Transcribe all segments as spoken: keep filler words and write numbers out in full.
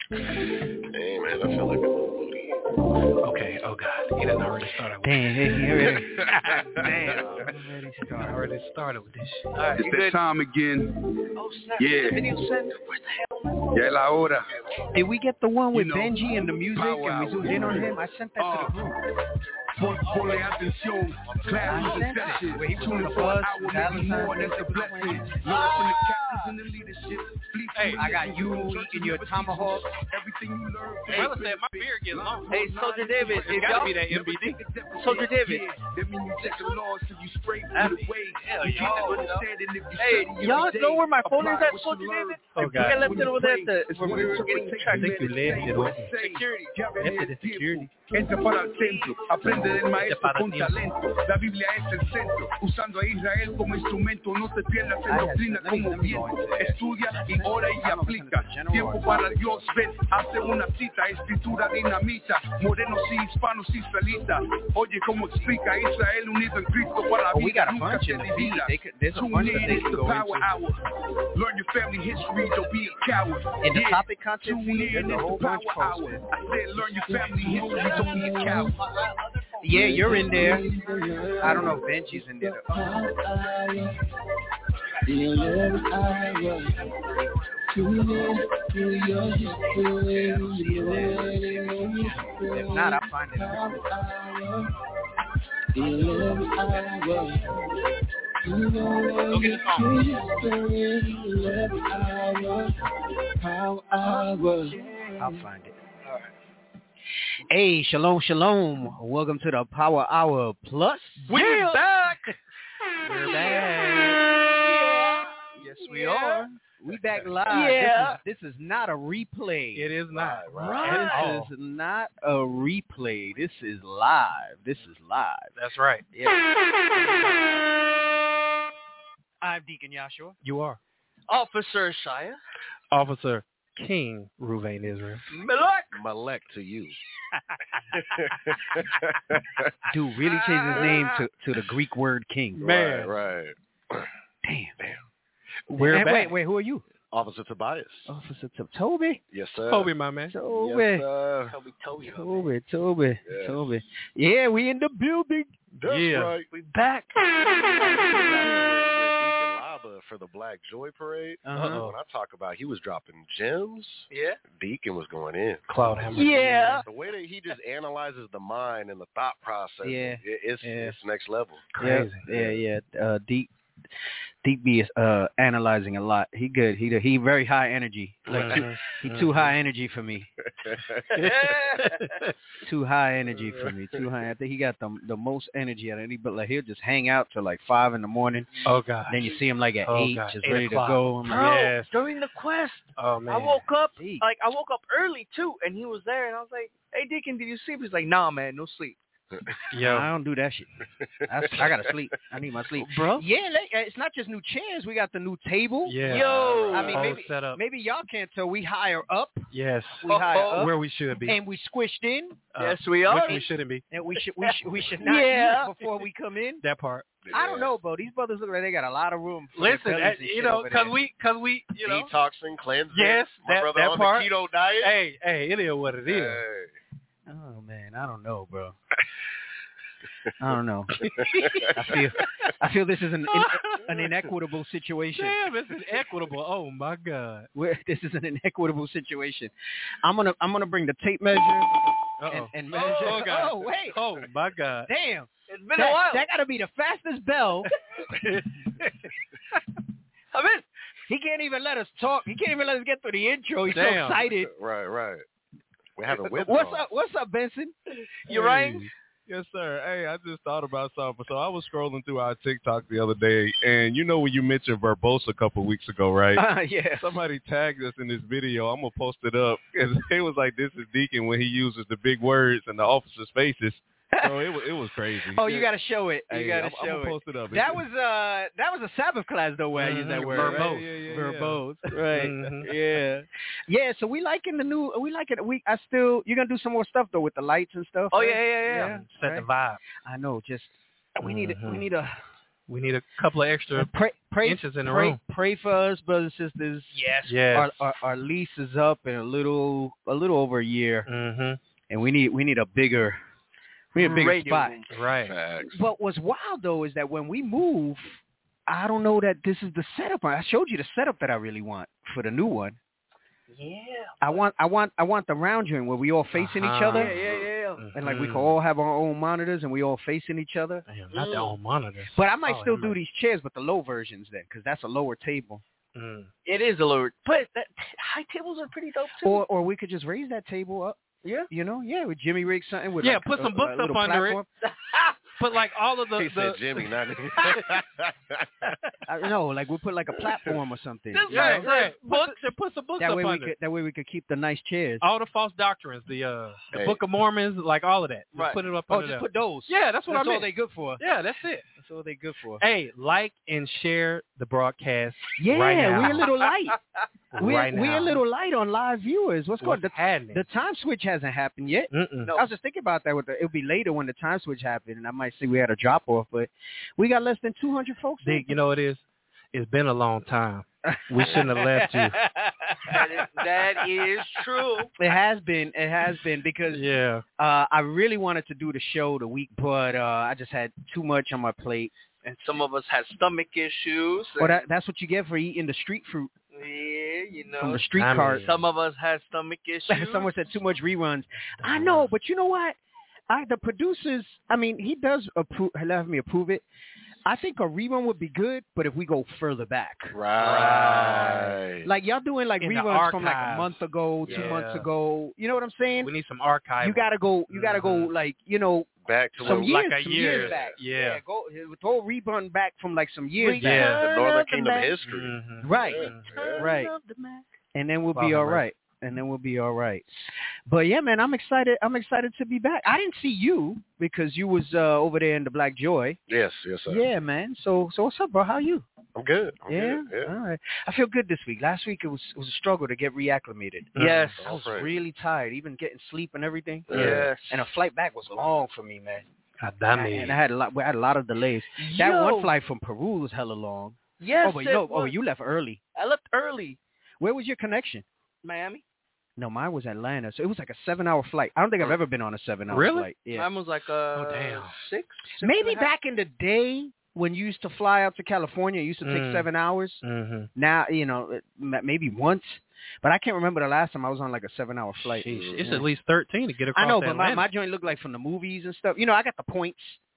Hey man, I feel like a little booty. Okay, oh God, he done already started with Damn, he already. Damn, already he started. already started with this shit. All right, It's you that good? time again. Oh snap! Yeah. The video sent. Where the hell? Ya es la hora. Did we get the one with You know, Benji and the music Power and we Hour. zoomed in on him? I sent that Uh, to the group. Pon- Ponle atención, class I is sent a session. that. Where he was on Tune the in for an bus, hour, maybe Valentine's more, that's a Day blessing. playing. Learn from the captains and the leadership. Fleet Hey, from I got religion, you church eating and your never tomahawk. teaching. Everything you learn from Hey, brother said my beard getting long. Hey, Soldier David, It's if gotta y'all be that M B D. Soldier David. Yeah, that mean you take a loss and you spray I through mean, the way. hell, You can't y'all, understand it if you Hey, study y'all every know day. where my phone is Apply at, what you Soldier learn. David? Oh, I think I God. left it over there at the, It's when we one were getting interpretation. checked. I think you left it over. Security. Left it at security. Entra para el centro, aprende del maestro para con tiempo. talento. La Biblia es el centro, usando a Israel como instrumento. No te pierdas en I had- doctrina let me- como let me go viento. into that. Estudia y ora y I don't know, aplica. it's a general Tiempo article. para Dios, ven, hace una cita. Escritura dinamita, morenos y hispanos israelitas. Oye cómo explica Israel unido en Cristo para la Oh, we vida. got a Nunca bunch se in the feed. divida. They could, there's a Tune bunch in, that they it's can the go power into. hour. Learn your family history, don't be a coward. In the Yeah. topic content Tune feed, in, there's a it's whole the power bunch hour. posted. I said learn your family history, don't be a coward. Yeah, you're in there. I don't know if Benji's in there. If not, I'll find it. Go get the phone. I'll find it. Hey, shalom, shalom. Welcome to the Power Hour Plus. We're back. We're back. Yes, we are. We back live. Yeah. This is, this is not a replay. It is not. Right. This is not a replay. This is live. This is live. That's right. Yeah. I'm Deacon Yashua. You are. Officer Shia. Officer King Ruvain Israel. Malak. Malek to you. Dude really changed his name to, to the Greek word king. Man. Right, right. Damn. Damn. We're And back. wait, wait, who are you? Officer Tobias. Officer T- Toby? Yes, sir. Kobe, my man. Toby. Yes, sir. Toby, Toby, Toby, Toby, Yes. Toby. Yeah, we in the building. That's Yeah. right. we back. With, with Deacon Lava for the Black Joy Parade. Uh-huh. When I talk about he was dropping gems, Yeah. Deacon was going in. Cloud Hammer. Yeah. The way that he just analyzes the mind and the thought process, Yeah. it, it's, Yeah. it's next level. Crazy. Yeah, yeah, yeah. Uh, Deep, Deep B is uh, analyzing a lot. He good. He he very high energy. Like too, Mhm. he too high energy for me. Too high energy for me. Too high. I think he got the the most energy out of any. But like he'll just hang out till like five in the morning. Oh, God. Then you see him like at Oh, eight, God. just Eight ready o'clock. to go. I'm like, Bro, Yes. during the quest, Oh, man. I woke up, Deep. like, I woke up early, too, and he was there, and I was like, hey, Deacon, did you sleep? He's like, nah, man, no sleep. Yo. I don't do that shit. I, I gotta sleep. I need my sleep, Bro? Yeah, like, it's not just new chairs. We got the new table. Yeah. Yo. I mean, Whole maybe setup. maybe y'all can't tell. We higher up. Yes. We higher up, Where we should be. and we squished in, Uh, Yes, we are. Which we shouldn't be. and we should we should we should not Yeah. eat before we come in. That part. I don't know, bro. These brothers look like they got a lot of room. For Listen, their bellies that, and you shit know, over because there. we, cause we, you know. Detoxing, cleansing. Yes, My that- brother that on part. the keto diet. Hey, hey, it is what it is. Hey. Oh man, I don't know, bro. I don't know. I feel I feel this is an in, an inequitable situation. Damn, it's inequitable. Oh my God. Where this is an inequitable situation. I'm gonna I'm gonna bring the tape measure Uh-oh. and, and measure. Oh, God. Oh wait. Oh my God. Damn. It's been that, a while. that gotta be the fastest bell. I mean, He can't even let us talk. He can't even let us get through the intro. He's so Damn. excited. Right, right. We have a whip. What's on. up? What's up, Benson? you right? Yes, sir. Hey, I just thought about something. So I was scrolling through our TikTok the other day, and you know when you mentioned verbose a couple of weeks ago, right? Uh, yeah. Somebody tagged us in this video. I'm going to post it up. And it was like, this is Deacon when he uses the big words and the officers' faces. So it was, it was crazy. Oh, you gotta show it. You Hey, gotta I'm, show I'm it. gonna post it up. That It's- was uh that was a Sabbath class though where I used that Mhm. word. Verbose. Right? Yeah, yeah, yeah, Verbose. Right. Mhm. Yeah. Yeah, so we liking the new we like it. We I still you're gonna do some more stuff though with the lights and stuff. Oh, right? yeah, yeah, yeah. Yeah. Set right? the vibe. I know, just we need a, we Mhm. need a We need a couple of extra And pray, pray, inches in the pray, room. pray for us, brothers and sisters. Yes. Yes. Our, our our lease is up in a little a little over a year, Mm-hmm. and we need we need a bigger we need a bigger Radio spot. room. Right. Facts. But what's wild though is that when we move, I don't know that this is the setup. I showed you the setup that I really want for the new one. Yeah. I want I want I want the round joint where we all facing each Uh-huh. other, Yeah, yeah, yeah. and like we Mhm. can all have our own monitors and we all facing each other. Damn, not their own monitor. But I might Oh, still that do might- these chairs, but the low versions then, because that's a lower table. Mm. It is a lower, but that, high tables are pretty dope too. Or or we could just raise that table up. Yeah. You know, yeah, with Jimmy rig something with Yeah, like put a- some a books up little under it. platform. But like all of the, He the said Jimmy, not me. I don't know, like we'll put like a platform or something. Just you right, know? right. Books. Put, some- put some books That up way we under. could that way we could keep the nice chairs. All the false doctrines, the uh, the Hey. Book of Mormons, like all of that. Just Right. put it up Oh, under just there. put those. Yeah, that's what That's I all meant. they good for. Yeah, that's it. That's all they good for. Hey, like and share the broadcast. Yeah, right now. we're a little light. We're, right now. we're a little light on live viewers. What's going What's on? happening? The, the time switch hasn't happened yet. Mm-mm. No. I was just thinking about that. With the, it'll be later when the time switch happened, and I might say we had a drop off, but we got less than two hundred folks. Dig, you know what it is? It's been a long time. We shouldn't have left you. That is, that is true. It has been. It has been because Yeah. uh, I really wanted to do the show the week, but uh, I just had too much on my plate. And some of us had stomach issues. Well, that, that's what you get for eating the street fruit Yeah, you know. from the street I cart. mean- Some of us had stomach issues. Someone said too much reruns. I know, but you know what? I the producers. I mean, he does approve. Let me approve it. I think a rerun would be good, but if we go further back, Right. like y'all doing like In the reruns from like a archives. month ago, two Yeah. months ago. You know what I'm saying? We need some archive. You gotta go. You gotta go. Mhm. Like you know, Back to some where years, like a some year. years back. Yeah. go go rerun back from like some years Return back. Yeah. the Northern of the Kingdom Mac. history. Mhm. Right, Yeah. right. Of the Mac. And then we'll Wow, be all right. right. And then we'll be all right. But yeah, man, I'm excited. I'm excited to be back. I didn't see you because you was uh, over there in the Black Joy. Yes, yes, sir. Yeah, man. So so what's up, bro? How you? I'm good. I'm Yeah. good. Yeah. All right. I feel good this week. Last week it was it was a struggle to get reacclimated. Yes. I was All right. really tired, even getting sleep and everything. Yes. And a flight back was long for me, man. God And, damn I, it. and I had a lot. We had a lot of delays. That Yo. one flight from Peru was hella long. Yes. oh, but it no. Oh, was. you left early. I left early. Where was your connection? Miami. No, mine was Atlanta. So it was like a seven-hour flight. I don't think I've ever been on a seven-hour Really? flight. Yeah. Mine was like uh Oh, damn. six. six Maybe and a half. back in the day when you used to fly out to California, it used to take Mm. seven hours. Mm-hmm. Now, you know, it- m- maybe once. But I can't remember the last time I was on like a seven-hour flight. Sheesh. It's Yeah. at least thirteen to get across I know, the but my, my Atlantic. joint looked like from the movies and stuff. You know, I got the points.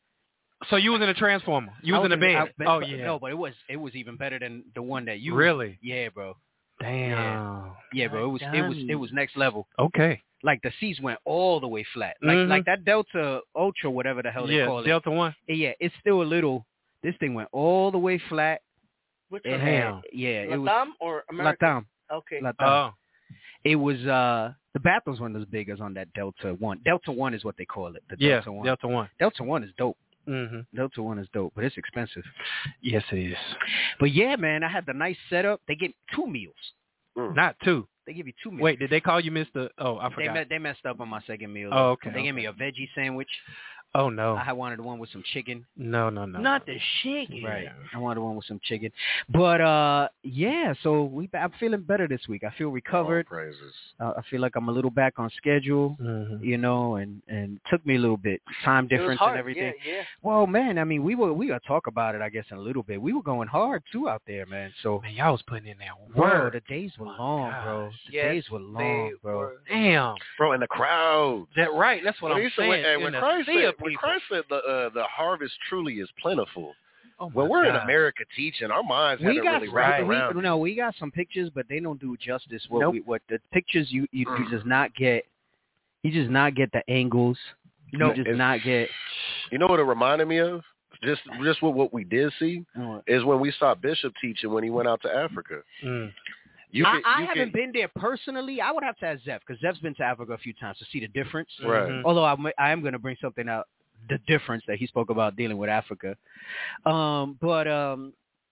So you was in a transformer. You I was in a bed. I- but- oh but- yeah. No, but it was it was even better than the one that you. Really? Yeah, bro. Damn. Yeah, bro. It was it was it was next level. Okay. Like the seats went all the way flat. Like Mhm. like that Delta Ultra, whatever the hell they Yeah. call it. Delta one. Yeah, it's still a little. This thing went all the way flat. Which It one? had, Damn. yeah, it was Latam or America? Latam. Okay. Latam. Oh. It was uh the bathrooms weren't as big as on that Delta one. Delta one is what they call it. The Yeah. Delta one. Delta one. Delta one is dope. Mm-hmm. Delta one is dope, but it's expensive. Yes, it is. But yeah, man, I had the nice setup. They get two meals. Not two. They give you two meals. Wait, did they call you Mister Oh, I They forgot. me- they messed up on my second meal. Oh, okay, They gave okay. me a veggie sandwich. Oh no. I had wanted one with some chicken. No, no, no. Not the chicken. Right. I wanted one with some chicken. But uh yeah, so we I'm feeling better this week. I feel recovered. All praises. Uh, I feel like I'm a little back on schedule, Mm-hmm. you know, and and took me a little bit time It was difference hard. and everything. Yeah, yeah. Well, man, I mean, we were we gonna talk about it, I guess, in a little bit. We were going hard too out there, man. So, Man, y'all was putting in that bro, work. the days were My long, bro. gosh. The Yes, days were long, they bro. were. Damn. Bro, in the crowd. That right. That's what When I'm he said- saying. when, and In when the Christ sea said, of when people. Christ said the uh, the harvest truly is plentiful. Oh, When my we're in God. America teaching, our minds We haven't got really wrapped we, around. no, we got some pictures, but they don't do justice. What Nope. we what the pictures you you, you just not get. You just not get the angles. You No, just it's- not get. You know what it reminded me of? Just just what, what we did see Uh, is when we saw Bishop teaching when he went out to Africa. Mm. You I, could, I you haven't could, been there personally. I would have to ask Zeph because Zeph's been to Africa a few times to see the difference. Right. Mhm. Although I'm, I am going to bring something out, the difference that he spoke about dealing with Africa. Um, but um,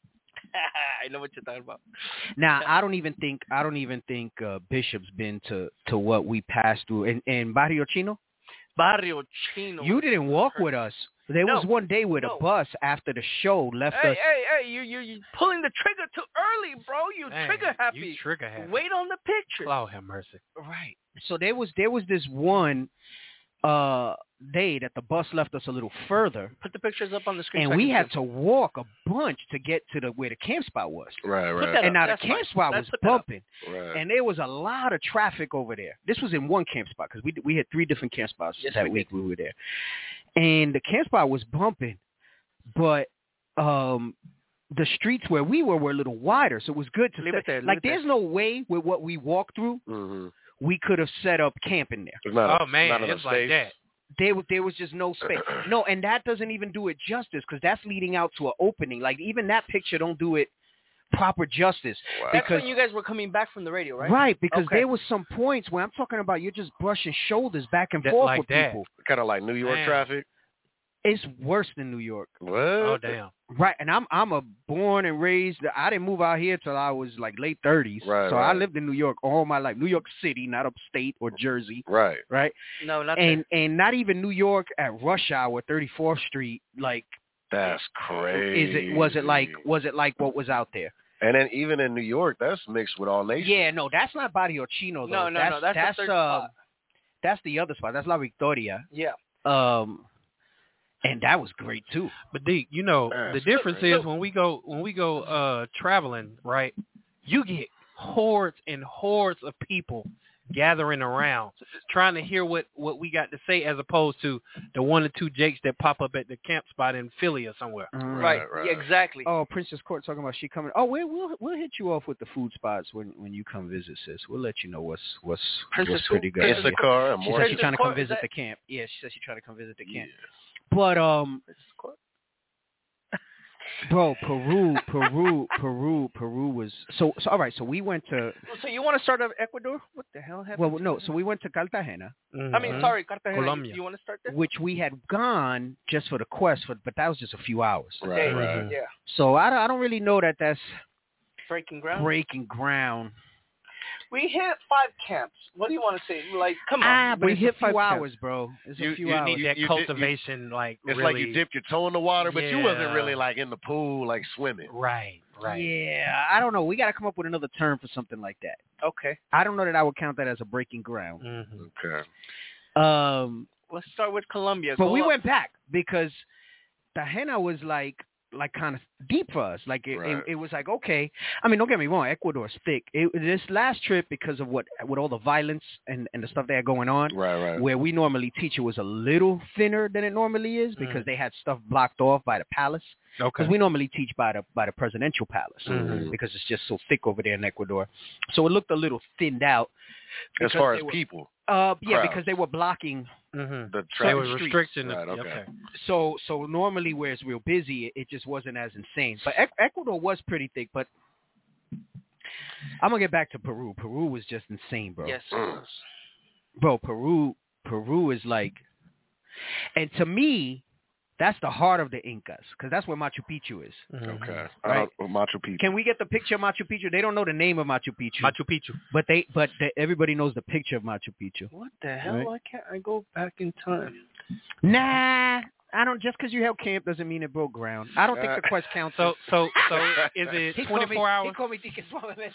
I know what you're talking about. now I don't even think I don't even think uh, Bishop's been to, to what we passed through in, in Barrio Chino. Barrio Chino. You didn't walk with us. There No. was one day where the No. bus after the show left Hey, us. hey, hey! You you you pulling the trigger too early, bro. You Dang, trigger happy. You trigger happy. Wait on the picture. Lord have mercy. Right. So there was there was this one uh, day that the bus left us a little further, Put the pictures up on the screen. and so I we can had see. to walk a bunch to get to the where the camp spot was. Right, Put right, that And up. now the That's camp fine. spot Let's was put that up. bumping, right. and there was a lot of traffic over there. This was in one camp spot because we we had three different camp spots Yes, that we week we were there, and the camp spot was bumping, but um. the streets where we were were a little wider, so it was good to Leave set, it there, leave like it there. there's no way with what we walked through Mm-hmm. we could have set up camp in there. There's not Oh a, man, not enough it's like space. that. There was there was just no space. No, and that doesn't even do it justice because that's leading out to an opening. Like even that picture don't do it proper justice. Wow. That's because when you guys were coming back from the radio, right? Right, because Okay. there was some points where I'm talking about you're just brushing shoulders back and That- forth like with that. people. Kind of like New York Man. traffic. It's worse than New York. What? Oh damn. Right, and I'm I'm a born and raised. I didn't move out here till I was like late thirties. Right, so I right. lived in New York all my life. New York City, not upstate or Jersey. Right. Right, No, not and and not even New York at rush hour, thirty-fourth Street. Like, That's crazy. is it was it like was it like what was out there? And then even in New York, that's mixed with all nations. Yeah, no, that's not Barrio Chino. Though. No, no, that's, no, that's the that's third uh, spot. that's the other spot. That's La Victoria. Yeah. Um, and that was great too. But D, you know, That's the difference great. is when we go when we go uh traveling, right? You get hordes and hordes of people gathering around, trying to hear what what we got to say, as opposed to the one or two Jakes that pop up at the camp spot in Philly or somewhere. Right. right. Yeah, exactly. Oh, Princess Court talking about she coming. Oh, we, we'll we'll hit you off with the food spots when, when you come visit, sis. We'll let you know what's what's Princess what's who? pretty good. It's a car. and She more said she's Princess trying to come Court, is visit that- the camp. Yeah, she said she's trying to come visit the camp. Yeah. But um, Princess Court? bro, Peru, Peru, Peru, Peru was so. So all right, so we went to. So you want to start off Ecuador? What the hell happened? Well, no, so we went to Cartagena, I mean, Mhm. sorry, Cartagena. Colombia. You, you want to start there? which we had gone just for the quest, for, but that was just a few hours. Right, Yeah, right. Yeah. So I don't, I don't really know that that's Breaking ground. breaking ground. We hit five camps. What do you want to say? Like, come on. Ah, but we it's hit a few five hours, bro. It's You- a few you hours. You need that You- you- cultivation, like It's really. like you dipped your toe in the water, but you wasn't Yeah. really like in the pool, like swimming. Right, right. Yeah, I don't know. We got to come up with another term for something like that. Okay. I don't know that I would count that as a breaking ground. Mhm. Okay. Um, Let's start with Colombia. but Go we up. went back because the henna was like, like kind of deep for us. Like it, Right. it, it was like, okay. I mean, don't get me wrong. Ecuador's thick. It, this last trip, because of what, with all the violence and, and the stuff they had going on, Right, right. where we normally teach, it was a little thinner than it normally is because they had stuff blocked off by the palace. Okay. Because we normally teach by the by the presidential palace Mhm. because it's just so thick over there in Ecuador. So it looked a little thinned out. As because far they as were- people. Uh, yeah, crowds. because they were blocking. Mhm. The They traffic were streets. restricting. the- Right, okay. okay. So so normally where it's real busy, it, it just wasn't as insane. But Ec- Ecuador was pretty thick. But I'm gonna get back to Peru. Peru was just insane, bro. Yes. Mm. Bro, Peru, Peru is like, and to me, that's the heart of the Incas because that's where Machu Picchu is. Mhm. Okay. Right. Uh, Machu Picchu. Can we get the picture of Machu Picchu? They don't know the name of Machu Picchu, Machu Picchu. but they but the, everybody knows the picture of Machu Picchu. What the hell? Right. Why can't I go back in time? Nah, I don't. Just because you held camp doesn't mean it broke ground. I don't think the quest counts. So so so is He it called me- twenty-four He hours? called me Deacon Suavemente.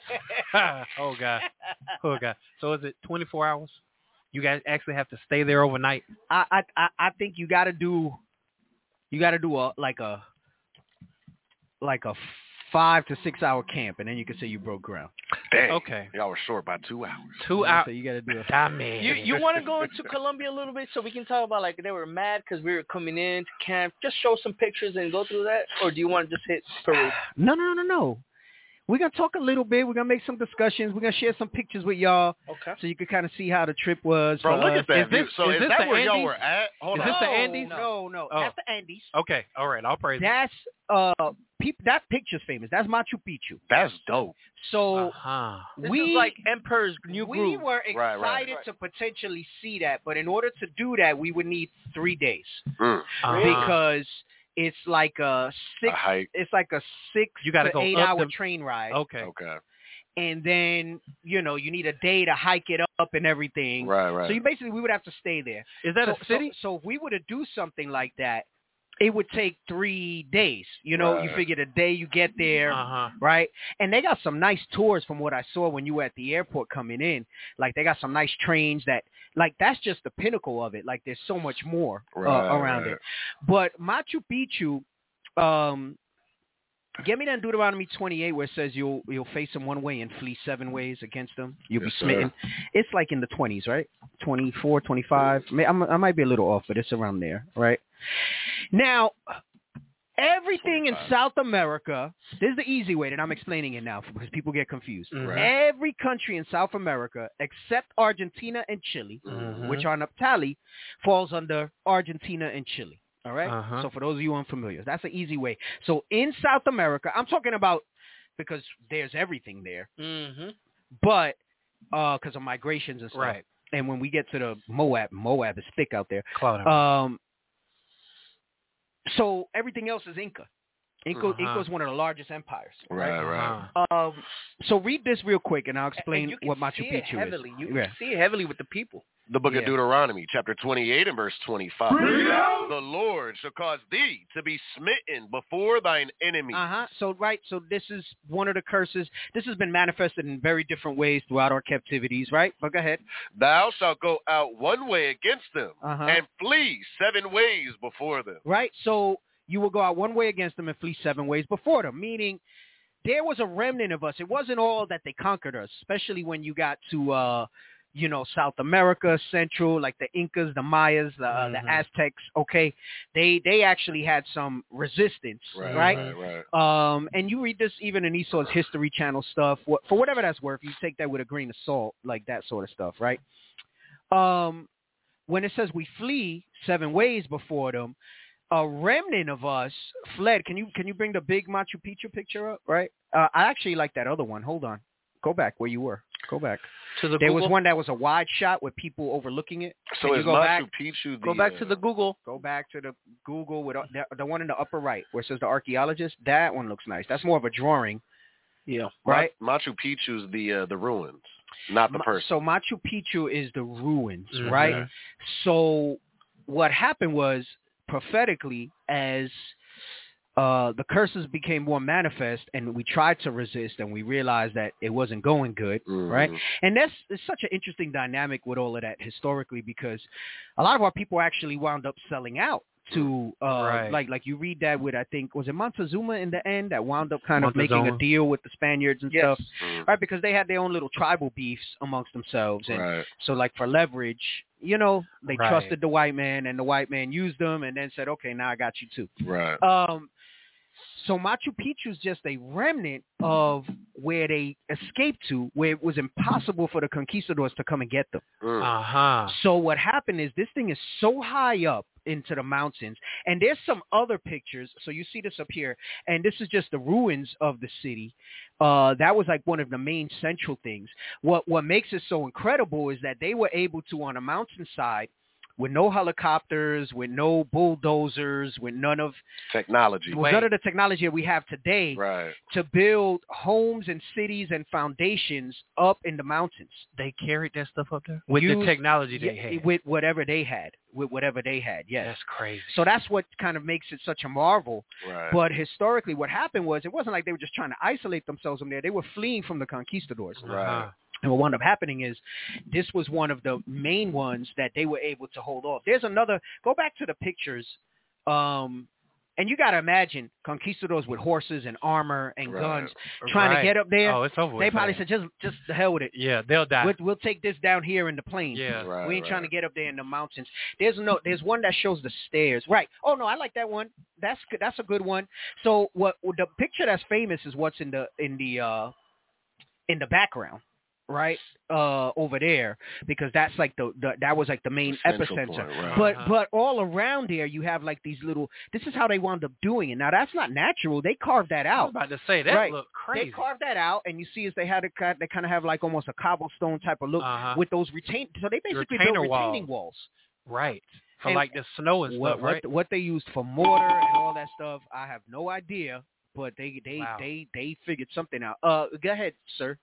Oh god. Oh god. So is it twenty-four hours? You guys actually have to stay there overnight? I, I I I think you got to do, you got to do a like a, like a five to six hour camp, and then you can say you broke ground. Dang. Okay. Y'all were short by two hours. Two So hours. you got to do a. Damn it. You you want to go into Colombia a little bit so we can talk about like they were mad because we were coming in to camp. Just show some pictures and go through that, or do you want to just hit Peru? No no no no. We're gonna talk a little bit. We're gonna make some discussions. We're gonna share some pictures with y'all, Okay. so you can kind of see how the trip was. Bro, for look us. at that Is this- view. So is is, this that the where y'all Andes? were at? Hold Is on. this the No, Andes? No, no, Oh. that's the Andes. Okay. All right. I'll praise. That's uh, peop, that picture's famous. That's Machu Picchu. That's dope. So Uh-huh. This we is like Emperor's New we Groove. were Right, excited right. to potentially see that, but in order to do that, we would need three days Mm. Uh-huh. because it's like a A six. hike. It's like a six You gotta to go eight up hour the- train ride, Okay. Okay. and then you know you need a day to hike it up and everything. Right, right. So you basically we would have to stay there. Is that so, a city? So, so if we were to do something like that, it would take three days. You know, Right. you figure the day you get there, Uh-huh. right? And they got some nice tours from what I saw when you were at the airport coming in. Like they got some nice trains that, like that's just the pinnacle of it. Like there's so much more uh, Right, around right. it. But Machu Picchu, um, get me that Deuteronomy twenty-eight where it says you'll you'll face them one way and flee seven ways against them. You'll Yes, be smitten. It's like in the twenties, right? twenty-four, twenty-five. May- I'm, I might be a little off, but it's around there, right? Now, everything in South America, this is the easy way that I'm explaining it now because people get confused. Mhm. Right. Every country in South America except Argentina and Chile, Mhm. which are in Naphtali, falls under Argentina and Chile. All right? Uh-huh. So for those of you unfamiliar, that's an easy way. So in South America, I'm talking about because there's everything there, Mm-hmm. but because of migrations and stuff. Right. And when we get to the Moab, Moab is thick out there. Cloud. Um, so everything else is Inca. Inca, Uh-huh. Inca is one of the largest empires. Right, right. Uh-huh. Um, so read this real quick, and I'll explain And you can what Machu see it Picchu heavily. is. You can Yeah. see it heavily with the people. The book Yeah. of Deuteronomy, chapter twenty-eight and verse twenty-five. The Lord shall cause thee to be smitten before thine enemies. Uh-huh. So, right, so this is one of the curses. This has been manifested in very different ways throughout our captivities, right? But go ahead. Thou shalt go out one way against them Uh-huh. and flee seven ways before them. Right? So you will go out one way against them and flee seven ways before them, meaning there was a remnant of us. It wasn't all that they conquered us, especially when you got to, uh, you know, South America, Central, like the Incas, the Mayas, the, uh, Mhm. the Aztecs, okay? They they actually had some resistance, Right, right? right, right. Um, and you read this even in Esau's History Channel stuff. What, for whatever that's worth, you take that with a grain of salt, like that sort of stuff, right? Um, when it says we flee seven ways before them, a remnant of us fled. Can you can you bring the big Machu Picchu picture up? Right. Uh, I actually like that other one. Hold on. Go back where you were. Go back. To the There Google. was one that was a wide shot with people overlooking it. So Can you is go Machu back? Picchu the Go back to uh, the Google. Go back to the Google with uh, the, the one in the upper right where it says the archaeologist. That one looks nice. That's more of a drawing, Yeah. right? Ma- Machu Picchu's the uh, the ruins, not the Ma- person. So Machu Picchu is the ruins, Mhm. right? So what happened was prophetically, as uh, the curses became more manifest, and we tried to resist, and we realized that it wasn't going good, Mhm. right? And that's it's such an interesting dynamic with all of that historically, because a lot of our people actually wound up selling out to uh Right. like like you read that with I think was it Montezuma in the end that wound up kind of making a Montezuma. deal with the Spaniards and Yes. stuff, Mhm. right? Because they had their own little tribal beefs amongst themselves, and Right. so like for leverage, you know, they Right. trusted the white man, and the white man used them, and then said, okay, now I got you too. Right. Um, so Machu Picchu is just a remnant of where they escaped to, where it was impossible for the conquistadors to come and get them. Mm. Uh-huh. So what happened is this thing is so high up into the mountains, and there's some other pictures. So you see this up here, and this is just the ruins of the city. Uh, that was like one of the main central things. What what makes it so incredible is that they were able to, on a mountainside, with no helicopters, with no bulldozers, with none of Technology. with none of the technology that we have today, Right. to build homes and cities and foundations up in the mountains. They carried that stuff up there with the Used- technology they Yeah, had. with whatever they had, with whatever they had. Yes. That's crazy. So that's what kind of makes it such a marvel. Right. But historically, what happened was it wasn't like they were just trying to isolate themselves from there. They were fleeing from the conquistadors. Right. Uh-huh. And what wound up happening is this was one of the main ones that they were able to hold off. There's another. Go back to the pictures. Um, and you got to imagine conquistadors with horses and armor and Right. guns trying to Right. get up there. Oh, it's over with. They probably man. said, just just the hell with it. Yeah, they'll die. We'll, we'll take this down here in the plains. Yeah. Right, We ain't right. trying to get up there in the mountains. There's no. There's one that shows the stairs. Right. Oh no, I like that one. That's good. That's a good one. So what the picture that's famous is what's in the in the uh, in the background, right? Uh, over there, because that's like the, the that was like the main The central epicenter. point, right. But Uh-huh. but all around there you have like these little. This is how they wound up doing it. Now that's not natural. They carved that I was out. about to say that Right. looked They crazy. carved that out, and you see as they had a kind, they kind of have like almost a cobblestone type of look Uh-huh. with those retain. So they basically Retainer built retaining walls. Right. For And like the snow and What stuff, right? what, what they used for mortar and all that stuff, I have no idea. But they they Wow. they they figured something out. Uh, go ahead, sir.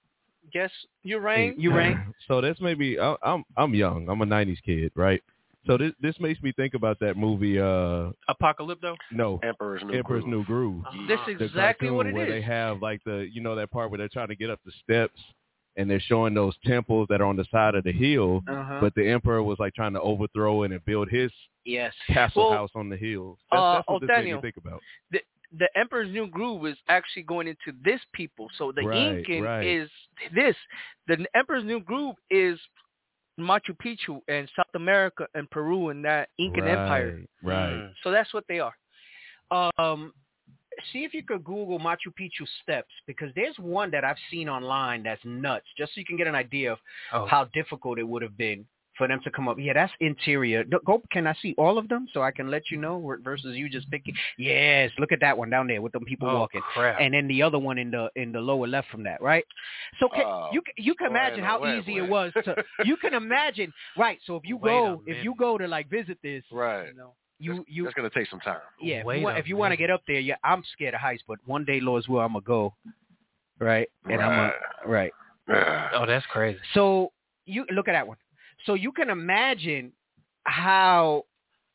guess you rang. You rang. So that's maybe I, I'm I'm young. I'm a nineties kid, right? So this this makes me think about that movie. Uh, Apocalypto. no, Emperor's New Emperor's Groove. New Groove. This Uh-huh. is The exactly what cartoon it where they is. have like the you know that part where they're trying to get up the steps and they're showing those temples that are on the side of the hill, Uh-huh. but the emperor was like trying to overthrow it and build his Yes. castle Well, house on the hill. That's, uh, that's what oh, this made Daniel, me think about. The the Emperor's New Groove is actually going into this people. So the Right, Incan right. is this. The Emperor's New Groove is Machu Picchu and South America and Peru and that Incan right, Empire. Right. Mm. So that's what they are. Um, see if you could Google Machu Picchu steps, because there's one that I've seen online that's nuts, just so you can get an idea of Oh. how difficult it would have been for them to come up. Yeah, that's interior. Go- Go. Can I see all of them so I can let you know where- versus you just picking? Yes, look at that one down there with them people Oh, walking. crap. And then the other one in the in the lower left from that, right? So can, Oh, you you can boy, imagine no how way, easy boy. it was to. You can imagine, right? So if you Wait a go if minute. you go to like visit this, Right. You know. you you That's gonna take some time. yeah, if Wait you want, a if you want to minute. get up there, yeah, I'm scared of heights, but one day, Lord's will, I'm gonna go, right? And I'm Right. a, right. Oh, that's crazy. So you look at that one. So you can imagine how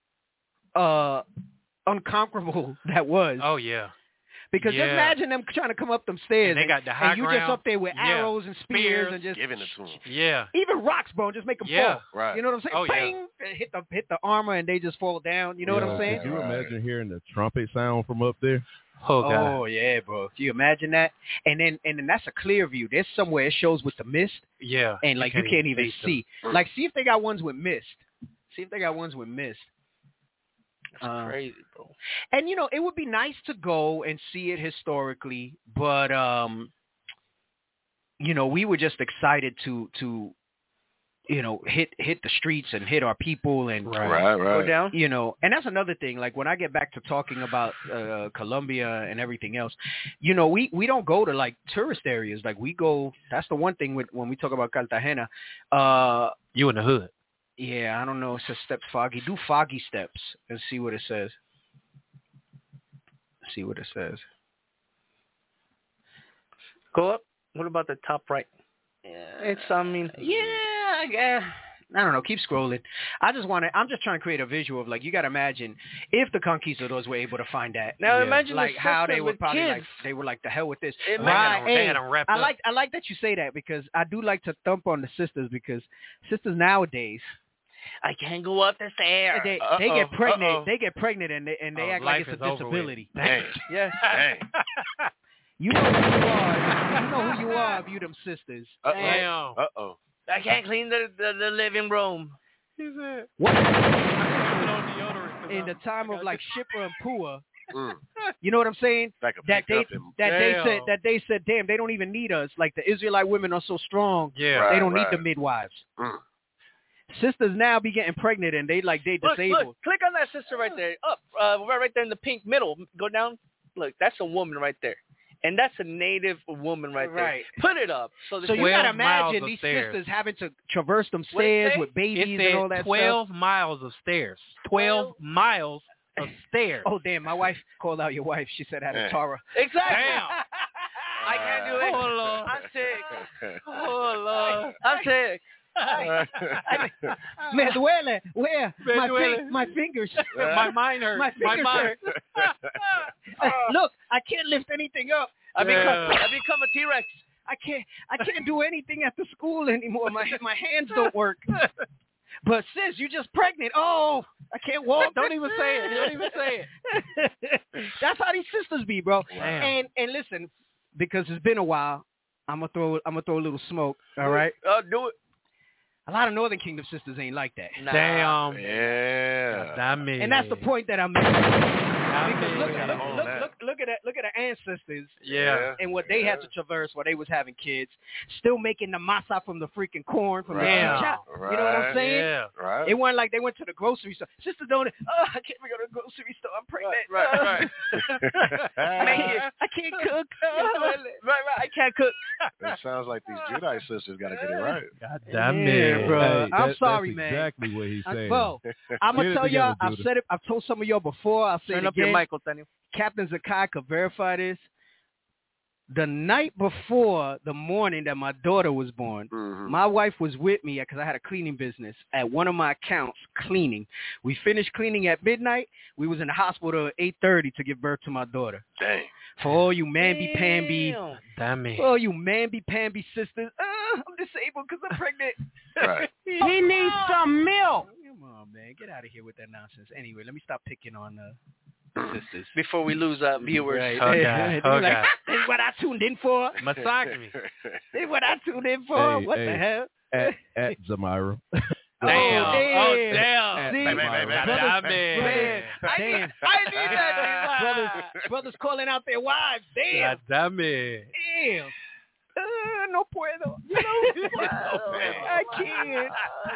uh unconquerable that was, Oh yeah. because yeah. just imagine them trying to come up them stairs, And they got the high and you just ground. up there with Yeah. arrows and spears, Spears. and just Giving it to them. Yeah. even rocks, bro, just make them Yeah. fall. Right. You know what I'm saying? Oh, yeah. Bang! Hit the hit the armor, and they just fall down. You know what Yo, I'm saying? Could you Right. imagine hearing the trumpet sound from up there? Oh god. Oh yeah, bro. Can you imagine that? And then and then that's a clear view. There's somewhere it shows with the mist, Yeah. and like you can't even them. see. Like see if they got ones with mist. See if they got ones with mist. That's Uh, crazy, bro. And you know, it would be nice to go and see it historically, but um, you know, we were just excited to to, you know, hit hit the streets and hit our people and Right. Right. Go Right. down. you know, and that's another thing. Like when I get back to talking about uh, Colombia and everything else, you know, we, we don't go to like tourist areas. Like we go. That's the one thing with when we talk about Cartagena. Uh, You in the hood. yeah, I don't know. It says steps foggy. Do foggy steps and see what it says. See what it says. Go up. What about the top right? It's, I mean, Yeah, I guess. I don't know. Keep scrolling. I just want to. I'm just trying to create a visual of like you got to imagine if the conquistadors were able to find that. Now Yeah. imagine the like how they sisters were with probably kids. like they were like the hell with this. Imagine They had Right. them- they Hey, had them wrapped I up. like I like that you say that because I do like to thump on the sisters because sisters nowadays I can't go up the stairs. they Uh-oh, they get pregnant uh-oh. they get pregnant and they and they Oh, act like life it's is a over with. disability. Dang. Yes. Dang. You know who you are. You know who you are. If you them sisters. Uh Damn. oh. Uh oh. I can't clean the, the, the living room. What? deodorant. In the time of like Shipper and Pua, Mm. you know what I'm saying? That could That pick they up them. that they Damn. said that they said, damn, they don't even need us. Like the Israelite women are so strong, Yeah. Right. they don't need the midwives. Mm. Sisters now be getting pregnant and they like they Look, disabled. look, click on that sister right there. Up, uh, right, right there in the pink middle. Go down. Look, that's a woman right there, and that's a native woman right there. Right. Put it up. So, the So you twelve gotta miles imagine of these stairs. sisters having to traverse them What'd it stairs say? with It babies and all said that twelve stuff. miles of stairs. Twelve miles of stairs. Oh damn, my wife called out your wife. She said I had a Yeah. Tara. exactly. Damn. I can't do it. Oh, Lord. I'm sick. Oh Lord. I'm sick. Me duele. Where? Me my duele. Fin- my fingers. My mind hurts. My My fingers mind. hurt. Look, I can't lift anything up. I become, Yeah. I become a T-Rex. I can't I can't do anything at the school anymore. My my hands don't work. But sis, you just pregnant. Oh, I can't walk. Don't even say it. Don't even say it. That's how these sisters be, bro. Damn. And and listen, because it's been a while, I'm gonna throw I'm gonna throw a little smoke. All right. Uh, do it. A lot of Northern Kingdom sisters ain't like that. Nah. Damn. Yeah. Damn it. And that's the point that I'm making. Damn Because look, it. gotta look, own look, that. look, look at that. Look at the ancestors Yeah. and what they had to traverse while they was having kids, still making the masa from the freaking corn from Damn. the chop. You know what I'm Right. saying? Yeah. Right. It wasn't like they went to the grocery store. Sister don't. Oh, I can't even go to the grocery store. I'm pregnant. Right, Uh, right, I can't, I can't cook. right, right. I can't cook. It sounds like these Jedi sisters got to get it right. God damn it, bro. Hey, I'm that- sorry, that's man. Exactly what he's I- saying. Well, I'm Get gonna it tell together, y'all. I've Judah. said it. I've told some of y'all before. I'll say Turn it up your again. mic, Daniel. Captain Zakai could verify this. the night before the morning that my daughter was born, Mhm. my wife was with me because I had a cleaning business at one of my accounts cleaning. We finished cleaning at midnight. We was in the hospital at eight thirty to give birth to my daughter. Dang. For all you mamby-pamby, Damn. Damn it. for all you mamby-pamby sisters, uh, I'm disabled because I'm pregnant. Right. He needs some milk. Come on, man. Get out of here with that nonsense. Anyway, let me stop picking on uh, sisters. Before we lose uh, viewers. Right. Oh, They- God. they Oh, be like, God. "Ah, this is what I tuned in for. Misogyny. This is what I tuned in for. Hey, what the hey. hell? At, at Zamira. Damn. Oh, Oh, damn. damn. See? Hey, hey, hey, hey, Damn hey, it. Man, I Damn. need, I need that. brothers, brothers calling out their wives. Damn. Damn it. Damn. Uh, no puedo. You know, I can't.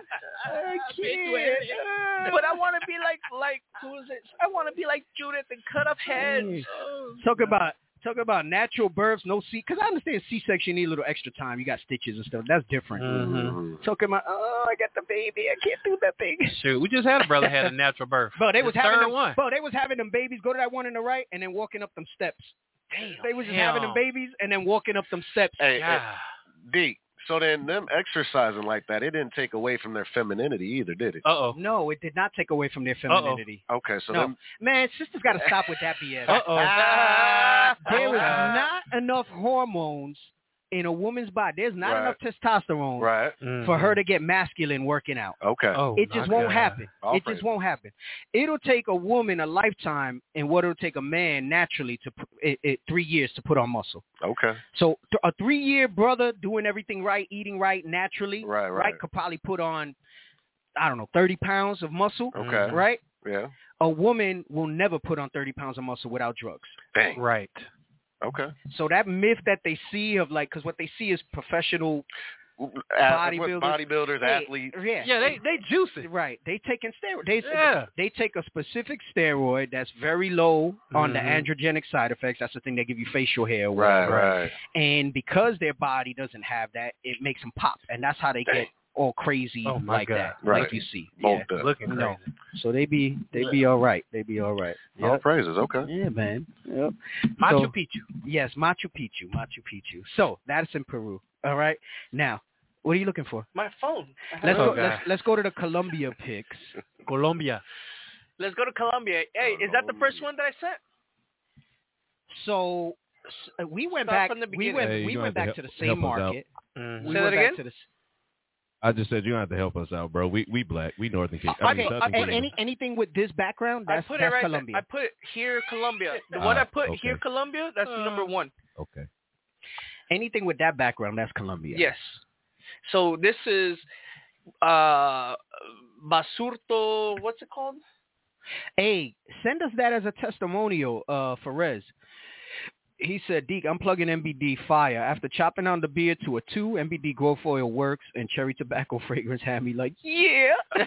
I can't. Uh, But I want to be like, like, who is it? I want to be like Judith and cut off heads. Mm. Talk about talk about natural births, no C. Because I understand C-section need a little extra time. You got stitches and stuff. That's different. Mhm. Talking about, oh, I got the baby. I can't do that thing. Shoot, we just had a brother had a natural birth. Bro, they His was having third them, one. bro, they was having them babies go to that one on the right and then walking up them steps. Damn. They was just Damn. having them babies and then walking up them steps. Hey, hey, God. D. So then them exercising like that, it didn't take away from their femininity either, did it? Uh-oh. No, it did not take away from their femininity. Okay, so No. them, Man, sisters got to stop with that B S. Uh-oh. There is Uh-oh. not enough hormones in a woman's body. There's not Right. enough testosterone right? for her to get masculine working out. Okay. Oh, It just my won't God. happen. All it praise. just won't happen. It'll take a woman a lifetime and what it'll take a man naturally to put, it, it, three years to put on muscle. Okay. So th- a three-year brother doing everything right, eating right, naturally, Right, right. could probably put on, I don't know, thirty pounds of muscle, Okay. right? Yeah. A woman will never put on thirty pounds of muscle without drugs. Dang. Right. Okay. So that myth that they see of like, because what they see is professional Bodybuilders, Bodybuilders. bodybuilders Hey, athletes. Yeah, Yeah, they they juicing. right. They taking steroids. They, Yeah. they take a specific steroid that's very low on the Mhm. androgenic side effects. That's the thing that give you facial hair. or Right, whatever. right. And because their body doesn't have that, it makes them pop, and that's how they get all crazy Oh, my like God. that, Right. like you see. Bulked Yeah. up. Looking crazy. No. So they be they be all right. They be all right. All Yep. praises. Okay. Yeah, man. Yep. Machu So- Picchu. Yes, Machu Picchu, Machu Picchu. So that's in Peru. All right. Now, what are you looking for? My phone. Let's Oh, go. God. Let's, let's go to the Colombia pics. Colombia. Let's go to Colombia. Hey, is that the first one that I sent? So s- we went Start back. from the We beginning. went. Hey, we you went gonna back have to to the help- same help us out. market. Mhm. We Say went that back again? to the. s- I just said you don't have to help us out, bro. We we black. We Northern King. I mean, Okay. Southern uh, Kingdom. any anything with this background, I that's put it that's right Colombia. there. I put it here, Colombia. The one Ah, I put okay. here, Colombia, that's Uh, number one. Okay. Anything with that background, that's Colombia. Yes. So this is uh Basurto, what's it called? Hey, send us that as a testimonial, uh, Ferez. He said, Deke, I'm plugging M B D fire. After chopping down the beer to a two, M B D growth oil works, and cherry tobacco fragrance had me like, yeah. Bro,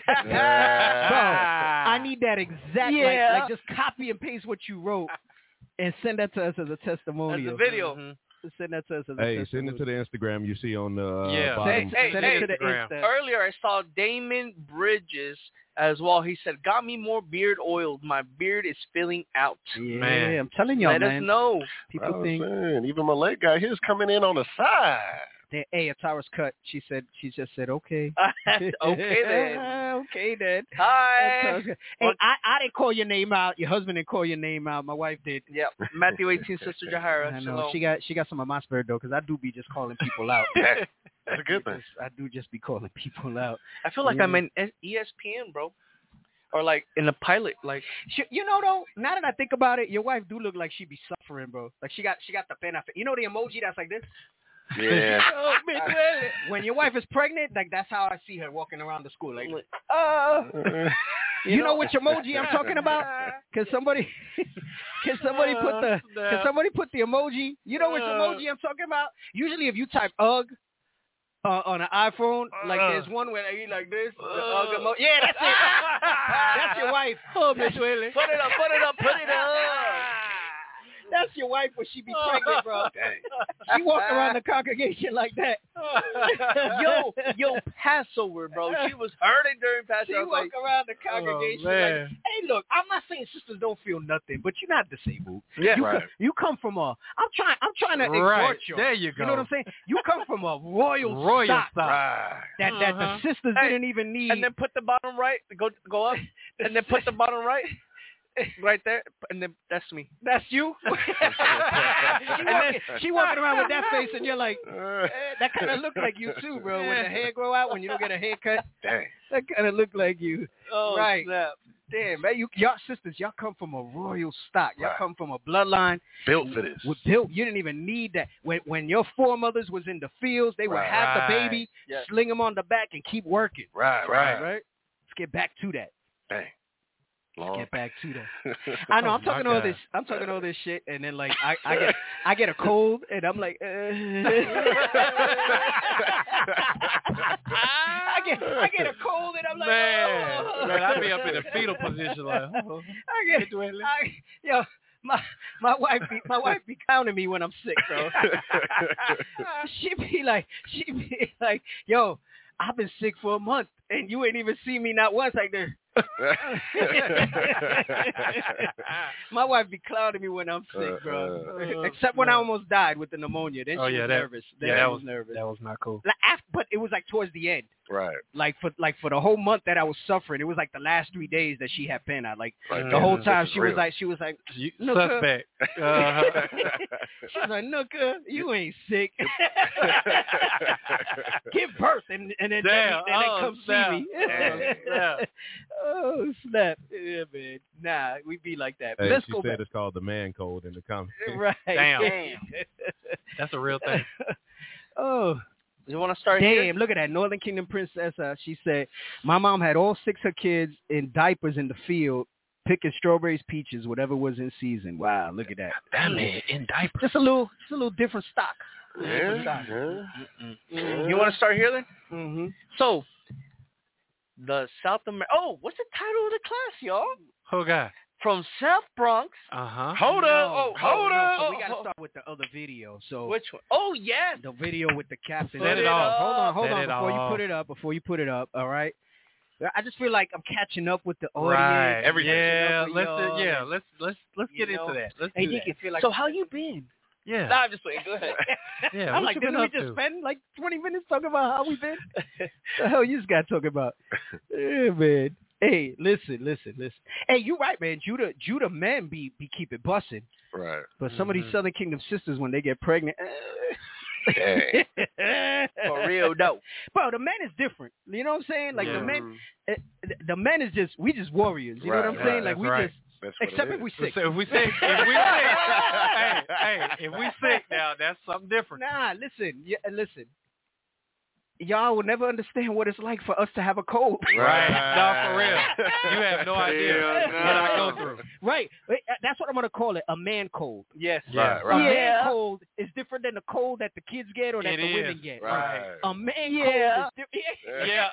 I need that exact, Yeah. like, like just copy and paste what you wrote and send that to us as a testimonial. As a video. Mhm. Send that to us as a Hey, testimonial. send it to the Instagram you see on the uh, Yeah. bottom. Send, Hey, send hey, it to the Instagram. Insta. Earlier I saw Damon Bridges as well. He said, got me more beard oils. My beard is filling out. Yeah, Man. I'm telling y'all, Let man. us know. People I was think, saying, even my leg guy, his coming in on the side. that, hey, Atara's cut. She said, she just said, okay. Okay then. okay then. Hi. Atara's cut. Hey, I, I didn't call your name out. Your husband didn't call your name out. My wife did. Yep. Matthew eighteen, Sister Jahara. I know. Shalom. She got she got some of my spirit though, because I do be just calling people out. That's a good thing. Just- I do just be calling people out. I feel like Yeah. I'm in E S P N, bro. Or like in a pilot, like She, you know though, now that I think about it, your wife do look like she be suffering, bro. Like she got she got the pena. You know the emoji that's like this? Yeah. Oh, me duele. When your wife is pregnant, like that's how I see her walking around the school. Like, uh, you know which emoji I'm talking about? Can somebody, can somebody put the, can somebody put the emoji? You know which emoji I'm talking about? Usually, if you type "ugh" uh, on an iPhone, like there's one where you like this. The ugh emoji. Yeah, that's it. That's your wife. Oh, me duele. put it up, put it up, put it up. That's your wife when she be pregnant, bro. Dang. She walk around the congregation like that. yo, yo, Passover, bro. She was hurting during She Passover. I was walk like, around the congregation Oh, like, man. hey, look, I'm not saying sisters don't feel nothing, but you're not disabled. yeah, You, Right. co- you come from a. I'm trying. I'm trying to Right. exhort you. There you go. You know what I'm saying? You come from a royal, Royal stock stock. Right. that that Uh-huh. the sisters Hey, didn't even need. and then put the bottom right, go go up, and then put the bottom right, right there, and then that's me. That's you. she, walking, she walking around with that face, and you're like, eh, that kind of look like you too, bro. When the hair grow out, when you don't get a haircut, Dang. that kind of look like you. Oh, Right. snap. Damn, man, you y'all sisters, y'all come from a royal stock. Y'all Right. come from a bloodline. Built for this. With built, you didn't even need that. When when your foremothers was in the fields, they would Right. have the Right. baby, Yeah. sling them on the back, and keep working. Right, right. Right. Let's get back to that. Dang. Let's Long. get back to that. I know Oh, I'm talking my all God. this. I'm talking all this shit, and then like I, I get I get a cold, and I'm like, uh, I get I get a cold, and I'm like, Man, oh. man, I be up in a fetal position like, oh, I get I, yo, my my wife be my wife be counting me when I'm sick, bro. she be like she be like, yo, I've been sick for a month, and you ain't even see me not once like this. My wife be clouding me when I'm sick, bro. Uh, Except when I almost died with the pneumonia. Then Oh, she yeah, was that- nervous. Then yeah, I that was was nervous. that was not cool. Like, after, but it was like towards the end. Right. Like for like for the whole month that I was suffering, it was like the last three days that she had been out. Like Right. the Damn, whole this time is she was real. like she was like You, Nooka. suspect. Uh-huh. she was like, Nooka, you ain't sick. Give birth and and then, Damn. and then Oh, come snap. see me. Oh, snap. Oh snap! Yeah, man. Nah, we be like that. Hey, Let's she go said back. it's called the man code in the comments. Right. Damn. That's a real thing. Oh. You want to start Damn, here? look at that. Northern Kingdom princess. Uh, she said, my mom had all six of her kids in diapers in the field, picking strawberries, peaches, whatever was in season. Wow, look at that. That man in diapers. Just a little, just a little different stock. Yeah, Stock. yeah. You want to start here then? Mm-hmm. So, the South America. Oh, what's the title of the class, y'all? Oh, God. From South Bronx. Uh-huh. Hold up. Oh, hold no, up. so we got to start with the other video. So Which one? Oh, yes. the video with the captain. Set it Hold on, off. Hold on, hold Set on. it Before you off. put it up, before you put it up, all right? I just feel like I'm catching up with the audience. Right. Everything. Yeah, Catching up with let's y'all. yeah, let's let's let's You get know? into that. Let's Hey, do Deacon, that. feel like So, how you been? Yeah. Nah, I'm just playing. Go ahead. Yeah, I'm what like, you been didn't we up just to? spend like twenty minutes talking about how we been? The hell you just got to talk about? Yeah, man. Hey, listen, listen, listen. Hey, you right, man. Judah, Judah men be be keep it busting, Right. but some of these Southern Kingdom sisters when they get pregnant. Dang. For real, though. Bro, the men is different. You know what I'm saying? Like Yeah. the men, eh, the men is just we just warriors. You know what I'm Right, saying? right, Like that's we right. just, That's what except it if we is. sick. So if we sick, if we sick, hey, hey, if we sick now, that's something different. Nah, listen, yeah, listen. Y'all will never understand what it's like for us to have a cold. Right. No, for real. You have no idea Hell what I no. go through. Right. Wait, uh, That's what I'm gonna call it, a man cold. Yes. Right, A right. man Yeah. cold is different than the cold that the kids get or that It the is. women get. Right. A man Yeah. cold is different. Yeah.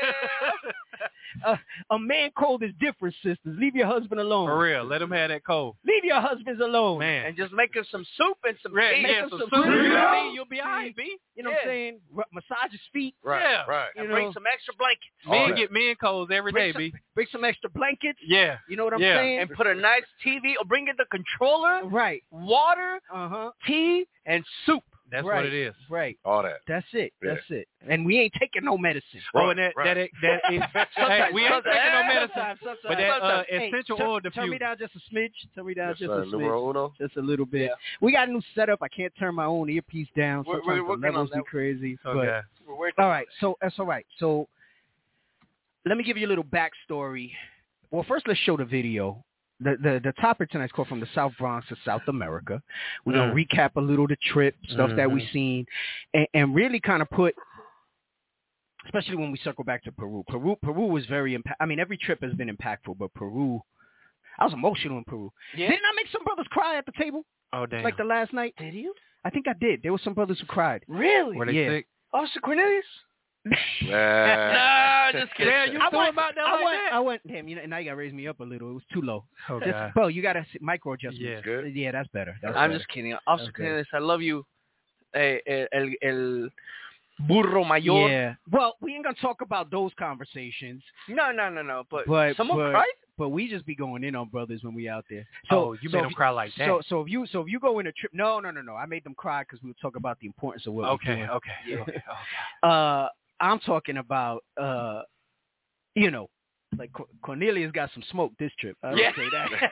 Uh, a man cold is different, sisters. Leave your husband alone. For real. Let them have that cold. Leave your husbands alone. Man. And just make him some soup and some Yeah, tea. yeah, Make him some some soup. food. Yeah. You'll be all right, B. You know Yeah. what I'm saying? R- massage his feet. Right. Yeah. Right. You And know, bring some extra blankets. All Men that. get men colds every day, bring B. some, bring some extra blankets. Yeah. You know what I'm Yeah. saying? And put a nice T V or bring in the controller, Right. water, Uh huh. tea, and soup. That's right. what it is. Right. All that. That's it. Yeah. That's it. And we ain't taking no medicine. Oh, and that, Right. that, that is, hey, we ain't taking no medicine, Sometimes, sometimes. but that uh, Hey, essential turn- oil Turn me diffuser. down just a smidge. Turn me down Yes, just sir. a smidge. Numero uno. Just a little bit. Yeah. We got a new setup. I can't turn my own earpiece down. We're- Sometimes we're working the on levels that. be crazy. Okay. We're working. All right. So that's all right. So let me give you a little backstory. Well, first let's show the video. The, the the topic tonight's called From the South Bronx to South America. We're going to Mm. recap a little the trip, stuff that Mhm. we've seen, and, and really kind of put, especially when we circle back to Peru. Peru Peru was very, impa- I mean, every trip has been impactful, but Peru, I was emotional in Peru. Yeah. Didn't I make some brothers cry at the table? Oh, damn. Like the last night? Did you? I think I did. There were some brothers who cried. Really? Were they yeah. sick? Officer Cornelius? Nah. No, just kidding. Damn, you I thought went, about that I like went, that? I went, damn, you know, now you got to raise me up a little. It was too low. Oh, Just- God. bro, you got to micro adjustments. Yeah. Good. Yeah, that's better. That's I'm better. just kidding. Also, Okay. Cornelius, I love you. Eh, el, el, el burro mayor. Yeah. Well, we ain't going to talk about those conversations, No, no, no, no. But, but someone but, cried? but we just be going in on brothers when we out there. Oh, you so made if them cry like that. So, so if you, so if you go in a trip, no, no, no, no. I made them cry because we would talk about the importance of what we're okay, doing. okay, Yeah. okay, okay. Uh, I'm talking about, uh, you know, like Cor- Cornelius got some smoke this trip. I would Yeah. say that.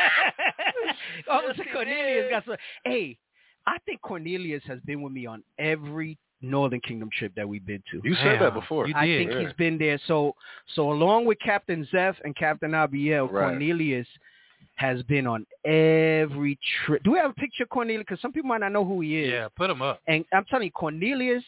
Officer Yes, he Cornelius did. got some. Hey, I think Cornelius has been with me on every Northern Kingdom trip that we've been to. You said that Damn, before. you I did. think yeah. he's been there. So, so along with Captain Zeph and Captain Abiel, Right. Cornelius has been on every trip. Do we have a picture of Cornelius? Because some people might not know who he is. Yeah, put them up. And I'm telling you, Cornelius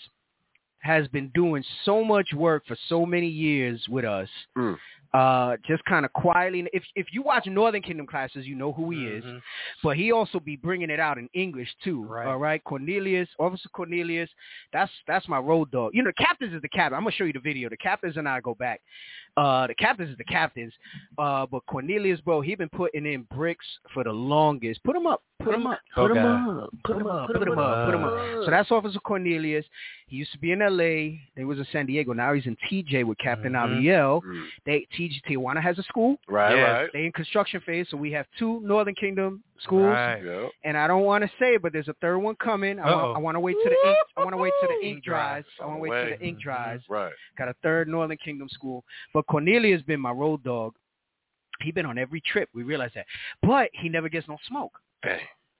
has been doing so much work for so many years with us. Mm. Uh, just kind of quietly. If if you watch Northern Kingdom classes, you know who he is. Mhm. But he also be bringing it out in English too. Right. All right, Cornelius, Officer Cornelius. That's that's my road dog. You know, the captains is the captain. I'm gonna show you the video. The captains and I go back. Uh, the captains is the captains. Uh, but Cornelius, bro, he been putting in bricks for the longest. Put him up. Put him up. Put him up. Put him up. Put him up. Put him up. So that's Officer Cornelius. He used to be in L A. He was in San Diego. Now he's in T J with Captain Mhm. Abiel. Mm. They T J Tijuana has a school. Right, Yeah. right. They in construction phase, so we have two Northern Kingdom schools. Right. Yeah. And I don't want to say it, but there's a third one coming. I Uh-oh. want, I want to wait to the ink. I want to wait to the ink Ink dries. dries. I want to On wait the to way. the ink dries. Right. Got a third Northern Kingdom school. But Cornelius been my road dog. He been on every trip. We realize that, but he never gets no smoke. Dang.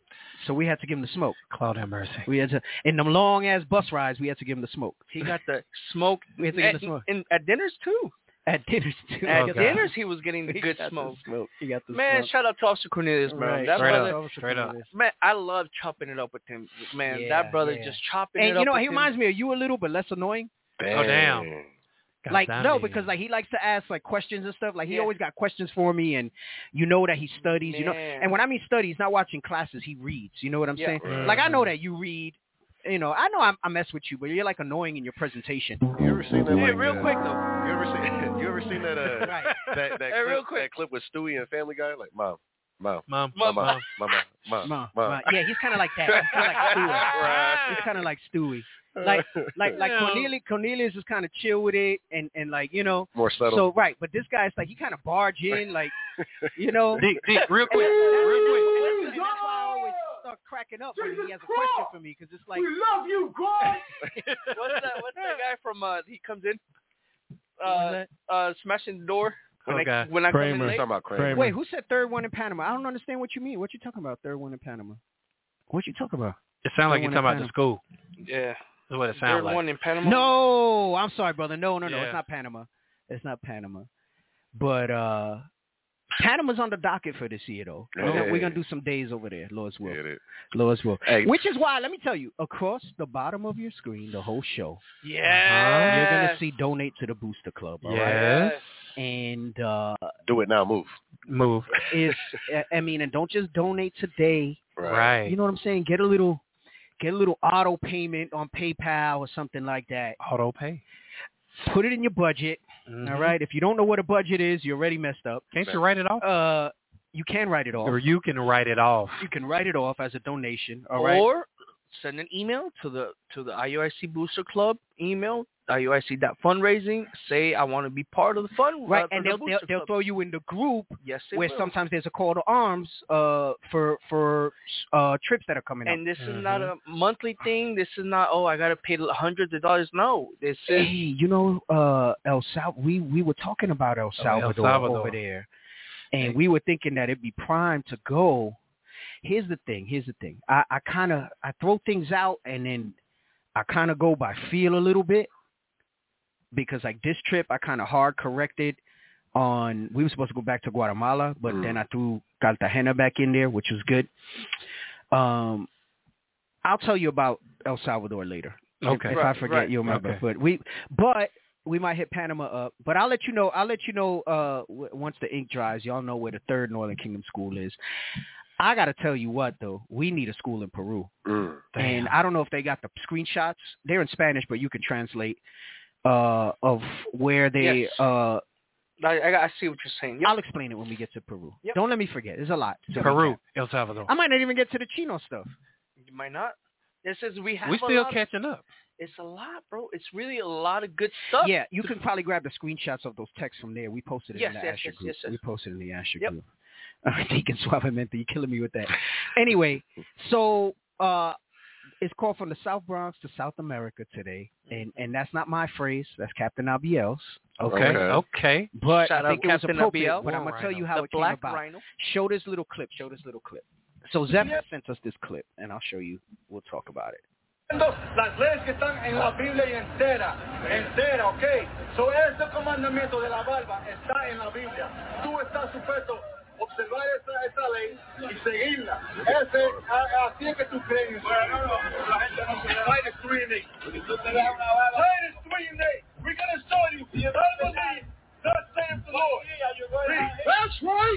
So we had to give him the smoke. Cloud have mercy. We had to in them long ass bus rides. We had to give him the smoke. He got the smoke. We had to give him At, the smoke in, at dinners, too. at dinners too. At Okay. dinners, he was getting the He good got the smoke. smoke. He got the Man, smoke. shout out to Officer Cornelius, bro. Right. That Straight brother, up. Straight up. man, I love chopping it up with him. Man, Yeah, that brother yeah. just chopping And it you up know, with he him. reminds me of you a little, but less annoying. Oh, damn. Like God no, damn. because like he likes to ask like questions and stuff. Like he Yeah. always got questions for me, and you know that he studies. You know, Man. and when I mean studies, not watching classes, he reads. You know what I'm Yeah. saying? Right. Like I know that you read. You know, I know I'm, I mess with you, but you're like annoying in your presentation. You ever seen that? Yeah, like, real uh, quick, though. You ever seen? You ever seen that? Uh, Right. that that Hey, clip, real quick. that clip with Stewie and Family Guy? Like, mom, mom, Mom, mom, mom, mom, mom, mom, Ma, mom. ma. Yeah, he's kind of like that. He's kind of like Stewie. Right. He's kind of like Stewie. Like, like, like Yeah. Cornelius. Cornelius is kind of chill with it, and and like you know. More subtle. So right, but this guy's like he kind of barge in, like you know. Dick, Dick, real quick, And real quick. that's- and that's why I always start cracking up when he has a question for me, because it's like, love you, God. What's that? What's that guy from? Uh, he comes in, what was uh, that? uh, smashing the door when Okay. I when I come in Kramer. We're late. talking about Kramer. Wait, who said third one in Panama? I don't understand what you mean. What you talking about? Third one in Panama? What you talking about? It sounds like Third you're one talking in about the school. Yeah, That's what it third sounds like. one in Panama. No, I'm sorry, brother. No, no, no. Yeah. It's not Panama. It's not Panama. But uh Panama's on the docket for this year, though. We're, gonna, we're gonna do some days over there, Lord's will. Get it. Lord's will. Hey. Which is why, let me tell you, across the bottom of your screen, the whole show, Yeah, you're gonna see donate to the Booster Club. All right? Yes. And uh Do it now. Move. Move. it's I mean, and don't just donate today. Right. You know what I'm saying? Get a little, get a little auto payment on PayPal or something like that. Auto pay. Put it in your budget. Mhm. All right. If you don't know what a budget is, you're already messed up. Can't you write it off? Uh, you can write it off. Or you can write it off. You can write it off as a donation. All right. or send an email to the to the I U I C Booster Club email, I U I C dot fundraising. Say I want to be part of the fund. Right, uh, and the they'll, they'll Booster they'll Club. throw you in the group Yes, they where will. sometimes there's a call to arms uh for for uh trips that are coming up. And this is not a monthly thing. This is not, oh, I got to pay hundreds of dollars. No. This Hey, is, you know, uh, El Sal, we we were talking about El Salvador, Salvador. over there, and we were thinking that it'd be prime to go. Here's the thing. Here's the thing. I, I kind of I throw things out, and then I kind of go by feel a little bit, because like this trip, I kind of hard corrected on. We were supposed to go back to Guatemala, but Mm. then I threw Cartagena back in there, which was good. Um, I'll tell you about El Salvador later. If- Okay. If, Right, I forget, right. you'll remember. Okay. But we, but we might hit Panama up. But I'll let you know. I'll let you know uh, w- once the ink dries. Y'all know where the third Northern Kingdom school is. I gotta tell you what though, we need a school in Peru, Mm. and I don't know if they got the screenshots. They're in Spanish, but you can translate. uh, of where they. Yes. Uh, I, I I see what you're saying. Yep. I'll explain it when we get to Peru. Yep. Don't let me forget. There's a lot. to Peru, recap. El Salvador. I might not even get to the Chino stuff. You might not. It says we have We a still lot catching up. Of, it's a lot, bro. It's really a lot of good stuff. Yeah, you can probably grab the screenshots of those texts from there. We posted it Yes, in the yes, Asher yes, group. yes, yes. We posted it in the Asher Yep. group. Deacon Suavemente, you're killing me with that. Anyway, so uh, it's called From the South Bronx to South America today, and and that's not my phrase. That's Captain Abiel's. Okay. Okay. Okay. But Shout I think out it was Captain appropriate. Abiel. But I'm gonna tell you how the it came Black about. Rhino. Show this little clip. Show this little clip. So Zeph sent us this clip, and I'll show you. We'll talk about it. Las leyes que están en la Biblia y entera, entera, ¿ok? So ese comandamiento de la barba está en la Biblia. Tú estás supuesto a observar esa, esa ley y seguirla. Ese, a, así es que tú crees. Bueno, no, la gente no se le es three and eight. Light is three and eight. We're going to show you. Bible means, thus saith the Lord. Read. That's right.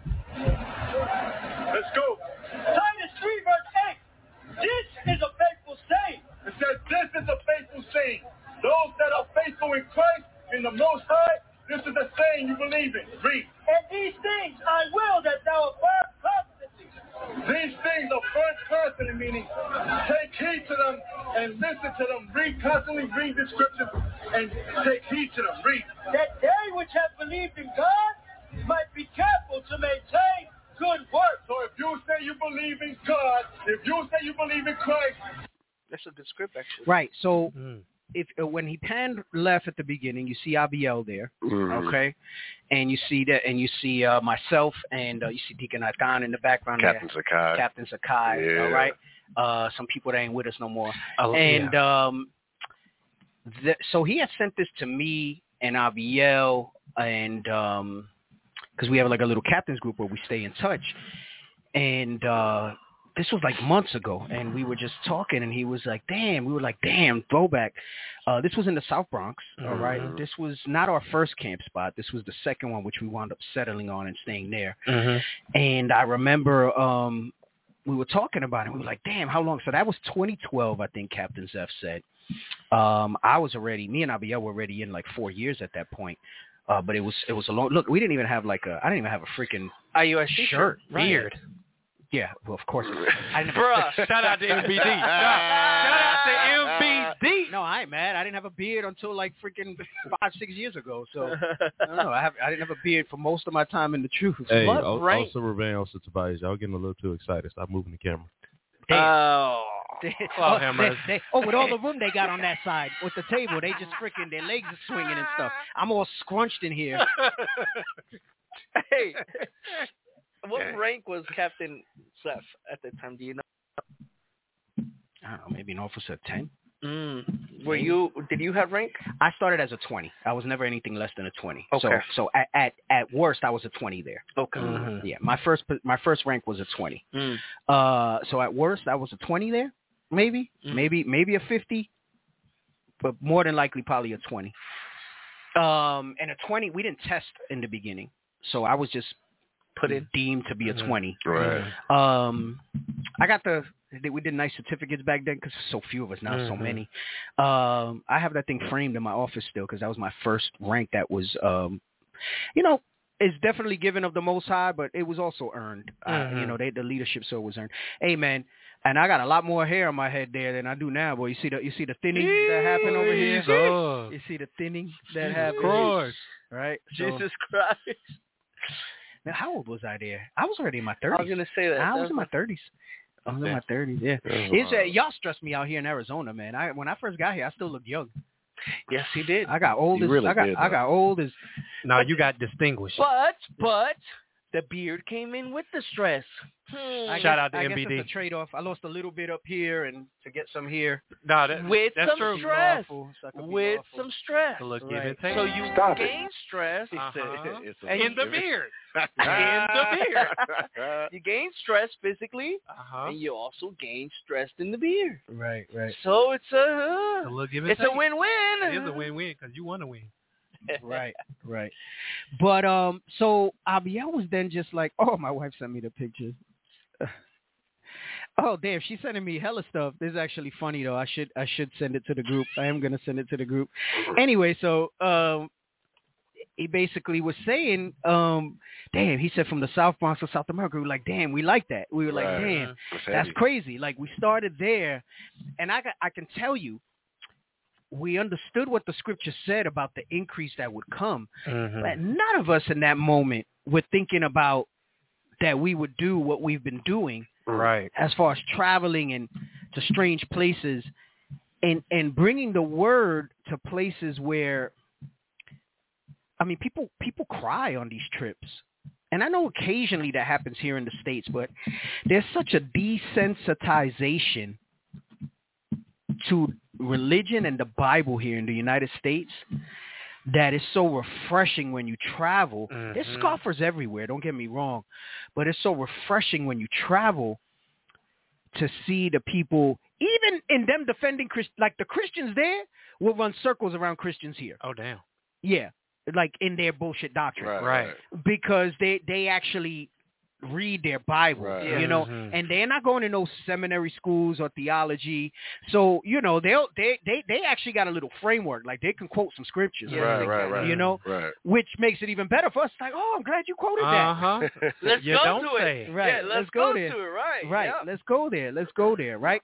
Let's go. Titus three verse eight. This is a faithful saying. It says, this is a faithful saying. Those that are faithful in Christ, in the Most High, this is the saying you believe in. Read. And these things I will that thou affirm constantly. These things affirm constantly, meaning take heed to them and listen to them. Read constantly, read the scriptures, and take heed to them. Read. That they which have believed in God might be careful to maintain good works. So if you say you believe in God, if you say you believe in Christ, That's a good script, actually. Right. So Mm. if uh, when he panned left at the beginning, you see Abiel there, Mhm. okay, and you see that, and you see uh, myself, and uh, you see Deacon Atan in the background Captain there, Sakai. Captain Sakai, Yeah. all right. Uh, some people that ain't with us no more, Oh, and yeah. um, the, so he had sent this to me and Abiel, and um, because we have like a little captains group where we stay in touch, and. uh This was like months ago, and we were just talking, and he was like, damn, we were like, damn, throwback. Uh, this was in the South Bronx, all right? Mhm. This was not our first camp spot. This was the second one, which we wound up settling on and staying there. Mhm. And I remember um, we were talking about it. We were like, damn, how long? So that was twenty twelve, I think Captain Zeph said. Um, I was already, me and Abiel were already in like four years at that point. Uh, but it was it was a long, look, we didn't even have like a, I didn't even have a freaking I U S shirt. Right. Beard. Yeah, well, of course. I didn't have Bruh. Shout out to M B D. Shout, shout out to M B D. No, I ain't mad. I didn't have a beard until like freaking five, six years ago. So I don't know. I have I didn't have a beard for most of my time in the truth. Hey, What al- rank? also Remain also Tobias. Y'all getting a little too excited. Stop moving the camera. Oh. Oh, oh, have they, mercy. they, oh, with all the room they got on that side with the table, they just freaking their legs are swinging and stuff. I'm all scrunched in here. Hey. What rank was Captain Zeph at the time? Do you know? I don't know, maybe an officer of ten. Mm. Were you? Did you have rank? I started as a twenty. I was never anything less than a twenty. Okay. So so at at, at worst I was a twenty there. Okay. Mhm. Yeah, my first my first rank was a twenty. Mm. Uh, so at worst I was a twenty there, maybe, Mm. maybe maybe a fifty, but more than likely probably a twenty. Um, and a twenty we didn't test in the beginning, so I was just Put in. deemed to be a Mhm. twenty. Right. Um, I got the we did nice certificates back then because so few of us now, so Mhm. many. Um, I have that thing framed in my office still because that was my first rank. That was, um, you know, it's definitely given of the Most High, but it was also earned. Uh, Mhm. you know, they, the leadership so was earned. Hey man, and I got a lot more hair on my head there than I do now. Boy, you see the you see the thinning that happened over here. Jesus. You see the thinning that Jesus happened, Christ. right? So- Jesus Christ. Now, how old was I there? I was already in my I was thirties. gonna say that. I was That's in my my- thirties. I was in my thirties. Yeah. That's It's uh, wild. y'all stressed me out here in Arizona, man. I when I first got here, I still looked young. Yes, he did. I got old You as really I got did, I though. got old as No, you got distinguished. But but the beard came in with the stress. I Shout guess, out to I M B D. guess it's a trade off. I lost a little bit up here and to get some here. No, that, With that's some true. stress. Lawful, so I could be With lawful. some stress. So look, give Right. and take. So you Stop it. gain stress. Uh-huh. It's a- And in the beard. in the beard. You gain stress physically, Uh-huh. and you also gain stress in the beard. Right, right, So it's a So look, give and it's a take. win-win. It is a win-win because you want to win. right, right. But um, so Abiel was then just like, oh, my wife sent me the pictures. Oh damn, she's sending me hella stuff. This is actually funny though. I should I should send it to the group. I am gonna send it to the group. Anyway, so um, he basically was saying, um, damn, he said from the South Bronx to South America. We were like, damn, we like that. We were like, Right. damn, That's that's heavy. crazy. Like we started there, and I got, I can tell you, we understood what the scripture said about the increase that would come, Mhm. but none of us in that moment were thinking about that we would do what we've been doing. Right. As far as traveling and to strange places and and bringing the word to places where, I mean, people people cry on these trips. And I know occasionally that happens here in the States, but there's such a desensitization to religion and the Bible here in the United States that is so refreshing when you travel. Mhm. There's scoffers everywhere, don't get me wrong, but it's so refreshing when you travel to see the people, even in them defending Christ, like the Christians there will run circles around Christians here. Oh damn. Yeah, like in their bullshit doctrine, Right. Right. because they they actually read their Bible, Right. you know, Mhm. and they're not going to no seminary schools or theology. So, you know, they'll, they they they actually got a little framework. Like they can quote some scriptures, Yeah, Right, right, right. you know, Right. which makes it even better for us. Like, oh, I'm glad you quoted that. Uh huh. Let's You go don't to say. it. Right, Yeah, let's, let's go go, there. to it. Right. Right. Yeah. Let's go there. Let's go there. Right.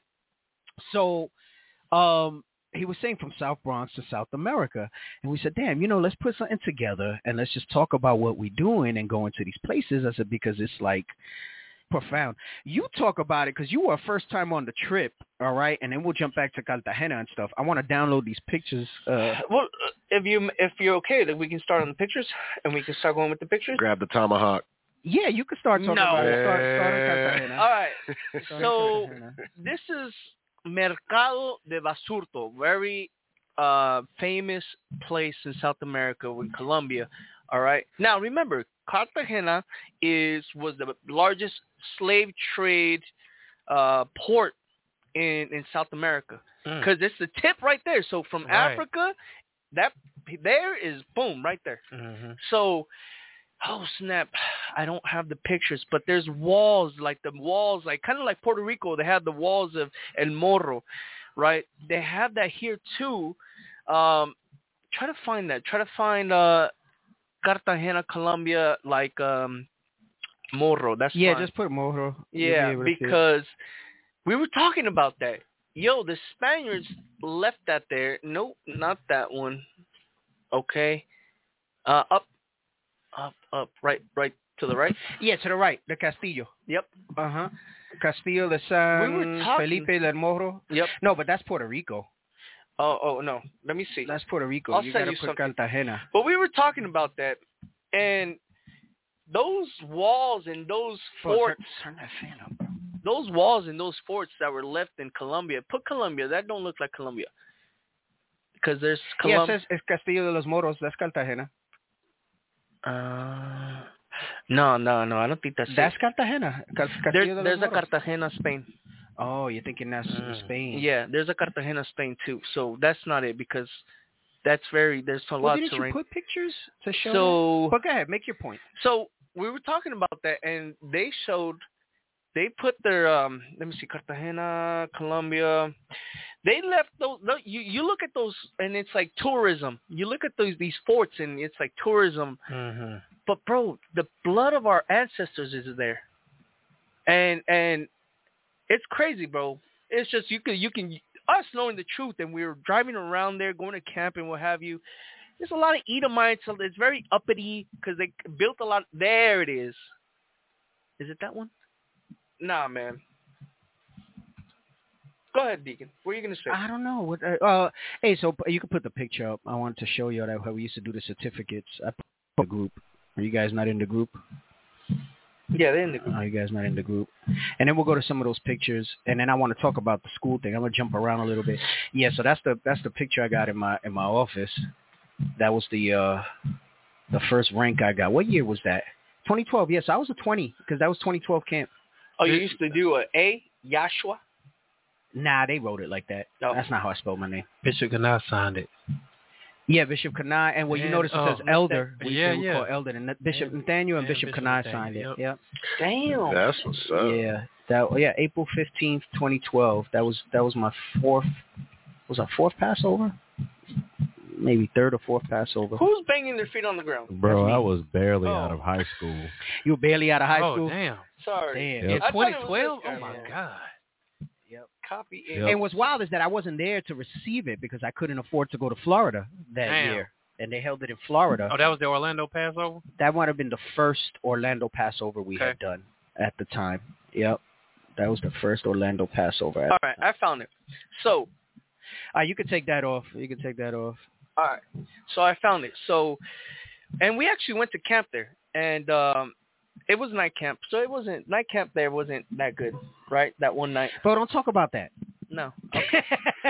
So, um, he was saying from South Bronx to South America, and we said, damn, you know, let's put something together and let's just talk about what we're doing and going to these places. I said, because it's like profound. You talk about it because you were first time on the trip. All right. And then we'll jump back to Cartagena and stuff. I want to download these pictures. Uh, Well, uh, if you if you're okay, then we can start on the pictures, and we can start going with the pictures. Grab the tomahawk. yeah, you can start talking No. about it. Start, start in Eh. Cartagena. All right. Start in So Cartagena. this is Mercado de Basurto, very uh, famous place in South America, in Colombia. All right. Now remember, Cartagena is was the largest slave trade uh, port in in South America Mm. because it's the tip right there. So from Right. Africa, that there is boom right there. Mhm. So, oh snap! I don't have the pictures, but there's walls like the walls, like kind of like Puerto Rico. They have the walls of El Morro, right? They have that here too. Um, try to find that. Try to find uh, Cartagena, Colombia, like um, Morro. That's Yeah, fine. just put Moro. You'll be Yeah, able to see it. because we were talking about that. Yo, the Spaniards left that there. Nope, not that one. Okay. Uh, up, up, up, right, right to the right. Yeah, to the right, the Castillo. Yep, Uh huh. Castillo de San We were talking- Felipe del Morro. yep. No, but that's Puerto Rico. Oh, oh no. Let me see. That's Puerto Rico. I'll you send gotta you put something. Cartagena. But we were talking about that, and those walls and those Bro, forts, turn, turn that fan up, bro. those walls and those forts that were left in Colombia. Put Colombia. That don't look like Colombia. Because there's Yeah, it Colombia. says it's Castillo de los Moros. That's Cartagena. Uh, no, no, no. I don't think that's That's it. Cartagena. Cas- Castillo There, de los there's a Moros. Cartagena, Spain. Oh, you're thinking that's in Mm. Spain. Yeah, there's a Cartagena, Spain too. So that's not it because that's very there's a Well, lot didn't to you rank. put pictures to show? So that? But go ahead, make your point. so we were talking about that, and they showed they put their um let me see Cartagena, Colombia. They left those. No, you you look at those, and it's like tourism. You look at those these forts, and it's like tourism. Mhm. But bro, the blood of our ancestors is there, and and it's crazy, bro. It's just you can you can us knowing the truth, and we were driving around there, going to camp and what have you. There's a lot of Edomites. So it's very uppity because they built a lot. There it is. Is it that one? Nah, man. Go ahead, Deacon. What are you gonna say? I don't know. What? Uh, uh, hey, so p- you can put the picture up. I wanted to show you that how we used to do the certificates. I put the group. Are you guys not in the group? Yeah, they're in the group. Are you guys not in the group? And then we'll go to some of those pictures, and then I want to talk about the school thing. I'm gonna jump around a little bit. Yeah, so that's the that's the picture I got in my in my office. That was the uh, the first rank I got. What year was that? twenty twelve. Yes, I was a twenty because that was twenty twelve camp. Oh, you used to do a A, Yashua? Nah, they wrote it like that. No. That's not how I spelled my name. Bishop Ganai signed it. Yeah, Bishop Kanai, and well, you And- notice it oh, says elder. We yeah, say we yeah. call elder, and that Bishop And- Nathaniel and and Bishop Bishop Kanai Nathaniel, signed it. yep. Yep. Damn. That's what's up. Yeah, That yeah, April fifteenth, twenty twelve. That was that was my fourth. Was our fourth Passover? Maybe third or fourth Passover. Who's banging their feet on the ground? Bro, I was barely Oh. out of high school. You were barely out of high oh, school. damn. Sorry. Damn. Yep. I In thought it was twenty twelve? this Oh, year. my Yeah. God. Copy it. Yep. And what's wild is that I wasn't there to receive it because I couldn't afford to go to Florida that Damn. year, and they held it in Florida. Oh, that was the Orlando Passover? That might have been the first Orlando Passover we Okay. had done at the time. Yep, that was the first Orlando Passover. At All right, I found it. So, All right, you can take that off. You can take that off. all right. So I found it. So, and we actually went to camp there, and um, it was night camp. So it wasn't night camp there wasn't that good, right? That one night. But don't talk about that. No. Okay.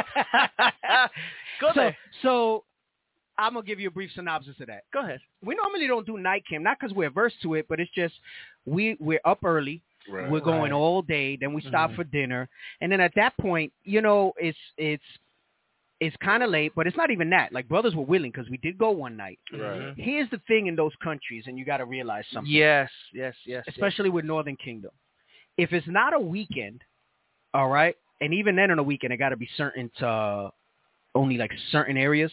Go so, there. so I'm gonna give you a brief synopsis of that. Go ahead. We normally don't do night camp, not because we're averse to it, but it's just we we're up early. Right. We're going Right. all day. Then we stop Mhm. for dinner, and then at that point, you know, it's it's it's kind of late, but it's not even that. Like brothers were willing because we did go one night. Right. Here's the thing in those countries, and you got to realize something, Yes, yes, yes. especially with Northern Kingdom. If it's not a weekend, all right, and even then on a weekend, it got to be certain to only like certain areas.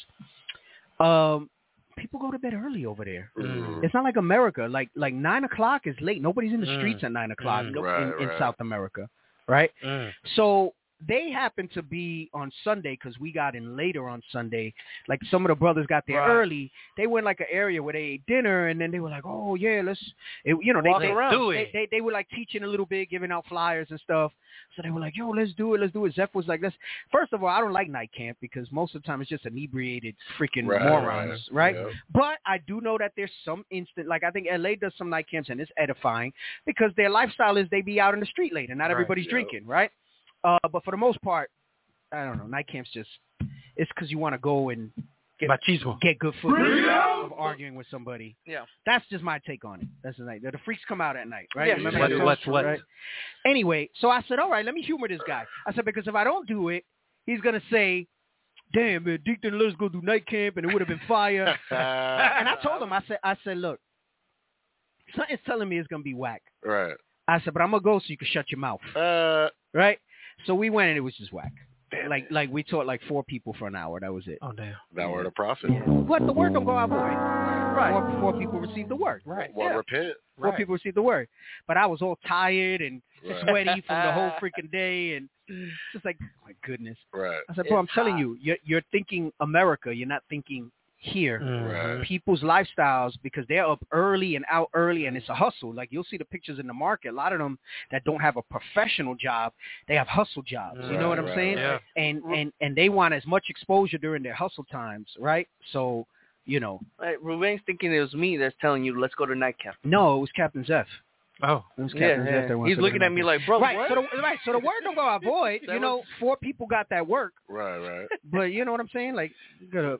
Um, people go to bed early over there. Mhm. It's not like America. Like like nine o'clock is late. Nobody's in the Mm. streets at nine o'clock Mm. no- Right, in, in right. South America, right? Mm. So they happened to be on Sunday because we got in later on Sunday. Like some of the brothers got there Right. early. They went like an area where they ate dinner, and then they were like, "Oh yeah, let's," it, you know, they Walk they, around. Do they, it. they they were like teaching a little bit, giving out flyers and stuff. So they were like, "Yo, let's do it, let's do it." Zeph was like, "Let's." First of all, I don't like night camp because most of the time it's just inebriated freaking Right, morons, right? Yep. But I do know that there's some instant, like I think L A does some night camps, and it's edifying because their lifestyle is they be out in the street late, and not Right, everybody's yep. drinking, right? Uh, but for the most part, I don't know. Night camps just it's because you want to go and get Machismo. get good footage of arguing with somebody. Yeah. That's just my take on it. That's the night. The freaks come out at night, right? Yes. Remember What, that what, song? what? Right? Anyway, so I said, all right, let me humor this guy. I said, because if I don't do it, he's gonna say, damn, man, Deke didn't let us go do night camp, and it would have been fire. And I told him, I said, I said, look, something's telling me it's gonna be whack. Right. I said, but I'm gonna go so you can shut your mouth, Uh, right? So we went, and it was just whack. damn Like, it. like we taught like four people for an hour. That was it. Oh, damn. Thou art a prophet. What the word don't go out, boy. Right. Four, four people received the word. Right. Well, Yeah. repent. Four Right. people received the word. But I was all tired and Right. sweaty from the whole freaking day, and just like, oh my goodness. Right. I said, bro, I'm It's telling hot. you, you're, you're thinking America. You're not thinking here. Mhm. Right. People's lifestyles, because they're up early and out early, and it's a hustle. Like you'll see the pictures in the market. A lot of them that don't have a professional job, they have hustle jobs. You know Right, what I'm right, saying? Yeah. And and and they want as much exposure during their hustle times, right? So, you know, Right, Ruben's thinking it was me that's telling you let's go to night camp. no, it was Captain Zeph. Oh. It was Yeah, Captain Zeph yeah. that wants He's to go looking to at me night like, bro, camp. right. what? So the, right. So the word don't go out void. That You know, was- four people got that work, Right. Right. but you know what I'm saying? Like, you gotta.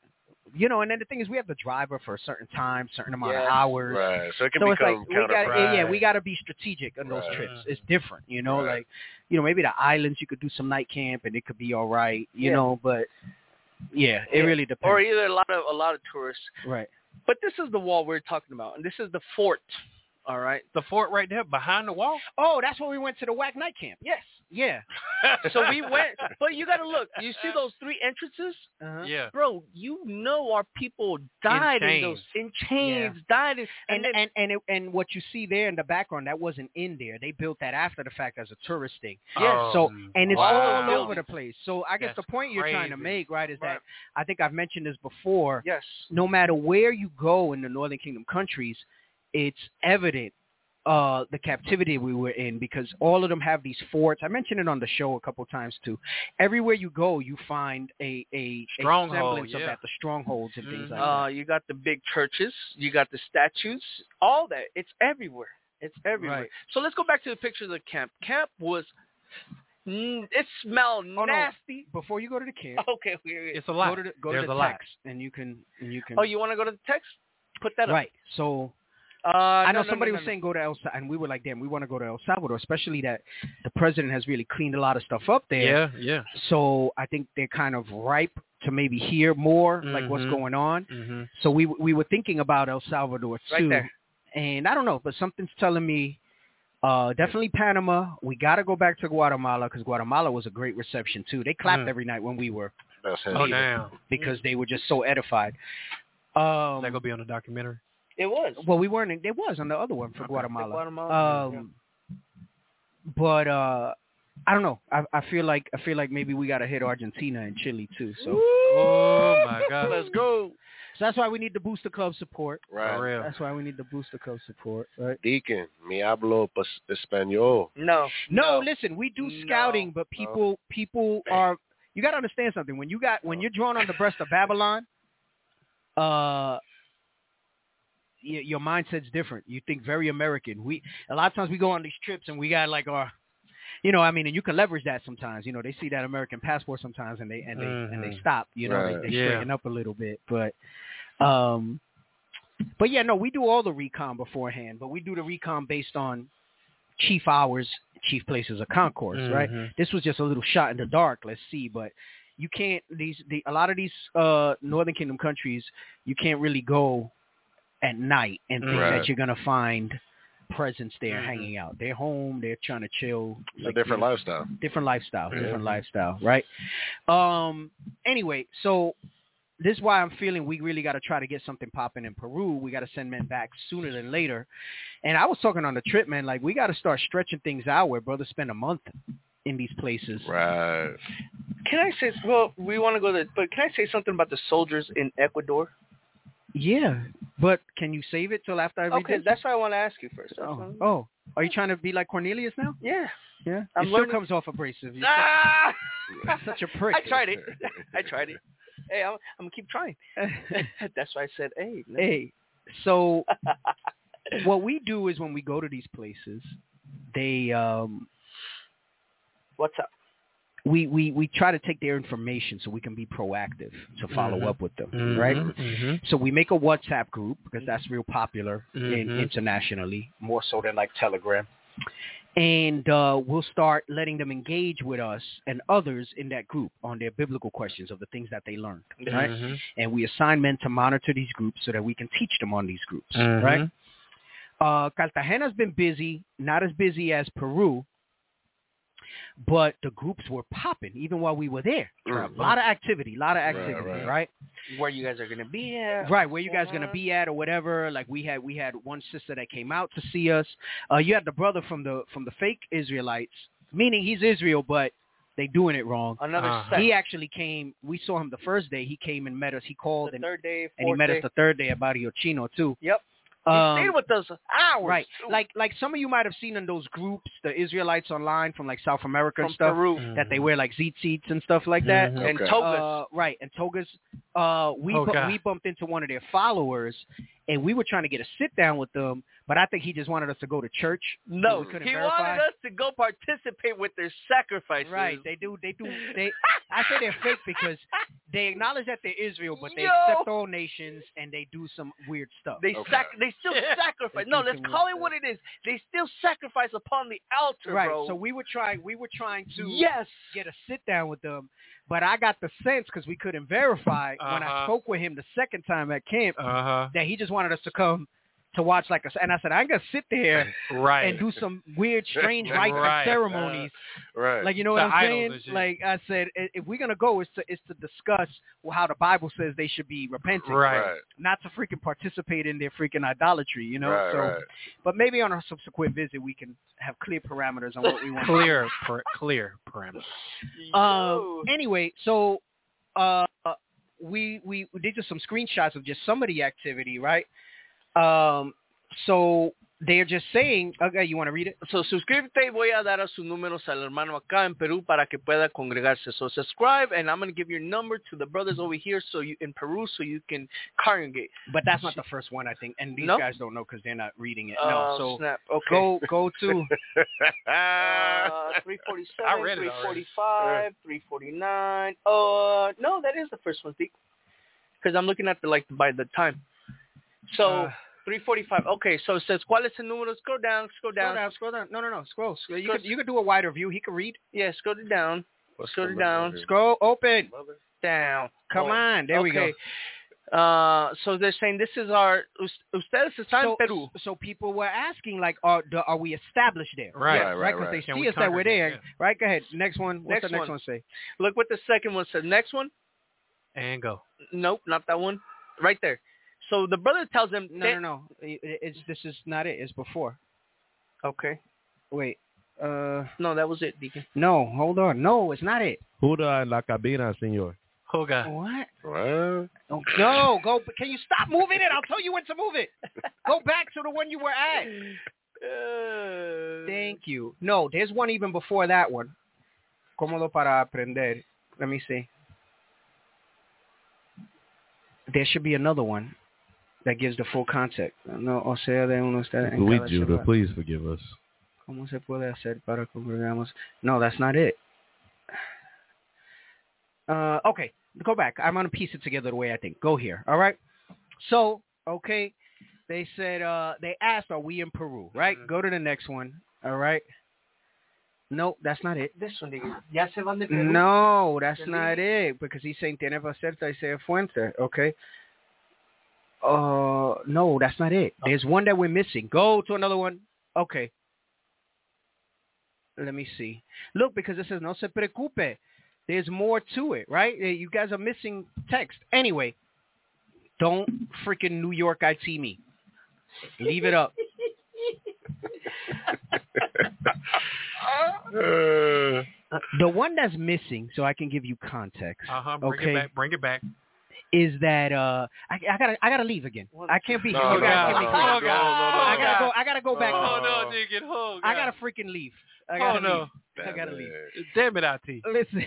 You know, and then the thing is, we have the driver for a certain time, certain amount of Yes. hours. Right. So it can So it's become like we got, counterproductive. yeah, yeah, Right. we got to be strategic on those Right. trips. It's different, you know. Right. Like, you know, maybe the islands you could do some night camp and it could be all right, you Yeah. know. But yeah, it Yeah. really depends. Or either a lot of a lot of tourists. right. But this is the wall we're talking about, and this is the fort. All right. The fort right there behind the wall? Oh, that's when we went to the whack night camp. Yes. Yeah. So we went, but you got to look. You see those three entrances, Uh-huh. Yeah. bro? You know our people died in, those in chains, died in, And and, then, and and, it, and what you see there in the background, that wasn't in there. They built that after the fact as a tourist thing. Yes. So Um, and it's wow. all over the place. So I guess That's the point you're trying to crazy. make, right, is Right. that I think I've mentioned this before. yes, No matter where you go in the Northern Kingdom countries, it's evident uh, the captivity we were in because all of them have these forts. I mentioned it on the show a couple of times too. Everywhere you go, you find a a, a Stronghold, semblance of yeah. that, the strongholds and things like uh, you got the big churches, you got the statues, all that. It's everywhere. It's everywhere. Right. So let's go back to the pictures of the camp. Camp was, mm, it smelled Oh, no. nasty. that. Before you go to the camp, Okay, okay. It's a lot. go to the, go There's to the a lot. text, and you can and you can. Oh, you want to go to the text? Put that up. right. So Uh, I know no, no, somebody no, was no, saying go to El Sa- and we were like, damn, we want to go to El Salvador, especially that the president has really cleaned a lot of stuff up there. Yeah, yeah. So I think they're kind of ripe to maybe hear more, like what's Mhm. going on. Mm-hmm. So we we were thinking about El Salvador Right too, there. and I don't know, but something's telling me Uh, definitely Panama. We got to go back to Guatemala because Guatemala was a great reception too. They clapped Mm. every night when we were That's Oh it. damn. because they were just so edified. Um, Is that gonna be on the documentary? It was. well, we weren't. There was on the other one for Okay. Guatemala. Guatemala, Um, but uh, I don't know. I, I feel like I feel like maybe we got to hit Argentina and Chile too. So, Oh my God. Let's go. so that's why we need the Booster Club support. For Right. real. That's why we need the Booster Club support. Right? Deacon, me hablo pas- español. No. No, listen, we do No. scouting, but people people are. You got to understand something. When you got when you're drawn on the breast of Babylon, uh, y- your mindset's different. You think very American. We a lot of times we go on these trips and we got like our, you know, I mean, and you can leverage that sometimes. You know, they see that American passport sometimes and they and they and they Mhm. stop. You know, Right. they, they Yeah. straighten up a little bit, but. Um, but yeah, no, we do all the recon beforehand, but we do the recon based on chief hours, chief places of concourse, right? Mhm. This was just a little shot in the dark. Let's see, but you can't. These the a lot of these uh, Northern Kingdom countries, you can't really go at night and think Right. that you're gonna find presence there Mhm. hanging out. They're home. They're trying to chill. It's like, a different you know, lifestyle. different lifestyle, Yeah. different lifestyle, right? Um. Anyway, so this is why I'm feeling we really got to try to get something popping in Peru. We got to send men back sooner than later. And I was talking on the trip, man, like we got to start stretching things out where brothers spend a month in these places. Right. Can I say? Well, we want to go there, but can I say something about the soldiers in Ecuador? Yeah, but can you save it till after I read Okay, this? that's why I want to ask you first. That's Oh, what- oh, are you trying to be like Cornelius now? Yeah. Yeah, I'm it still learning- comes off abrasive. You're Ah! such, such a prick. I tried it. I tried it. Hey, I'm, I'm gonna keep trying. That's why I said, hey. no. Hey, so what we do is when we go to these places, they um, What's up? we, we, we try to take their information so we can be proactive to follow Mhm. up with them, Mhm. right? Mhm. So we make a WhatsApp group because that's real popular in, Mhm. internationally, more so than like Telegram. And uh, we'll start letting them engage with us and others in that group on their biblical questions of the things that they learned, right? Mhm. And we assign men to monitor these groups so that we can teach them on these groups, Mhm. right? Uh, Cartagena's been busy, not as busy as Peru, but the groups were popping even while we were there. A lot of activity, a lot of activity, right. right? Where you guys are gonna be at? Right, where you guys gonna Uh-huh. be at or whatever. Like we had, we had one sister that came out to see us. Uh, you had the brother from the from the fake Israelites, meaning he's Israel, but they doing it wrong. Another Uh-huh. sect. He actually came. We saw him the first day. He came and met us. He called the and, third day, fourth and he met day. us the third day at Barrio Chino too. Yep. He Um, stayed with us hours. Right, like like some of you might have seen in those groups, the Israelites online from like South America from and stuff, Peru. that they wear like zit-zits and stuff like that. Mhm. And Okay. togas. Uh, right, and togas. Uh, we Oh, bu- God. we bumped into one of their followers, and we were trying to get a sit down with them, but I think he just wanted us to go to church. no, we couldn't he verify. wanted us to go participate with their sacrifices. Right, they do. They do. They. I say they're fake because they acknowledge that they're Israel, but they Yo. accept all nations and they do some weird stuff. They Okay. sac- They still sacrifice. They No, do let's some call weird it what it is. They still sacrifice upon the altar, Right. bro. So we were trying. We were trying to. yes. get a sit down with them, but I got the sense because we couldn't verify when I Uh-huh. spoke with him the second time at camp Uh-huh. that he just wanted us to come to watch like a, and I said I ain't gonna sit there Right. and do some weird strange rites Right. and ceremonies, Right. like you know The what I'm idols saying? and shit. Like I said, i- if we're gonna go, it's to it's to discuss how the Bible says they should be repenting, Right. Right. not to freaking participate in their freaking idolatry, you know. Right, so, right. but maybe on a subsequent visit we can have clear parameters on what we want. Clear, per, clear parameters. Um. Anyway, so uh, we we we did just some screenshots of just some of the activity, right? Um. So they're just saying, okay, you want to read it? So, suscríbete y voy a dar a sus números al hermano acá en Perú para que pueda congregarse. So, subscribe, and I'm going to give your number to the brothers over here so you in Peru so you can congregate. But that's not the first one, I think, and these No? guys don't know because they're not reading it. Oh, no. So snap. Okay. go go to Uh, three I forty-seven, read it three already. forty-five, three forty-nine. Uh, no, that is the first one, Zeke. Because I'm looking at the like by the time. So Uh, three forty-five. Okay, so it says ¿Cuál es el número? Scroll down, scroll scroll down. down, scroll down. No, no, no, scroll. scroll. You Scroll- could you could do a wider view. He could read. Yeah, scroll it down. What's Scroll the it down. number? Scroll open. Down. Come Oh, on, there we go. okay. Uh, so they're saying this is our ustedes están en So, Peru. so people were asking, like, are the, are we established there? Right. Yes, Right, right, right, because right. they Can see we us that we're there. congregate? Right, go ahead. Next one. What's Next the next one. one say? Look what the second one says. Next one. And go. Nope, not that one. Right there. So the brother tells him. No, no, no. It- It's this is not it. It's before. Okay. Wait. Uh, No, that was it, Deacon. no. Hold on. No, it's not it. Juda en la cabina, señor. Oh, God. What? What? Oh, no, go. Can you stop moving it? I'll tell you when to move it. Go back to the one you were at. Thank you. No, there's one even before that one. Cómodo para aprender. Let me see. There should be another one that gives the full context. No, o sea, de uno está en Sweet cada Judah, ciudad. please forgive us. ¿Cómo se puede hacer para congregamos? No, that's not it. Uh, okay, go back. I'm going to piece it together the way I think. Go here, all right? So, okay, they said, uh, they asked, are we in Peru, right? Mm-hmm. Go to the next one, all right? No, that's not it. This one, Deacon. Ya se van de Peru. No, that's Really? not it, because he's saying tiene certa y se fuente, okay? Uh, no, that's not it. There's one that we're missing. Go to another one. Okay. Let me see. Look, because it says no se preocupe. There's more to it, right? You guys are missing text. Anyway, don't freaking New York I T me. Leave it up. Uh, The one that's missing, so I can give you context, Uh-huh. Bring okay, it back. Bring it back. is that uh, I, I gotta I gotta leave again. I can't be here. No, You no, guys no, give me no, time. no, no, no, I no. gotta go. I gotta go back. Oh, now. no, Deacon. Oh, I God. gotta freaking leave. I Oh, gotta no. leave. I gotta leave. Damn it, I T. Listen,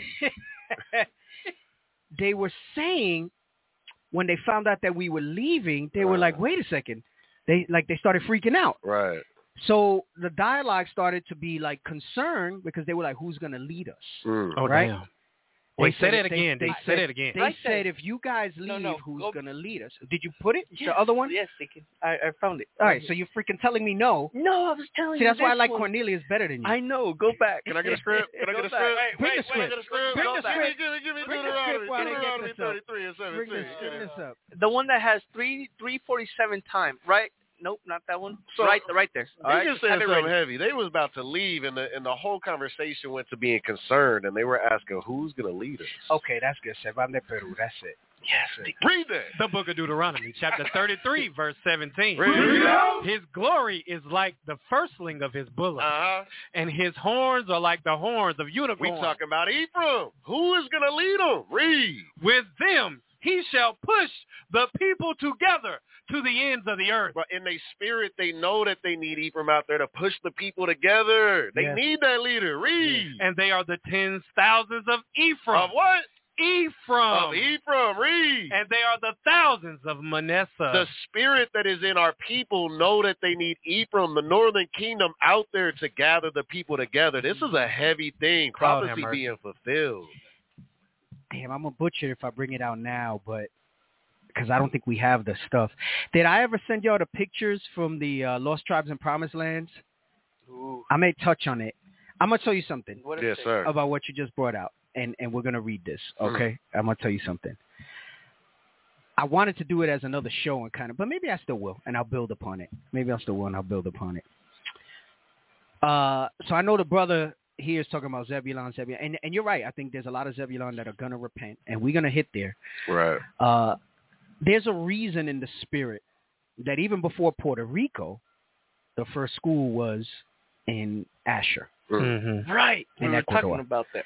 they were saying when they found out that we were leaving, they were like, "Wait a second." They like they started freaking out. Right. So the dialogue started to be like concerned because they were like, "Who's gonna lead us?" Mm. Oh, Right? damn. Wait, They say said- that again. they- They, they say said- that again. They Right said there. if you guys leave, No, no, who's go- gonna lead us? Did you put it? Yes. The other one? Yes, Deacon. I, I found it. All right, so you're freaking telling me no. No, I was telling See, you. that's why I this like one. Cornelius better than you. I know. Go back. Can I get a script? Can I Go get a back. script? Wait, Bring wait, the script. wait, Get a script? Bring Go the back. script. Give me, give me Bring the Deuteronomy. script while I get Deuteronomy this up. thirty-three and Bring seventeen. this, bring this up. The one that has three three forty seven time, right? Nope, not that one. So- right, right there. All They right, just have said it something ready. heavy. They was about to leave, and the and the whole conversation went to being concerned, and they were asking who's going to lead us. Okay, that's good. Se van de Peru. That's it. Yes. Read that. The book of Deuteronomy, chapter thirty-three, verse seventeen. Read. His glory is like the firstling of his bullock, Uh-huh. and his horns are like the horns of We unicorns. talking about Ephraim. Who is going to lead them? Read. With them he shall push the people together to the ends of the earth. But in their spirit, they know that they need Ephraim out there to push the people together. They Yes. need that leader. Read. And they are the tens thousands of Ephraim. Of what? Ephraim. Of Ephraim. Read. And they are the thousands of Manasseh. The spirit that is in our people know that they need Ephraim, the northern kingdom, out there to gather the people together. This is a heavy thing. God have Prophecy mercy. being fulfilled. Damn, I'm a butcher if I bring it out now, but because I don't think we have the stuff. Did I ever send y'all the pictures from the uh, Lost Tribes and Promised Lands? Ooh, I may touch on it. I'm gonna tell you something what is Yes, it? sir. about what you just brought out, and and we're gonna read this. Okay, I'm gonna tell you something. I wanted to do it as another show and kind of, but maybe I still will, and I'll build upon it. Maybe I still will, and I'll build upon it. Uh, so I know the brother here is talking about Zebulon, Zebulon, and and you're right. I think there's a lot of Zebulon that are gonna repent, and we're gonna hit there. Right. Uh, there's a reason in the spirit that even before Puerto Rico, the first school was in Asher. Mm-hmm. Right. We In were Ecuador. talking about that.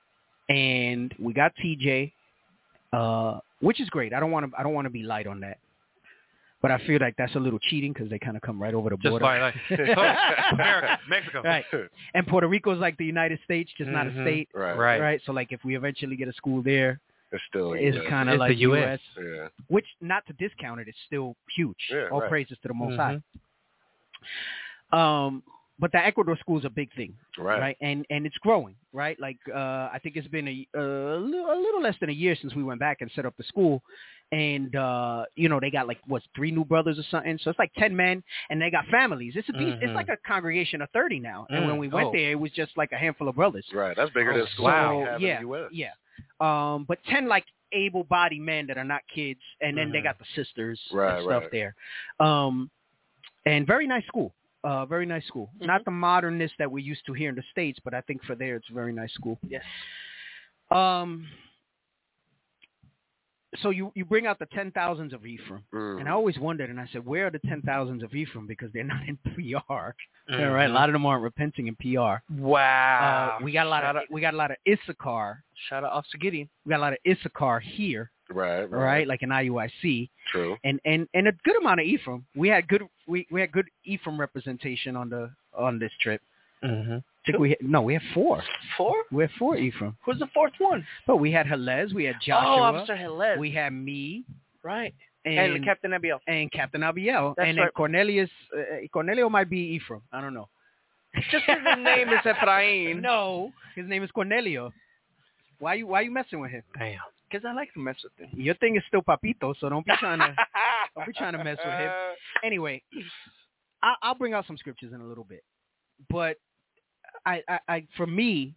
And we got T J, uh, which is great. I don't want to. I don't want to be light on that, but I feel like that's a little cheating because they kind of come right over the Just border. like, like oh, America, Mexico. Right. And Puerto Rico is like the United States, just not a Mhm. state, Right. Right. right? So like, if we eventually get a school there, It's still it's yeah. kind of It's like the U S. Yeah. Which, not to discount it, it's still huge. Yeah, All right. praises to the Most Mhm. High. Um, but the Ecuador school is a big thing. Right. Right, and and it's growing, right? Like uh, I think it's been a, uh, a little a little less than a year since we went back and set up the school, and uh, you know they got like what three new brothers or something, so it's like ten men, and they got families. It's a de- Mhm. it's like a congregation of thirty now, and Mm. when we went Oh. there, it was just like a handful of brothers. Right. That's bigger Oh, than school wow. we have yeah, in the U S. yeah. Um, but ten like able-bodied men that are not kids, and then Mhm. they got the sisters Right, and stuff right. there. Um, and very nice school. Uh, very nice school. Mhm. Not the modernness that we're used to here in the States, but I think for there it's a very nice school. Yes. Um. So you, you bring out the ten thousands of Ephraim, Mm. and I always wondered, and I said, where are the ten thousands of Ephraim? Because they're not in P R. Mhm. All right, a lot of them aren't repenting in P R. Wow. Uh, we got a lot Shout of out, we got a lot of Issachar. shout out Officer Gideon. We got a lot of Issachar here, Right, all right. right, like in I U I C, True. and and and a good amount of Ephraim. We had good we, we had good Ephraim representation on the on this trip. Mhm. I think we had, no, we had four. Four? We had four Ephraim, Who's the fourth one? but we had Helez, we had Oh, Joshua, Officer Helez. we had me, Right. and, And, Captain Abiel. and Captain Abiel, That's and then right. Cornelius. Uh, Cornelio might be Ephraim. I don't know. Just because his name is Ephraim. No, his name is Cornelio. Why you why you messing with him? Damn. Because I like to mess with him. Your thing is still Papito, so don't be trying to don't be trying to mess with him. Anyway, I, I'll bring out some scriptures in a little bit, but I, I, I for me,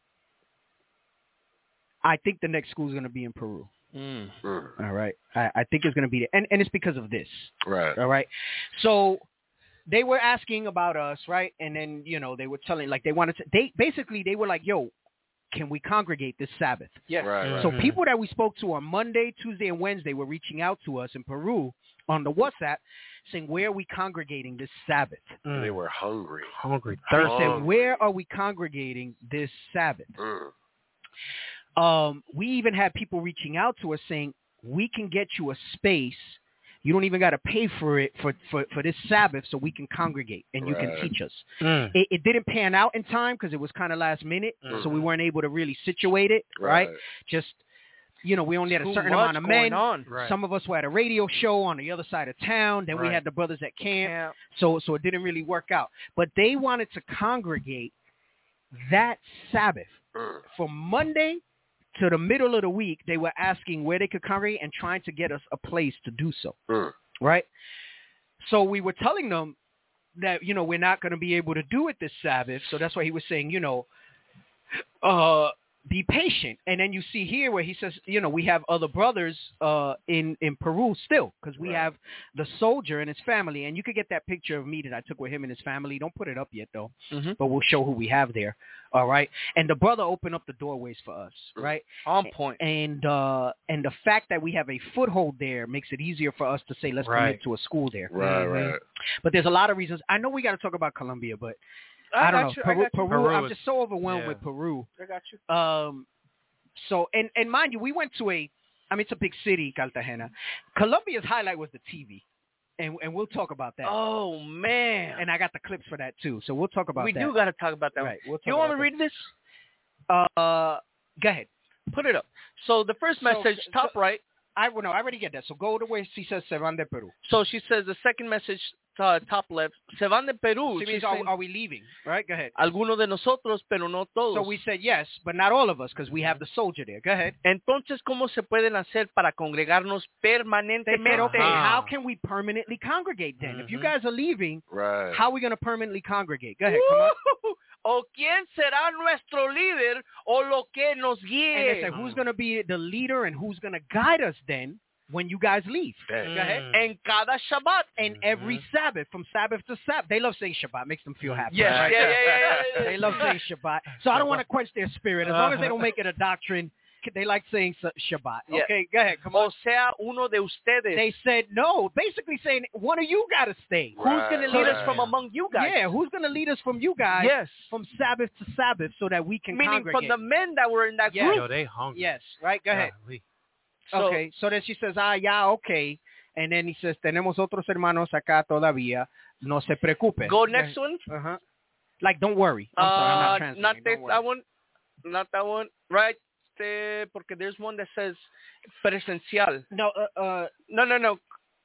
I think the next school is going to be in Peru. Mm. Mm. All right, I, I think it's going to be, and and it's because of this. Right. All right, so they were asking about us, right? And then you know they were telling like they wanted to. They basically they were like, "Yo, can we congregate this Sabbath?" Yes. Right, right. So Mhm. people that we spoke to on Monday, Tuesday, and Wednesday were reaching out to us in Peru on the WhatsApp saying, where are we congregating this Sabbath? Mm. They were hungry. Hungry, They thirsty. said, Oh. where are we congregating this Sabbath? Mm. Um, we even had people reaching out to us saying, we can get you a space. You don't even got to pay for it for, for, for this Sabbath so we can congregate and you can Right. teach us. Mm. It, it didn't pan out in time because it was kind of last minute, so we Mhm. weren't able to really situate it, right? Just, you know, we only had a Too certain much amount of going men. on. Right. Some of us were at a radio show on the other side of town. Then we Right. had the brothers at camp. Yeah. So so it didn't really work out. But they wanted to congregate that Sabbath. Mm. From Monday to the middle of the week, they were asking where they could congregate and trying to get us a place to do so. Mm. Right? So we were telling them that, you know, we're not going to be able to do it this Sabbath. So that's why he was saying, you know, uh, be patient. And then you see here where he says, you know, we have other brothers uh, in, in Peru still because we Right. have the soldier and his family. And you could get that picture of me that I took with him and his family. Don't put it up yet, though, Mm-hmm. but we'll show who we have there. All right. And the brother opened up the doorways for us, right? On point. And uh, and the fact that we have a foothold there makes it easier for us to say, let's Right. commit to a school there. Right, Mhm. right. But there's a lot of reasons. I know we got to talk about Colombia, but I, I don't got know. you. I Peru, got you. Peru, Peru I'm is- just so overwhelmed yeah. with Peru. I got you. Um, so and and mind you, we went to a. I mean, it's a big city, Cartagena. Colombia's highlight was the T V, and and we'll talk about that. Oh man. And I got the clips for that too, so we'll talk about we that. do got to talk about that. Right. We'll talk You want me about to read this? that. Uh, go ahead. Put it up. So the first So- message, so- top right. I well, no, I already get that. So go to where she says se van de Peru. So she says the second message, uh, top left. Se van de Perú. She She's means are, saying, are we leaving? Right. Go ahead. Algunos de nosotros, pero no todos. So we said yes, but not all of us because we have the soldier there. Go ahead. Entonces, ¿cómo se pueden hacer para congregarnos They permanentemente? said, okay, Uh-huh. how can we permanently congregate then? If you Mhm. guys are leaving, Right. how are we going to permanently congregate? Go ahead, come on. Woo! ¿O quién será nuestro líder o lo que nos And guíe? they said, who's going to be the leader and who's going to guide us then when you guys leave? Dang. Go ahead. Mm. En cada Shabbat. And every Sabbath, from Sabbath to Sabbath. They love saying Shabbat. Makes them feel happy. Yes, right? yeah, yeah, yeah, yeah, yeah. They love saying Shabbat. So I don't want to quench their spirit. As long as they don't make it a doctrine, they like saying Sa- Shabbat. Yeah. Okay, go ahead. Come on. O sea, uno de ustedes. They said no, basically saying one of you got to stay. Who's going to Right, lead right. us from among you guys? Yeah, who's going to lead us from you guys Yes. from Sabbath to Sabbath so that we can Meaning congregate? from the men that were in that Yeah. group. Yo, they hungry. Yes, right? Go ahead. Golly. So- Okay, so then she says, ah, yeah, okay. And then he says, tenemos otros hermanos acá todavía. No se preocupe. Go next one. Uh-huh. Like, don't worry. I'm sorry, I'm Uh, not translating. not Don't this, worry. that one. Not that one. Right. Este, porque there's one that says presencial. No, uh, uh, No, no, no.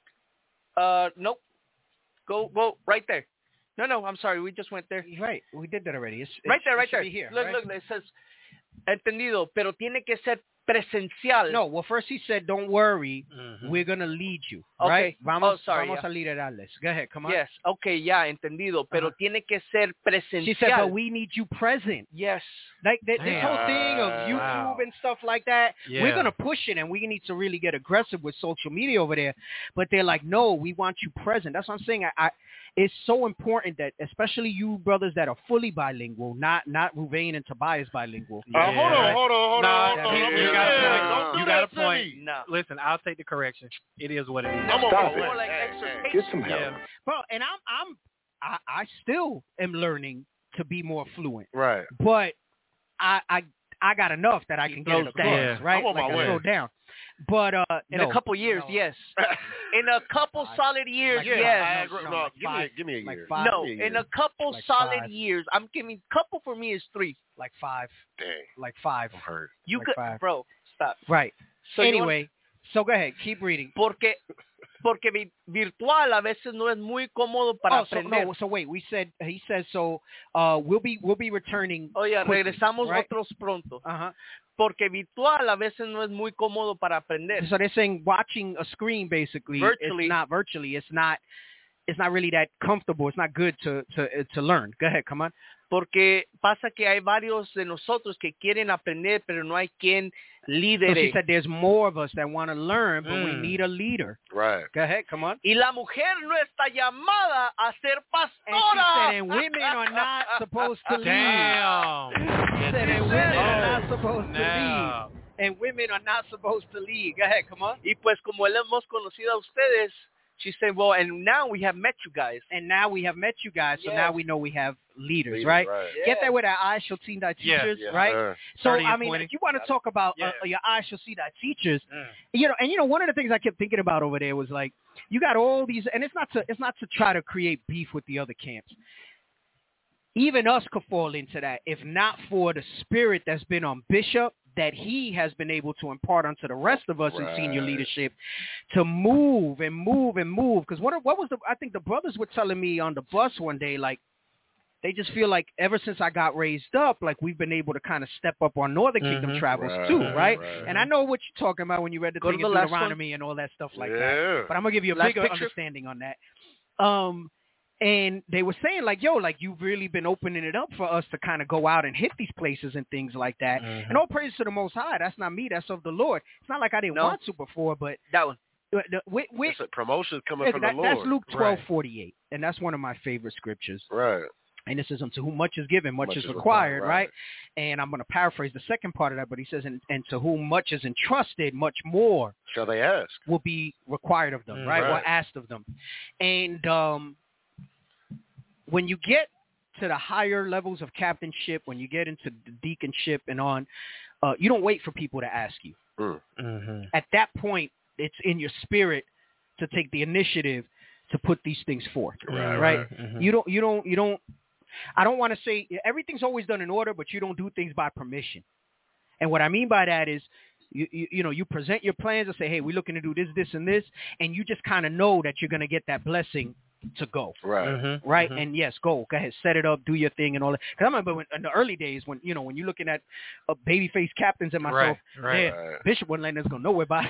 Uh, nope. Go, go right there. No, no. I'm sorry. We just went there. right. We did that already. It's, Right it- there, it right should there. be here, look, right? look. It says, entendido, pero tiene que ser presencial. No, well, first he said, don't worry, Mhm. we're going to lead you, Okay. right? Vamos, Oh, sorry, vamos yeah. a liderarles. Go ahead, come on. Yes, okay, ya, entendido, pero Ajá. tiene que ser presencial. She said, but we need you present. Yes. Like th- this Damn. whole thing of YouTube Wow. and stuff like that, Yeah. we're gonna push it, and we need to really get aggressive with social media over there. But they're like, no, we want you present. That's what I'm saying. I, I it's so important that, especially you brothers that are fully bilingual, not not Ruvain and Tobias bilingual. Uh, hold on, Yeah. hold on, hold Nah, on. you- Hold on. you Don't got a do that. point. Don't do You got that a to point. me. No. Listen, I'll take the correction. It is what it is. I'm Stop over it. More like Hey, exhortation. Get some help. Yeah. Bro, and I'm I'm I, I still am learning to be more fluent, Right. but I I I got enough that I can get it slows across, down. Yeah. right? I'm on like my I way. slow down. But uh, In no, a couple years, no. yes. In a couple Five. solid years, Like Yeah, yes. I no, agree. no, No, like give me, five. give me a Like year. five. No, Give me a in year. a couple Like solid five. years. I'm giving couple for me is three. like five, Dang, like five, I'm hurt. You Like could, five. bro. Stop. right? So you Anyway, so go ahead, keep reading. want- porque porque vi- virtual a veces no es muy cómodo para oh, so, aprender. no, so wait, we said he says so. Uh, we'll be we'll be returning. Oye, quickly, regresamos right? otros pronto. Uh huh. Porque virtual a veces no es muy cómodo para aprender. So they're saying watching a screen basically, Virtually. it's not virtually. It's not. It's not really that comfortable. It's not good to to to learn. Go ahead, come on. Porque pasa que hay varios de nosotros que quieren aprender, pero no hay quien So she lidere. said there's more of us that want to learn, but we Mm. need a leader. Right. Go ahead, come on. Y la mujer no está llamada a ser And she pastora. said, and women are not supposed to lead. Damn. She said, and she women said. are not supposed to No. lead. And women are not supposed to lead. Go ahead, come on. Y pues como le hemos conocido a ustedes, she said, well, and now we have met you guys. And now we have met you guys, so Yes. now we know we have leaders, Leaders, right? right. Get that with our eyes shall see thy Yeah. teachers, Yes, right? sir. So, thirty and I mean, twenty. if you want to talk about uh, Yeah. your eyes shall see thy teachers, Mm. you know, and you know, one of the things I kept thinking about over there was like, you got all these, and it's not to, it's not to try to create beef with the other camps. Even us could fall into that, if not for the spirit that's been on Bishop, that he has been able to impart onto the rest of us in senior Right. leadership, to move and move and move. Because what, what was the? I think the brothers were telling me on the bus one day, like, they just feel like ever since I got raised up, like we've been able to kind of step up on Northern Kingdom Mhm. travels Right, too, right? right. And I know what you're talking about when you read the Go to thing in the last Deuteronomy and all that stuff like that. Yeah. But I'm gonna give you a Last bigger picture. understanding on that. Um, and they were saying like, yo, like you've really been opening it up for us to kind of go out and hit these places and things like that. Mhm. And all praise to the Most High. That's not me. That's of the Lord. It's not like I didn't No. want to before, but That one. uh, the- with, with, It's a promotion coming that- from the that's Lord. Luke twelve Right. forty-eight, and that's one of my favorite scriptures. Right. And this is unto whom much is given, much, Much is is required, required, right? right. And I'm going to paraphrase the second part of that, but he says, and, and to whom much is entrusted, much more Shall they ask? will be required of them, Mm, right? Or right. asked of them. And um, when you get to the higher levels of captainship, when you get into the deaconship and on, uh, you don't wait for people to ask you. Mm. Mhm. At that point, it's in your spirit to take the initiative to put these things forth, Right, right? right. Mhm. You don't, you don't, you don't. I don't want to say everything's always done in order, but you don't do things by permission. And what I mean by that is, you, you, you know, you present your plans and say, hey, we're looking to do this, this, and this, and you just kind of know that you're going to get that blessing to go, Right. Mhm. right? Mhm. And yes, go, go ahead, set it up, do your thing, and all that. Because I remember when, in the early days when you know when you're looking at uh, babyface captains and myself, Right, right. man, Right. Bishop wasn't letting us go nowhere by.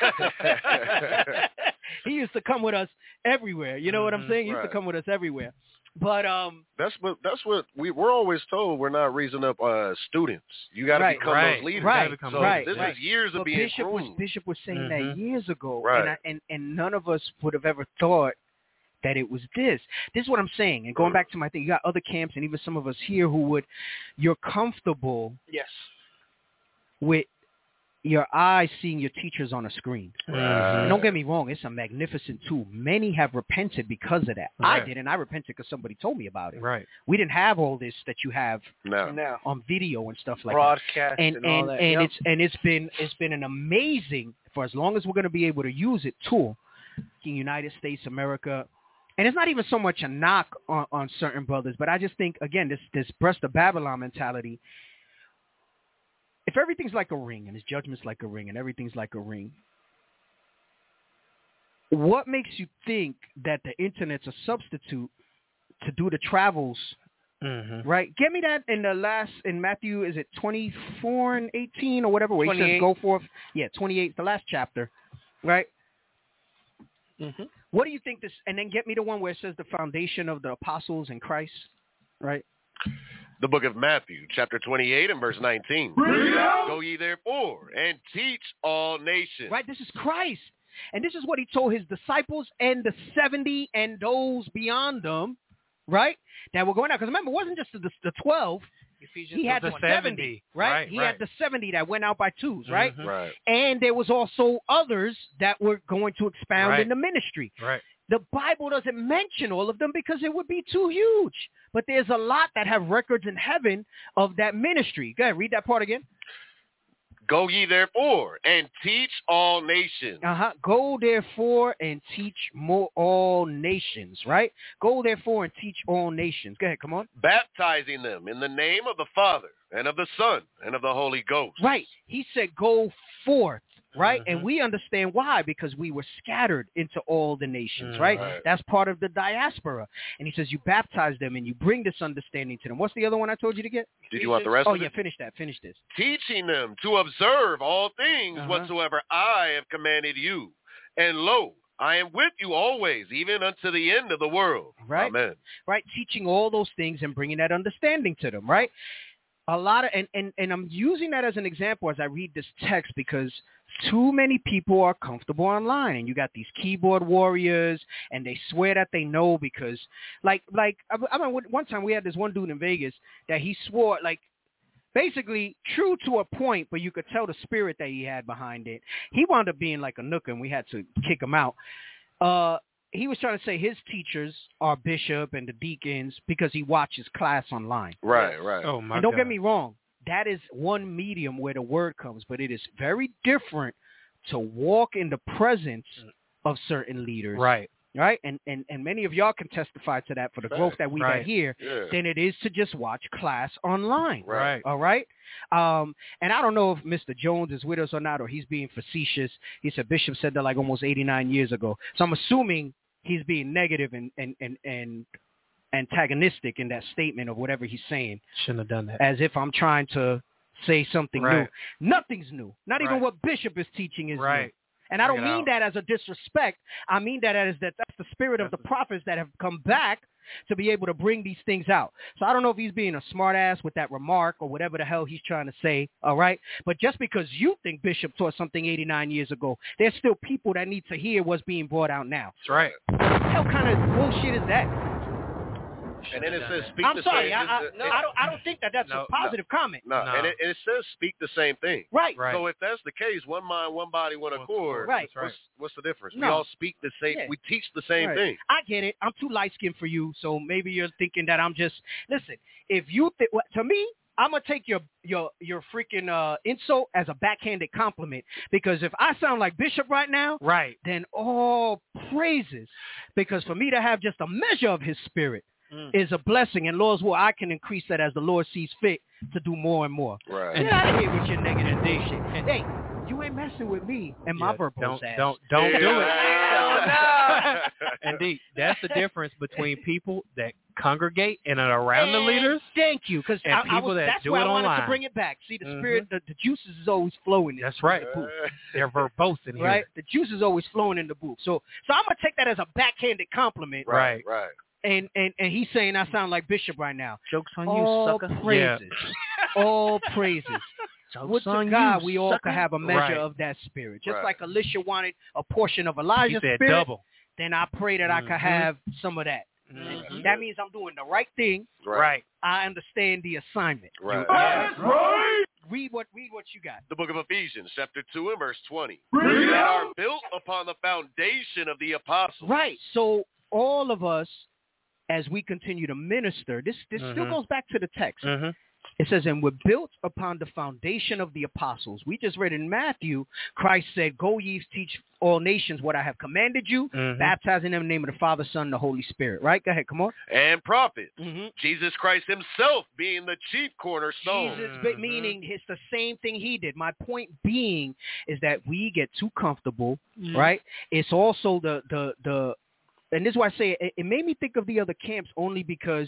He used to come with us everywhere. You know what I'm Mhm. saying? He used Right. to come with us everywhere. But um, That's what that's what we we're always told. We're not raising up uh, students. You got to Right, become right, those leaders. right, become So right, this right. is years of but being Bishop was groomed. Bishop was saying Mhm. that years ago, Right. and, I, and and none of us would have ever thought that it was this. This is what I'm saying. And going back to my thing, you got other camps and even some of us here who would, you're comfortable Yes. with your eyes seeing your teachers on a screen. Right. And don't get me wrong, it's a magnificent tool. Many have repented because of that. I Right. did, and I repented because somebody told me about it. Right. We didn't have all this that you have No. Now. on video and stuff like that. Broadcast and and, all and, that. and Yep. it's and it's been it's been an amazing, for as long as we're going to be able to use it, tool in United States, America. And it's not even so much a knock on, on certain brothers, but I just think, again, this this breast of Babylon mentality. If everything's like a ring and his judgment's like a ring and everything's like a ring, what makes you think that the internet's a substitute to do the travels Mm-hmm. right? Give me that in the last, in Matthew, is it twenty-four and eighteen or whatever, where he says, twenty-eight. go forth. Yeah, twenty-eight, the last chapter, right? Mm-hmm. What do you think this, and then get me the one where it says the foundation of the apostles in Christ, right? The book of Matthew, chapter twenty-eight and verse nineteen. Go ye therefore and teach all nations. Right, this is Christ. And this is what he told his disciples and the seventy and those beyond them, right, that were going out. Because remember, it wasn't just the, the twelve. Ephesians He had the the seventy, seventy, right? right, He right. had the seventy that went out by twos, right? Mhm. Right. And there was also others that were going to expound Right. in the ministry. Right. The Bible doesn't mention all of them because it would be too huge. But there's a lot that have records in heaven of that ministry. Go ahead, read that part again. Go ye therefore and teach all nations. Uh-huh. Go therefore and teach more all nations, right? Go therefore and teach all nations. Go ahead, come on. Baptizing them in the name of the Father and of the Son and of the Holy Ghost. Right. He said go forth, right? Mhm. And we understand why, because we were scattered into all the nations, Mhm. right? Right. That's part of the diaspora. And he says you baptize them and you bring this understanding to them. What's the other one I told you to get? Did you want the rest Oh, of yeah, it? finish that. Finish this. Teaching them to observe all things Uh-huh. whatsoever I have commanded you. And lo, I am with you always, even unto the end of the world. Right. Amen. Right? Teaching all those things and bringing that understanding to them, right? A lot of, and, and, and I'm using that as an example as I read this text because too many people are comfortable online, and you got these keyboard warriors, and they swear that they know because, like, like I, I mean, one time we had this one dude in Vegas that he swore, like, basically true to a point, but you could tell the spirit that he had behind it. He wound up being like a nooker, and we had to kick him out. Uh, he was trying to say his teachers are bishop and the deacons because he watches class online. Right, right. Oh my And don't God. get me wrong, that is one medium where the word comes, but it is very different to walk in the presence of certain leaders, Right. right? And and and many of y'all can testify to that for the growth that we've Right. had here. Yeah. Than it is to just watch class online. Right. All right. Um, and I don't know if Mister Jones is with us or not, or he's being facetious. He said Bishop said that like almost eighty-nine years ago. So I'm assuming he's being negative and and and, and antagonistic in that statement of whatever he's saying, Shouldn't have done that. as if I'm trying to say something Right. new. Nothing's new. Not even Right. what Bishop is teaching is Right. new. And I Bring don't it mean out. that as a disrespect. I mean that as that that's the spirit of the prophets that have come back to be able to bring these things out. So I don't know if he's being a smart ass with that remark or whatever the hell he's trying to say, all right? But just because you think Bishop taught something eighty-nine years ago, there's still people that need to hear what's being brought out now. That's right. What the hell kind of bullshit is that? And then it says speak I'm the sorry. same. I, I, it- no, I don't. I don't think that that's No, a positive comment. No, No. and it, and it says speak the same thing. Right. Right. So if that's the case, one mind, one body, one One accord. accord. Right. What's, what's the difference? We No. all speak the same. Yeah. We teach the same Right. thing. I get it. I'm too light skinned for you, so maybe you're thinking that I'm just. Listen, if you think to me, I'm gonna take your your your freaking uh, insult as a backhanded compliment because if I sound like Bishop right now, Right. then all praises, because for me to have just a measure of His Spirit Mm. is a blessing, and Lord's will I can increase that as the Lord sees fit to do more and more. Right. Get out of here with your negative day shit. Hey, you ain't messing with me and my Yeah, verbal don't ass. don't don't do it. Yeah. Indeed, that's the difference between people that congregate and are around the leaders. Thank you, because And I, I people was, that that's do where it I wanted online. to bring it back. See, the Mhm. spirit, the, the juices is always flowing. In That's the right. booth, They're verbose in here. right? The juice is always flowing in the booth. So, so I'm gonna take that as a backhanded compliment. Right. Right. And and and he's saying I sound like Bishop right now. Jokes on All you, sucker. praises, all praises. Jokes Would to on God you, we all sucker. could have a measure Right. of that spirit, just Right. like Elisha wanted a portion of He Elijah's said spirit. double. Then I pray that I could Mhm. have some of that. Mhm. That means I'm doing the right thing. Right. Right. I understand the assignment. Right. That's right. Read what read what you got. The book of Ephesians, chapter two and verse twenty. That are built upon the foundation of the apostles. Right. So all of us, as we continue to minister, this this still Mhm. goes back to the text. Mm-hmm. It says, and we're built upon the foundation of the apostles. We just read in Matthew, Christ said, go ye teach all nations what I have commanded you, Mhm. baptizing them in the name of the Father, Son, and the Holy Spirit. Right? Go ahead. Come on. And prophets. Mm-hmm. Jesus Christ himself being the chief cornerstone. Jesus, but meaning it's the same thing he did. My point being is that we get too comfortable, right? It's also the the the and this is why I say it, it made me think of the other camps only because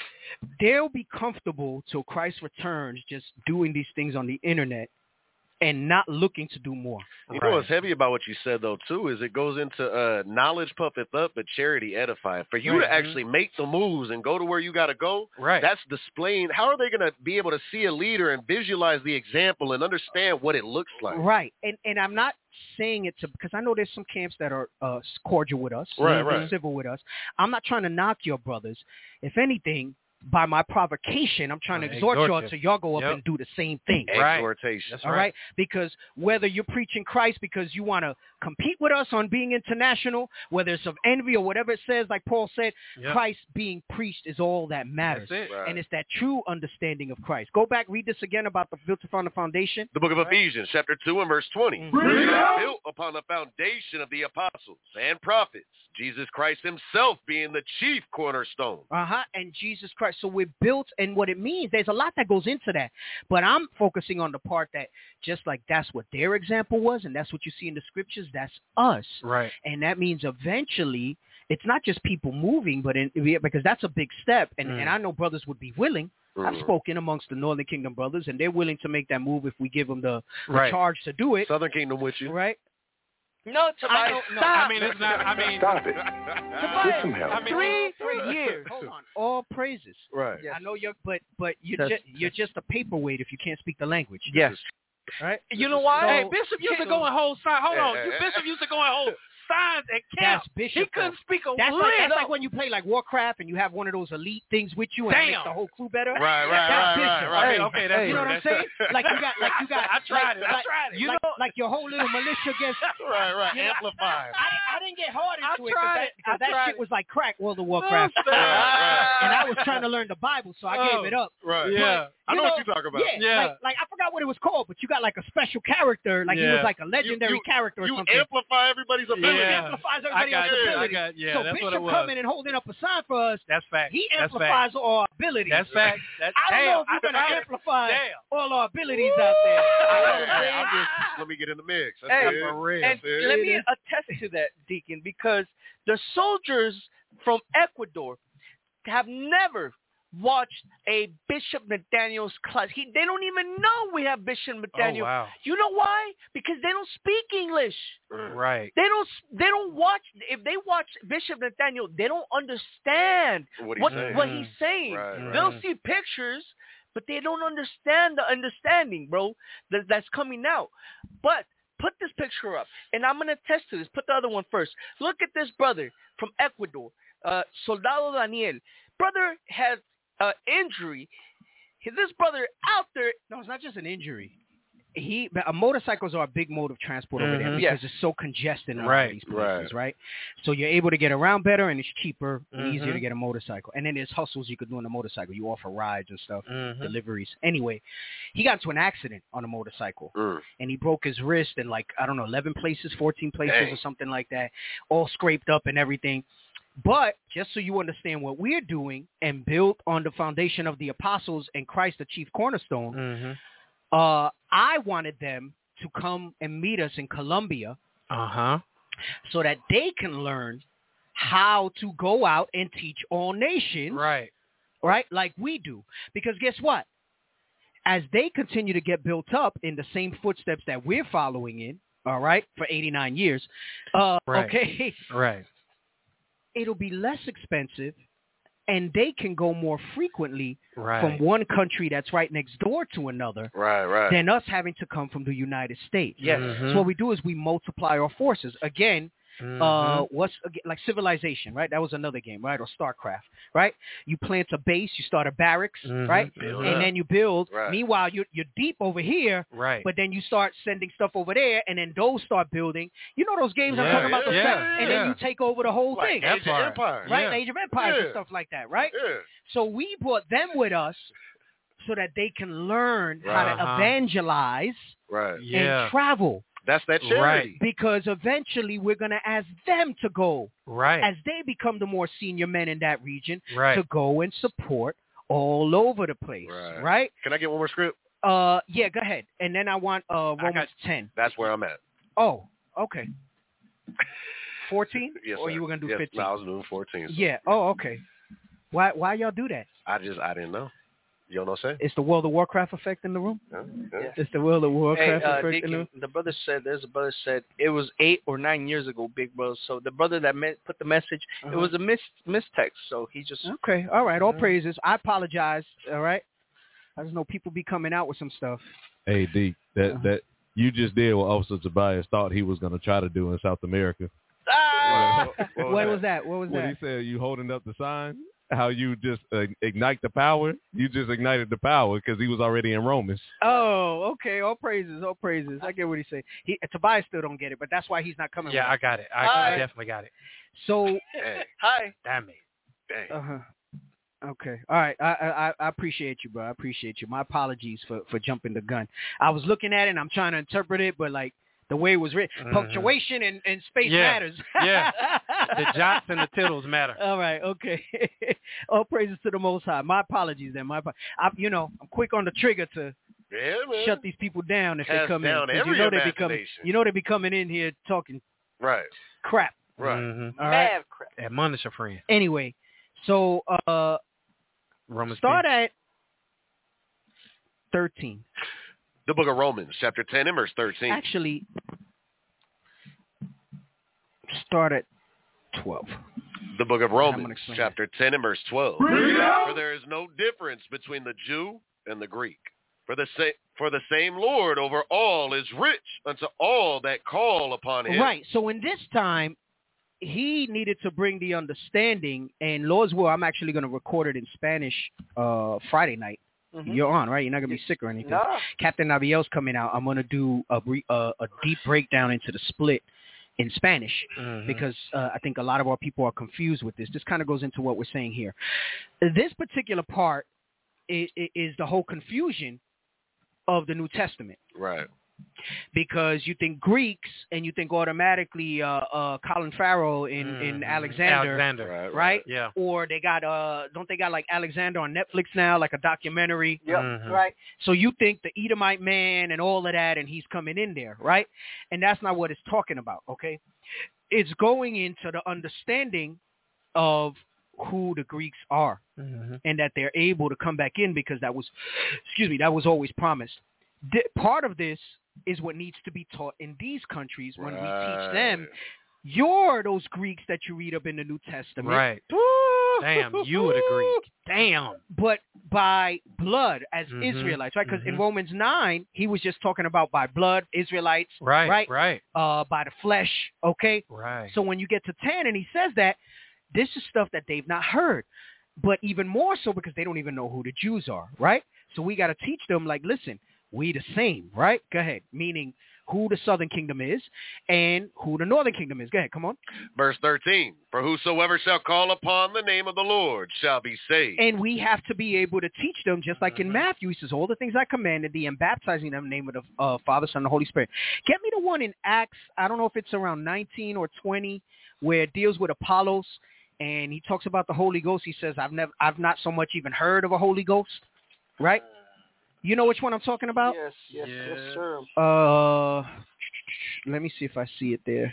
they'll be comfortable till Christ returns just doing these things on the internet and not looking to do more. You know what's heavy about what you said, though, too, is it goes into uh, knowledge puffeth up, but charity edifying. For you Right. to actually make the moves and go to where you got to go, Right. that's displaying. How are they going to be able to see a leader and visualize the example and understand what it looks like? Right. And and I'm not saying it to, because I know there's some camps that are uh, cordial with us, Right, and right. civil with us. I'm not trying to knock your brothers. If anything, by my provocation, I'm trying to Uh, exhort, exhort y'all you. to y'all go up Yep. and do the same thing. Right. Exhortation. That's All right. Because whether you're preaching Christ because you want to compete with us on being international, whether it's of envy or whatever it says, like Paul said, Yep. Christ being preached is all that matters. That's it. Right. And it's that true understanding of Christ. Go back, read this again about the built upon the foundation. The book of Ephesians, chapter two and verse twenty. Mhm. Built upon the foundation of the apostles and prophets, Jesus Christ himself being the chief cornerstone. Uh-huh. And Jesus Christ. So we're built, and what it means, there's a lot that goes into that. But I'm focusing on the part that just like that's what their example was, and that's what you see in the scriptures, that's us. Right. And that means eventually it's not just people moving, but in, because that's a big step. And, Mm. and I know brothers would be willing. I've Mhm. spoken amongst the Northern Kingdom brothers, and they're willing to make that move if we give them the, the Right. charge to do it. Southern Kingdom with you. Right? No, I Tobias, don't know. stop. I mean, it's not. I mean, Stop it. Tobias, some help. I mean, three Praise- years. Hold on. All praises. Right. Yes. I know you're, but but you're That's- just you're just a paperweight if you can't speak the language. Yes. Right? You know why? Hey, So- Bishop used to so- go and hold signs. Hold Hey, on, hey, you hey. Bishop used to go and hold signs at camp. That's Bishop. He couldn't though. speak a That's lick. like that's like when you play like Warcraft and you have one of those elite things with you and it makes Damn. the whole crew better. Right, right, That's right, Bishop. right, right. Okay, okay, that's You know what I'm saying? Like you got, like you got. I tried like, it. I like, tried it. You like, like your whole little militia gets. Right, right. You know, Amplified. I, I didn't get hard I into it tried because it. that, because I that tried shit it. was like crack, World of Warcraft. Oh, And I was trying to learn the Bible, so I Oh. gave it up. Right. Yeah. I know, You what you're talking about. Yeah, Yeah. Like, like I forgot what it was called, but you got like a special character, like he Yeah. was like a legendary you- character or You something. amplify everybody's ability. Yeah. He amplifies I everybody got else's you. I ability. got yeah. so That's what Bishop it was. coming and holding up a sign for us, That's fact. he That's amplifies fact. all our abilities. That's fact. That's I don't damn, know if you're I gonna tried it. amplify Damn. all our abilities out there. You know what I'm Hey, saying? I'm just, let me get in the mix. That's Hey, it. for real. And That's it. let me attest to that, Deacon, because the soldiers from Ecuador have never watched a Bishop Nathaniel's class. He, they don't even know we have Bishop Oh Nathaniel. wow. You know why? Because they don't speak English. Right. They don't. They don't watch. If they watch Bishop Nathaniel, they don't understand What he's what saying. what he's saying. Right, right. They'll see pictures, but they don't understand the understanding, bro. That, that's coming out. But put this picture up, and I'm gonna attest to this. Put the other one first. Look at this brother from Ecuador, uh, Soldado Daniel. Brother has uh, injury. This brother out there. No, it's not just an injury. He uh, motorcycles are a big mode of transport over there Mhm. because Yes. it's so congested in a lot Right, of these places, right. right. So you're able to get around better, and it's cheaper and easier Mhm. to get a motorcycle. And then there's hustles you could do on a motorcycle. You offer rides and stuff, Mhm. deliveries. Anyway, he got into an accident on a motorcycle, Mm. and he broke his wrist in like I don't know, eleven places, fourteen places, Dang. or something like that, all scraped up and everything. But just so you understand what we're doing and built on the foundation of the apostles and Christ, the chief cornerstone, Mhm. uh, I wanted them to come and meet us in Colombia Uh huh. so that they can learn how to go out and teach all nations, Right. right, like we do. Because guess what? As they continue to get built up in the same footsteps that we're following in, all right, for eighty-nine years, uh, Right. okay, Right. it'll be less expensive, and they can go more frequently Right. from one country that's right next door to another Right, right. than us having to come from the United States. Yes. Mhm. So what we do is we multiply our forces. Again, Mhm. uh, what's ag- like Civilization, right? That was another game, right? Or StarCraft, right? You plant a base, you start a barracks, Mhm. right? Build And up. then you build. Right. Meanwhile, you're, you're deep over here, Right. but then you start sending stuff over there, and then those start building. You know those games I'm Yeah, talking about? Those yeah, stuff? yeah, And yeah. then you take over the whole Like thing, Age of part. Empire. right? Yeah. Age of Empires and Yeah. stuff like that, right? Yeah. So we brought them with us so that they can learn how to Uh-huh. evangelize Right. Yeah. and travel. That's that charity. Because eventually we're going to ask them to go, Right. as they become the more senior men in that region, Right. to go and support all over the place, Right. right? Can I get one more script? Uh, yeah, go ahead. And then I want uh, I Romans got- ten. That's where I'm at. Oh, okay. fourteen? Yes, Or sir. you were gonna do yes, fifteen? No, I was doing fourteen. So Yeah. Oh, okay. Why why y'all do that? I just I didn't know. You don't know what I'm saying? It's the World of Warcraft effect in the room. Yeah, yeah. It's the World of Hey, Warcraft uh, effect in the Deacon, room. the brother said, there's a brother said, it was eight or nine years ago, big bro. So the brother that meant, put the message, Uh-huh. it was a mis mistext. So he just, Okay. All right. All Mhm. praises. I apologize. All right. I just know people be coming out with some stuff. Hey, D, that Uh-huh. that you just did what Officer Tobias thought he was going to try to do in South America. ah! What, what was that? What was When that? he said you holding up the sign, how you just uh, ignite the power, you just ignited the power because he was already in Romans. Oh, okay. All praises. All praises. I get what he's saying. He, Tobias still don't get it, but that's why he's not coming. Yeah, with I us. got it. I, All I right. definitely got it. So, Hey, Hi. Damn it. dang. uh huh. Okay. All right. I, I I appreciate you, bro. I appreciate you. My apologies for, for jumping the gun. I was looking at it and I'm trying to interpret it, but like the way it was written, Mhm. punctuation and, and space Yeah. matters. Yeah. The jots and the tittles matter. All right. Okay. All praises to the Most High. My apologies then. My, apo- I, you know, I'm quick on the trigger to Yeah, man. shut these people down if they Cast come down in. 'Cause every you know they be coming. imagination. You know they be coming in here talking Right, crap. right. Mm-hmm. All right. Mad crap. Admonish a friend. Anyway, so uh, Romans start ten. at thirteen. The book of Romans, chapter ten and verse thirteen. Actually, start at twelve. The book of I'm gonna Romans, explain chapter ten and verse twelve. For there is no difference between the Jew and the Greek. For the sa- for the same Lord over all is rich unto all that call upon him. Right. So in this time, he needed to bring the understanding, and Lord's will, I'm actually going to record it in Spanish uh, Friday night. Mhm. You're on, right? You're not going to be sick or anything. Nah. Captain Naviel's coming out. I'm going to do a, re- uh, a deep breakdown into the split in Spanish Mhm. because uh, I think a lot of our people are confused with this. This kind of goes into what we're saying here. This particular part is, is the whole confusion of the New Testament. Right. Because you think Greeks and you think automatically uh, uh, Colin Farrell in, in Mhm. Alexander, Alexander. Right. right? Yeah. Or they got uh, don't they got like Alexander on Netflix now, like a documentary, Yep. Mhm. right? So you think the Edomite man and all of that, and he's coming in there, right? And that's not what it's talking about, okay? It's going into the understanding of who the Greeks are Mhm. and that they're able to come back in because that was, excuse me, that was always promised. Th- part of this is what needs to be taught in these countries when we teach them. You're those Greeks that you read up in the New Testament. Right. Woo! Damn, you were the Greek. Damn. But by blood as Mhm. Israelites, right? Because in Mhm. Romans nine, he was just talking about by blood, Israelites, Right. Right. Right. uh, by the flesh, okay? Right. So when you get to ten and he says that, this is stuff that they've not heard. But even more so because they don't even know who the Jews are, right? So we got to teach them, like, listen, we the same, right? Go ahead. Meaning who the southern kingdom is and who the northern kingdom is. Go ahead. Come on. Verse thirteen. For whosoever shall call upon the name of the Lord shall be saved. And we have to be able to teach them, just like in Matthew, he says, all the things I commanded thee and baptizing them in the name of the uh, Father, Son, and the Holy Spirit. Get me the one in Acts, I don't know if it's around nineteen or twenty, where it deals with Apollos, and he talks about the Holy Ghost. He says, I've never, I've not so much even heard of a Holy Ghost, right? You know which one I'm talking about? Yes, yes, yes, Yeah. sir. Uh, let me see if I see it there.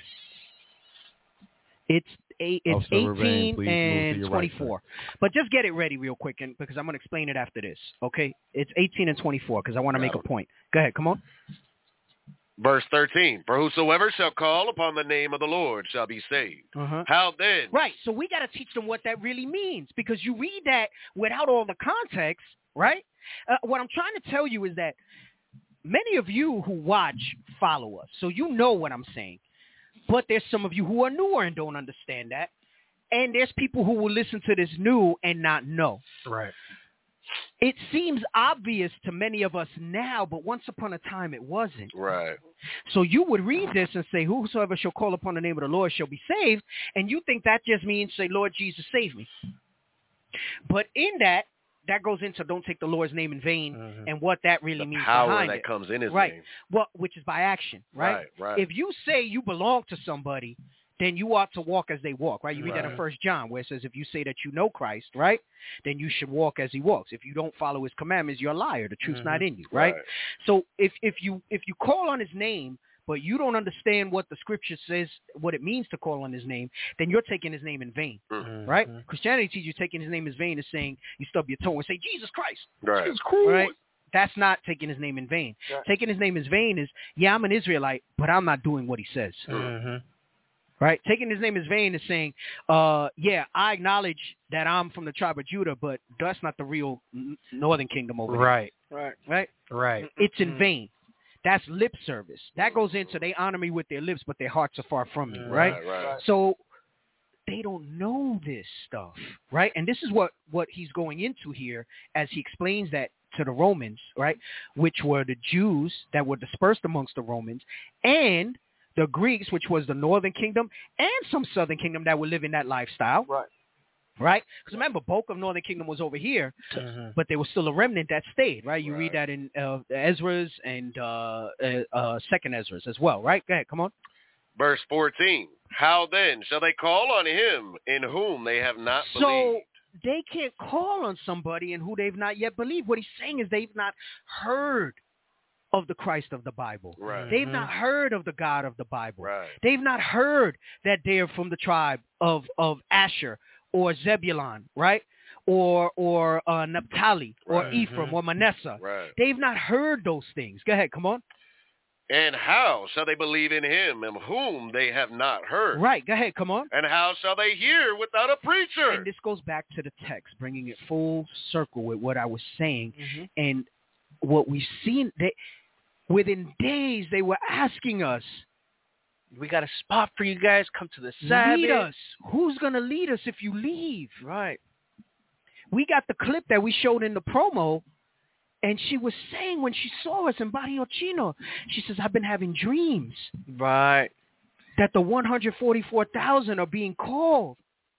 It's eight, it's Officer Revane, eighteen please move to and your right, twenty-four. But just get it ready real quick, and because I'm going to explain it after this. Okay, it's eighteen and twenty-four because I want to make a point. Go ahead, come on. Verse thirteen. For whosoever shall call upon the name of the Lord shall be saved. Uh-huh. How then? Right. So we got to teach them what that really means because you read that without all the context, right? Uh, what I'm trying to tell you is that many of you who watch follow us, so you know what I'm saying. But there's some of you who are newer and don't understand that. And there's people who will listen to this new and not know. Right. It seems obvious to many of us now, but once upon a time it wasn't. Right. So you would read this and say, whosoever shall call upon the name of the Lord shall be saved. And you think that just means, say, Lord Jesus, save me. But in that, that goes into don't take the Lord's name in vain Mhm. and what that really The means power behind that it. comes in his Right. name. Well, which is by action, right? Right, right. If you say you belong to somebody, then you ought to walk as they walk, right? You read that in Right. First John, where it says, if you say that you know Christ, right, then you should walk as he walks. If you don't follow his commandments, you're a liar. The truth's Mhm. not in you, right? Right. So if if you if you call on his name but you don't understand what the scripture says, what it means to call on his name, then you're taking his name in vain, Mm-hmm. right? Christianity teaches you taking his name in vain is saying you stub your toe and say, Jesus Christ. Right. Jesus Christ. Right? That's not taking his name in vain. Right. Taking his name in vain is, yeah, I'm an Israelite, but I'm not doing what he says. Mm-hmm. Right? Taking his name in vain is saying, uh, yeah, I acknowledge that I'm from the tribe of Judah, but that's not the real n- northern kingdom over Right. Right. there. Right? Right. It's in vain. That's lip service. That goes into they honor me with their lips, but their hearts are far from me. Right? Right. Right. So they don't know this stuff, right? And this is what, what he's going into here as he explains that to the Romans, right, which were the Jews that were dispersed amongst the Romans, and the Greeks, which was the northern kingdom, and some southern kingdom that would live in that lifestyle. Right. Right? Because remember, bulk of northern kingdom was over here, Mm-hmm. but there was still a remnant that stayed, right? You Right. read that in uh, Ezra's and uh, uh, uh, Second Ezra's as well, right? Go ahead, come on. Verse fourteen. How then shall they call on him in whom they have not So believed? they can't call on somebody in who they've not yet believed. What he's saying is they've not heard of the Christ of the Bible. Right. They've not heard of the God of the Bible. Right. They've not heard that they're from the tribe of, of Asher or Zebulun, right? Or or uh, Naphtali or Right. Ephraim or Manasseh. Right. They've not heard those things. Go ahead, come on. And how shall they believe in him in whom they have not heard? Right, go ahead, come on. And how shall they hear without a preacher? And this goes back to the text, bringing it full circle with what I was saying. Mm-hmm. And what we've seen, they, within days, they were asking us, We got a spot for you guys. Come to the Sabbath. lead us. Who's going to lead us if you leave? Right. We got the clip that we showed in the promo, and she was saying when she saw us in Barrio Chino, she says, I've been having dreams Right. that the one hundred forty-four thousand are being called.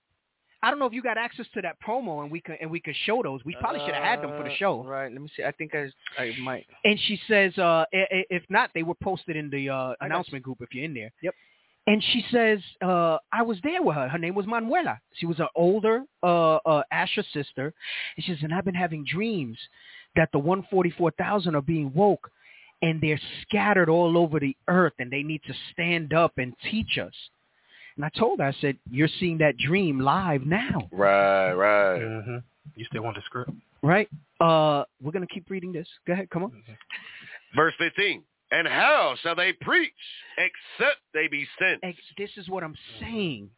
I don't know if you got access to that promo and we could and we could show those. We probably should have had them for the Uh, show. Right. Let me see. I think I I might. And she says, uh, i- i- if not, they were posted in the uh, got announcement group if you're in there. Yep. And she says, uh, I was there with her. Her name was Manuela. She was an older uh, uh, Asher sister. And she says, and I've been having dreams that the one hundred forty-four thousand are being woke, and they're scattered all over the earth, and they need to stand up and teach us. And I told her, I said, you're seeing that dream live now, Right, right. Mm-hmm. You still want the script? right? Uh, we're going to keep reading this. Go ahead. Come on. Verse fifteen. And how shall they preach except they be sent? Ex- This is what I'm saying.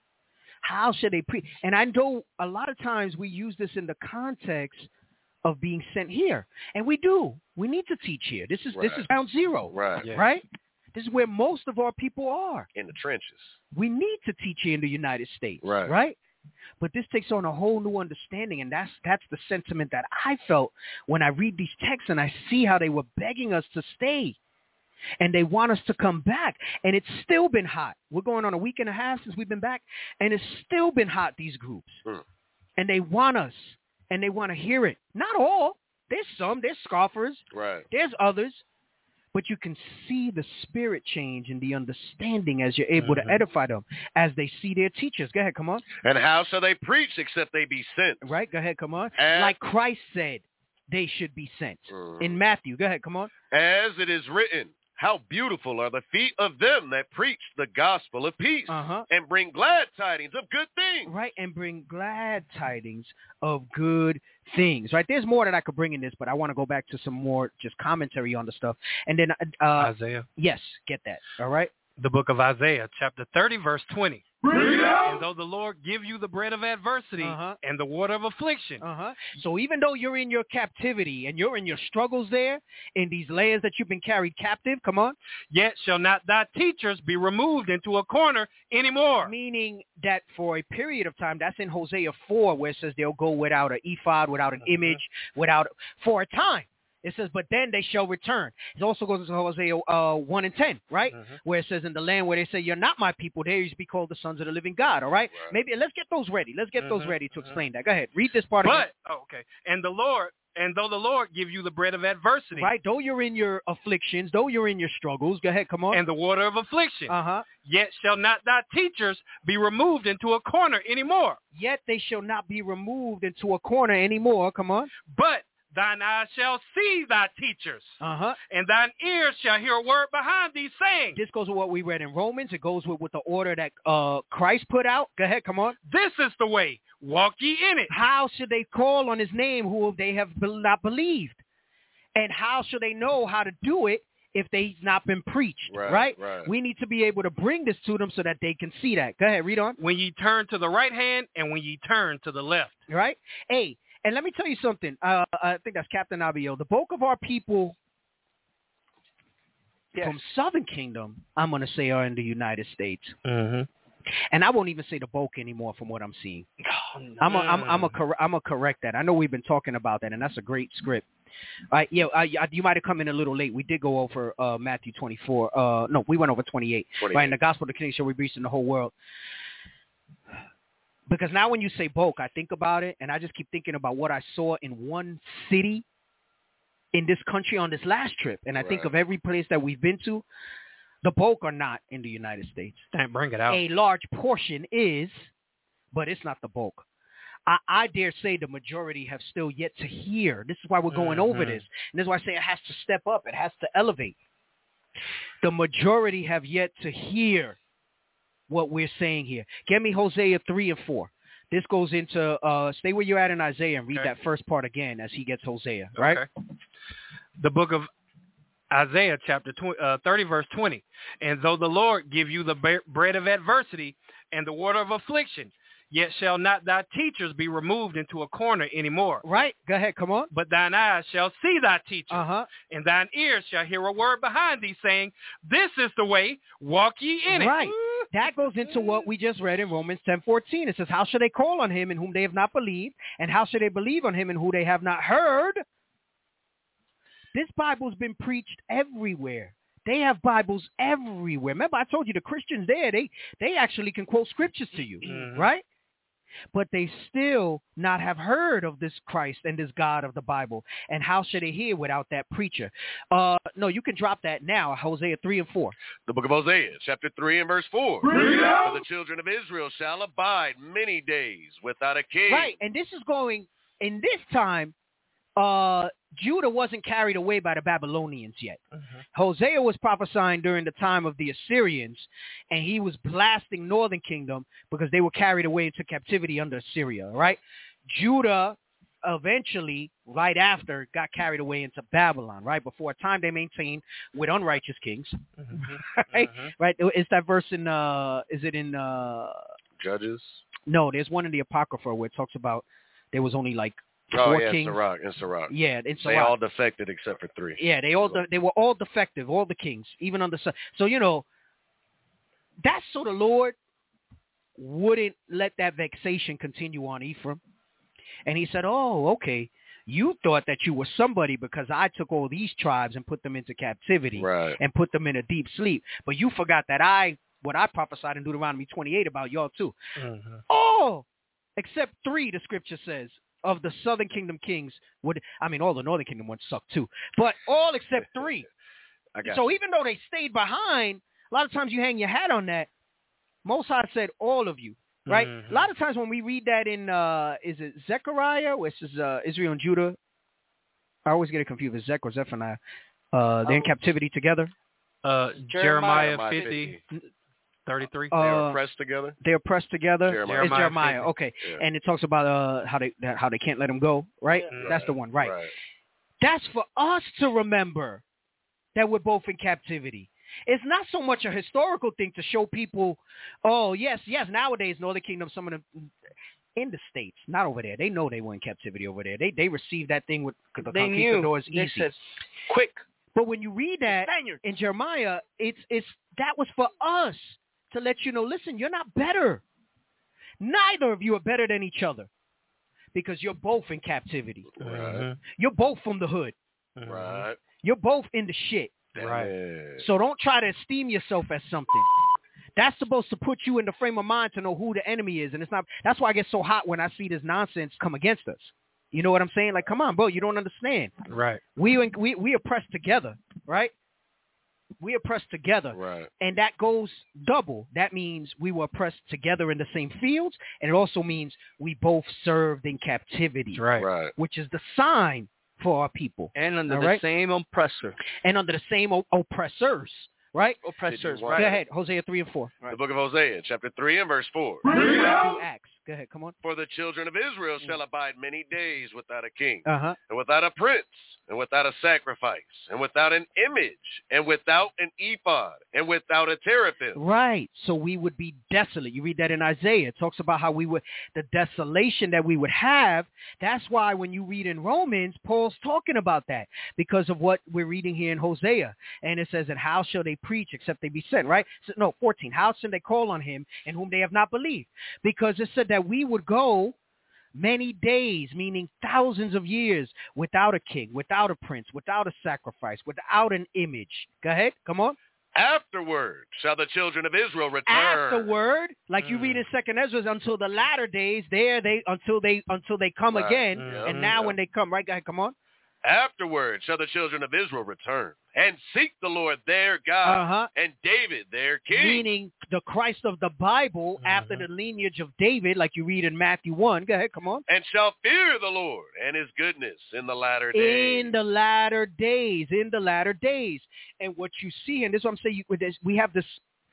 How should they preach? And I know a lot of times we use this in the context of being sent here, and we do. We need to teach here. This is this Right. is ground zero, Right. Yeah. right? This is where most of our people are. In the trenches. We need to teach here in the United States, Right. right? But this takes on a whole new understanding, and that's that's the sentiment that I felt when I read these texts and I see how they were begging us to stay, and they want us to come back, and it's still been hot. We're going on a week and a half since we've been back, and it's still been hot, these groups. Hmm. And they want us, and they want to hear it. Not all. There's some. There's scoffers. Right. There's others. But you can see the spirit change and the understanding as you're able Mhm. to edify them as they see their teachers. Go ahead, come on. And how shall they preach except they be sent? Right, go ahead, come on. And- Like Christ said, they should be sent. Mhm. In Matthew, go ahead, come on. As it is written, how beautiful are the feet of them that preach the gospel of peace Uh-huh. and bring glad tidings of good things. Right, and bring glad tidings of good things. Right, there's more that I could bring in this, but I want to go back to some more just commentary on the stuff. And then, uh, Isaiah. yes, get that. All right. The book of Isaiah, chapter thirty, verse twenty. And though the Lord give you the bread of adversity Uh-huh. and the water of affliction, Uh-huh. So even though you're in your captivity and you're in your struggles there, in these layers that you've been carried captive, come on, yet shall not thy teachers be removed into a corner anymore. meaning that for a period of time, that's in Hosea four, where it says they'll go without an ephod, without an image, without, for a time. It says, but then they shall return. It also goes to Hosea uh, one and ten, right? Mhm. Where it says, in the land where they say, you're not my people, there you be called the sons of the living God, all right? Right. Maybe, let's get those ready. Let's get those Mhm. ready to explain that. Go ahead. Read this part But, oh, okay. And the Lord, and though the Lord give you the bread of adversity again. Right? Though you're in your afflictions, though you're in your struggles, go ahead, come on. and the water of affliction, Uh-huh. yet shall not thy teachers be removed into a corner anymore. Yet they shall not be removed into a corner anymore. Come on. But thine eyes shall see thy teachers, Uh-huh. and thine ears shall hear a word behind these saying. This goes with what we read in Romans. It goes with, with the order that uh, Christ put out. Go ahead, come on. This is the way. Walk ye in it. How should they call on his name who they have be- not believed? And how should they know how to do it if they've not been preached, Right, right? right. We need to be able to bring this to them so that they can see that. Go ahead, read on. When ye turn to the right hand and when ye turn to the left. Right? Hey, and let me tell you something. Uh, I think that's Captain Abio. The bulk of our people Yes. from Southern Kingdom, I'm going to say, are in the United States. Mm-hmm. And I won't even say the bulk anymore from what I'm seeing. I'm a, I'm, I'm a, cor- I'm a correct that. I know we've been talking about that, and that's a great script. All right, yeah, uh, you might have come in a little late. We did go over uh, Matthew twenty-four. Uh, no, we went over twenty-eight. twenty-eight. Right, in the gospel of the kingdom shall be preached in the whole world. Because now when you say bulk, I think about it, and I just keep thinking about what I saw in one city in this country on this last trip. And I think Right. of every place that we've been to, the bulk are not in the United States. Damn, bring it out. A large portion is, but it's not the bulk. I, I dare say the majority have still yet to hear. This is why we're going over Mhm. this. And this is why I say it has to step up. It has to elevate. The majority have yet to hear what we're saying here. Get me Hosea three and four. This goes into, uh, stay where you're at in Isaiah and read Okay. that first part again as he gets Hosea, right? Okay. The book of Isaiah, chapter twenty, uh, thirty, verse twenty. And though the Lord give you the bre- bread of adversity and the water of affliction, yet shall not thy teachers be removed into a corner anymore. Right? Go ahead. Come on. But thine eyes shall see thy teachers, Uh-huh. and thine ears shall hear a word behind thee, saying, This is the way, walk ye in Right. it. That goes into what we just read in Romans ten fourteen. It says, how shall they call on him in whom they have not believed? And how shall they believe on him in whom they have not heard? This Bible's been preached everywhere. They have Bibles everywhere. Remember, I told you the Christians there, they, they actually can quote scriptures to you, Mhm. right? But they still not have heard of this Christ and this God of the Bible. And how should they hear without that preacher? Uh, no, you can drop that now, Hosea three and four. The book of Hosea, chapter three and verse four. For the children of Israel shall abide many days without a king. Right, and this is going, in this time, uh, Judah wasn't carried away by the Babylonians yet. Mhm. Hosea was prophesying during the time of the Assyrians, and he was blasting northern kingdom because they were carried away into captivity under Assyria, right? Judah eventually, right after, got carried away into Babylon, right? Before a time they maintained with unrighteous kings, Mhm. right? Mhm. Right? It's that verse in, uh, is it in, uh, Judges. no, there's one in the Apocrypha where it talks about there was only like Oh, four yeah, kings. Sirach. And Sirach. Yeah, it's They all defected except for three. Yeah, they all they were all defective, all the kings, even under sun. So you know, that's so the Lord wouldn't let that vexation continue on Ephraim, and He said, "Oh, okay, you thought that you were somebody because I took all these tribes and put them into captivity Right. and put them in a deep sleep, but you forgot that I what I prophesied in Deuteronomy twenty-eight about y'all too. Mhm. All except three, the scripture says." Of the southern kingdom kings would, I mean, all the northern kingdom ones suck too, but all except three. I got So you. even though they stayed behind, a lot of times you hang your hat on that. Most High said all of you, right? Mhm. A lot of times when we read that in, uh, is it Zechariah, which is uh, Israel and Judah? I always get it confused with Zech or Zephaniah. Uh, they're in Oh. captivity together. Uh, Jeremiah Jeremiah fifty, thirty-three. They are Uh, pressed together. they're pressed together. Jeremiah. It's Jeremiah. fifty. Okay, Yeah. and it talks about uh, how they that, how they can't let them go, right? Yeah. That's the one, right? Right. That's for us to remember that we're both in captivity. It's not so much a historical thing to show people, oh, yes, yes, nowadays, Northern Kingdom, some of them in the States, not over there. They know they were in captivity over there. They they received that thing with the They knew. conquistadors They easy. said, quick. But when you read that Spaniards. in Jeremiah, it's it's that was for us to let you know, listen, you're not better. Neither of you are better than each other because you're both in captivity. Right. You're both from the hood. Mhm. Right. You're both in the shit. Right. Yeah. So don't try to esteem yourself as something. That's supposed to put you in the frame of mind to know who the enemy is. And it's not, that's why I get so hot when I see this nonsense come against us. You know what I'm saying? Like, come on, bro, you don't understand. Right. We, we, we are pressed together, right? We are pressed together. Right. And that goes double. That means we were pressed together in the same fields. And it also means we both served in captivity, That's right. Right. which is the sign for our people. And under All the right? same oppressor. And under the same o- oppressors, right? Oppressors, Go right? Go ahead, Hosea three and four. The book of Hosea, chapter three and verse four. Acts. Go ahead, come on. For the children of Israel shall abide many days without a king, Uh-huh. and without a prince, and without a sacrifice, and without an image, and without an ephod, and without a teraphim. Right. So we would be desolate. You read that in Isaiah. It talks about how we would, the desolation that we would have. That's why when you read in Romans, Paul's talking about that because of what we're reading here in Hosea. And it says, and how shall they preach except they be sent, right? So, no, fourteen. How shall they call on him in whom they have not believed? Because it said that we would go many days, meaning thousands of years, without a king, without a prince, without a sacrifice, without an image. Go ahead. Come on. Afterward shall the children of Israel return. Afterward, like you Mm. read in Second Ezra, until the latter days, there they until they until they come Right. again, Mm. and now Yeah. when they come, right? Go ahead, come on. Afterward shall the children of Israel return and seek the Lord their God Uh huh. and David their king. Meaning the Christ of the Bible after the lineage of David, like you read in Matthew one. Go ahead, come on. And shall fear the Lord and his goodness in the latter days. In the latter days, in the latter days, and what you see, and this is what I'm saying, you, with this, we have this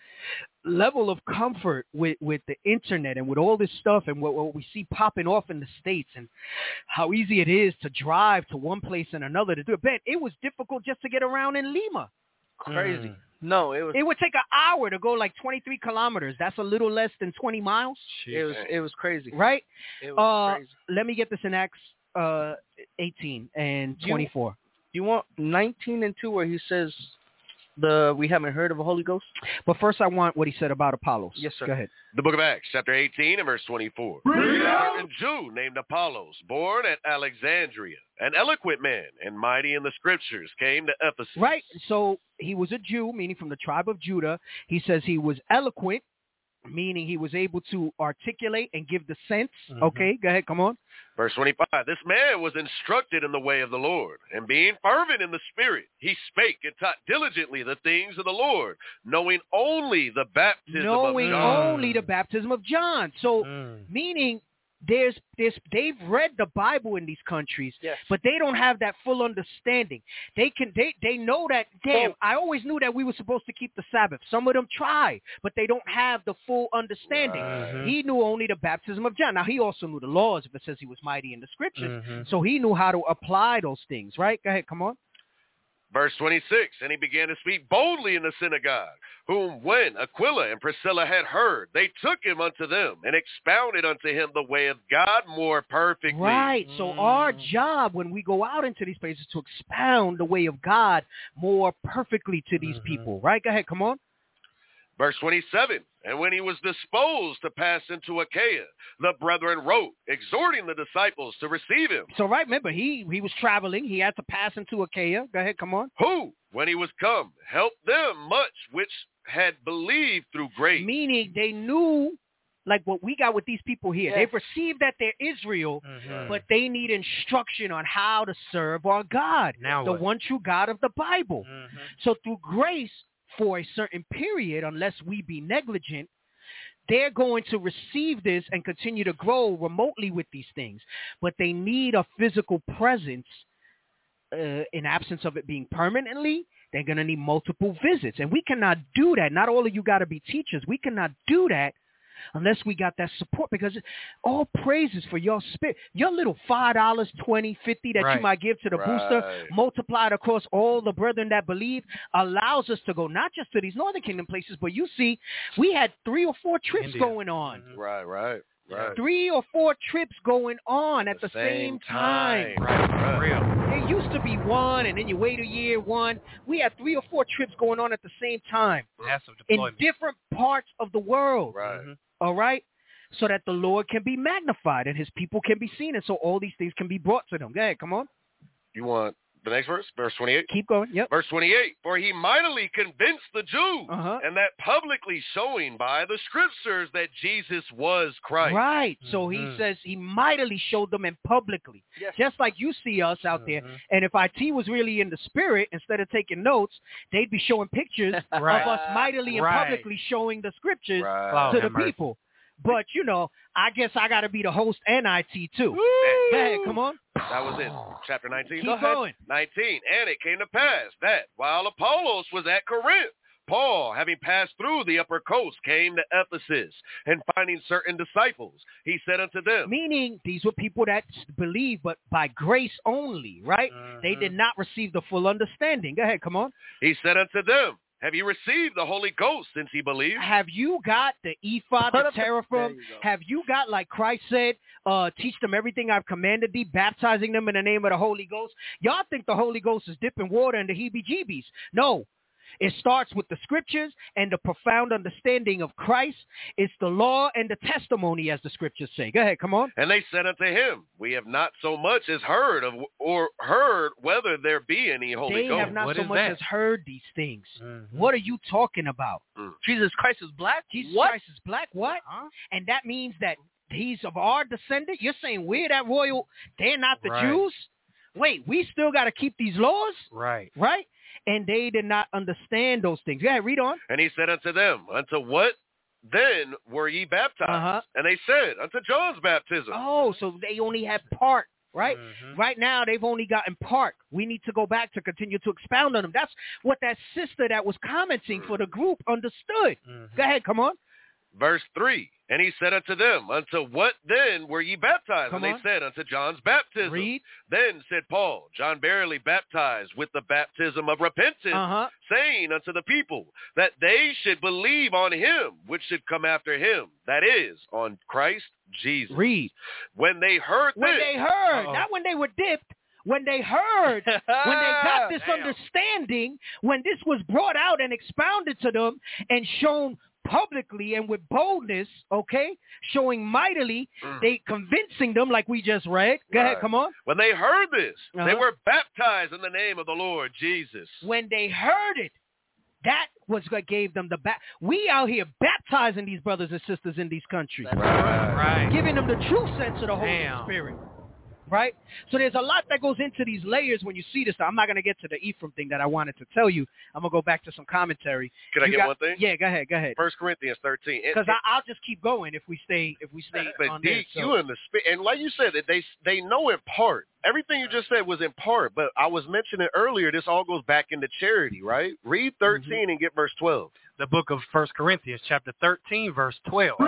level of comfort with, with the internet and with all this stuff and what, what we see popping off in the States and how easy it is to drive to one place and another to do it. Ben, it was difficult just to get around in Lima. Crazy. Mm. No, it was It would take an hour to go like twenty-three kilometers. That's a little less than twenty miles, it was it was crazy. right? It was Uh, crazy. let me get this in Acts uh, eighteen and You- twenty-four. You want nineteen and two where he says the we haven't heard of a Holy Ghost? But first I want what he said about Apollos. Yes, sir. Go ahead. The book of Acts, chapter eighteen and verse twenty-four. A certain Jew named Apollos, born at Alexandria, an eloquent man and mighty in the scriptures, came to Ephesus. Right. So he was a Jew, meaning from the tribe of Judah. He says he was eloquent, meaning he was able to articulate and give the sense. Mhm. Okay, go ahead. Come on. Verse twenty-five, this man was instructed in the way of the Lord, and being fervent in the spirit, he spake and taught diligently the things of the Lord, knowing only the baptism Knowing of John. only the baptism of John. So Mm. meaning there's there's they've read the Bible in these countries, Yes. but they don't have that full understanding. They can they they know that damn, Oh. I always knew that we were supposed to keep the Sabbath. Some of them try, but they don't have the full understanding. Right. He knew only the baptism of John. Now he also knew the laws if it says he was mighty in the scriptures. Mhm. So he knew how to apply those things, right? Go ahead, come on. Verse twenty-six, and he began to speak boldly in the synagogue, whom when Aquila and Priscilla had heard, they took him unto them and expounded unto him the way of God more perfectly. Right. So our job when we go out into these places is to expound the way of God more perfectly to these Mhm. people, right? Go ahead, come on. Verse twenty-seven, and when he was disposed to pass into Achaia, the brethren wrote, exhorting the disciples to receive him, So right, remember he he was traveling. He had to pass into Achaia. Go ahead, come on. who, when he was come, helped them much which had believed through grace. Meaning they knew, like what we got with these people here. Yes. They've received that they're Israel, Mhm. but they need instruction on how to serve our God, Now the what? one true God of the Bible. Mhm. So through grace, for a certain period, unless we be negligent, they're going to receive this and continue to grow remotely with these things. But they need a physical presence. Uh, in absence of it being permanently, they're going to need multiple visits. And we cannot do that. Not all of you got to be teachers. We cannot do that unless we got that support, because all praises for your spirit. Your little five dollars, twenty dollars, fifty dollars that Right. you might give to the booster, Right. multiplied across all the brethren that believe, allows us to go not just to these Northern Kingdom places, but you see, we had three or four trips India. going on. Mhm. Right, right, right. Three or four trips going on at the, same time. Right. For real. It used to be one, and then you wait a year, one. We had three or four trips going on at the same time Massive in deployment. different parts of the world. Right. Mhm. All right? So that the Lord can be magnified and his people can be seen. And so all these things can be brought to them. Go ahead, come on. You want the next verse? Verse twenty-eight? Keep going. Yep. Verse twenty-eight, for he mightily convinced the Jews, Uh-huh. and that publicly showing by the scriptures that Jesus was Christ. Right. So he Mhm. says he mightily showed them and publicly. Yes. Just like you see us out there. Mhm. And if I T was really in the spirit, instead of taking notes, they'd be showing pictures Right. of us mightily and Right. publicly showing the scriptures Right. Wow. to the have mercy. people. But, you know, I guess I got to be the host and I T too. Woo! Go ahead, come on. That was it. Chapter nineteen. Keep Go ahead. going. nineteen. And it came to pass that while Apollos was at Corinth, Paul, having passed through the upper coast, came to Ephesus, and finding certain disciples, he said unto them. Meaning, these were people that believe, but by grace only, right? Mhm. They did not receive the full understanding. Go ahead, come on. He said unto them, have you received the Holy Ghost since ye believe? Have you got the ephod, the teraphim? you go. Have you got, like Christ said, uh, teach them everything I've commanded thee, baptizing them in the name of the Holy Ghost? Y'all think the Holy Ghost is dipping water in the heebie-jeebies. No. It starts with the scriptures and the profound understanding of Christ. It's the law and the testimony, as the scriptures say. Go ahead, come on. And they said unto him, we have not so much as heard of or heard whether there be any Holy They Ghost. have not What so is much that? as heard these things. Mhm. What are you talking about? Jesus Christ is black? Jesus What? Christ is black? What? Huh? And that means that he's of our descendant? You're saying we're that royal, they're not the Right. Jews? Wait, we still got to keep these laws? Right. Right? And they did not understand those things. Go ahead, read on. And he said unto them, unto what then were ye baptized? Uh-huh. And they said, unto John's baptism. Oh, so they only had part, right? Mhm. Right now, they've only gotten part. We need to go back to continue to expound on them. That's what that sister that was commenting for the group understood. Mhm. Go ahead, come on. Verse three, and he said unto them, unto what then were ye baptized? Come and on. they said, unto John's baptism. Read. Then said Paul, John barely baptized with the baptism of repentance, Uh-huh. saying unto the people that they should believe on him which should come after him, that is, on Christ Jesus. Read. When they heard When this, they heard, Uh-oh. not when they were dipped, when they heard, when they got this Damn. understanding, when this was brought out and expounded to them and shown publicly and with boldness, okay, showing mightily, Mm. they convincing them like we just read. Go ahead, Right. come on. when they heard this, they Uh-huh. were baptized in the name of the Lord Jesus. When they heard it, that was what gave them the back. We out here baptizing these brothers and sisters in these countries, Right. giving them the true sense of the Holy Damn. Spirit. Right? So there's a lot that goes into these layers when you see this. I'm not going to get to the Ephraim thing that I wanted to tell you. I'm going to go back to some commentary. Can I You get got- one thing? Yeah, go ahead, go ahead. First Corinthians thirteen. It- Because I'll just keep going if we stay if we stay But on Deke, this. So. you in the sp- and like you said, that they they know in part. Everything you just said was in part, but I was mentioning earlier, this all goes back into charity, right? Read thirteen Mm-hmm. and get verse twelve. The book of First Corinthians, chapter thirteen, verse twelve.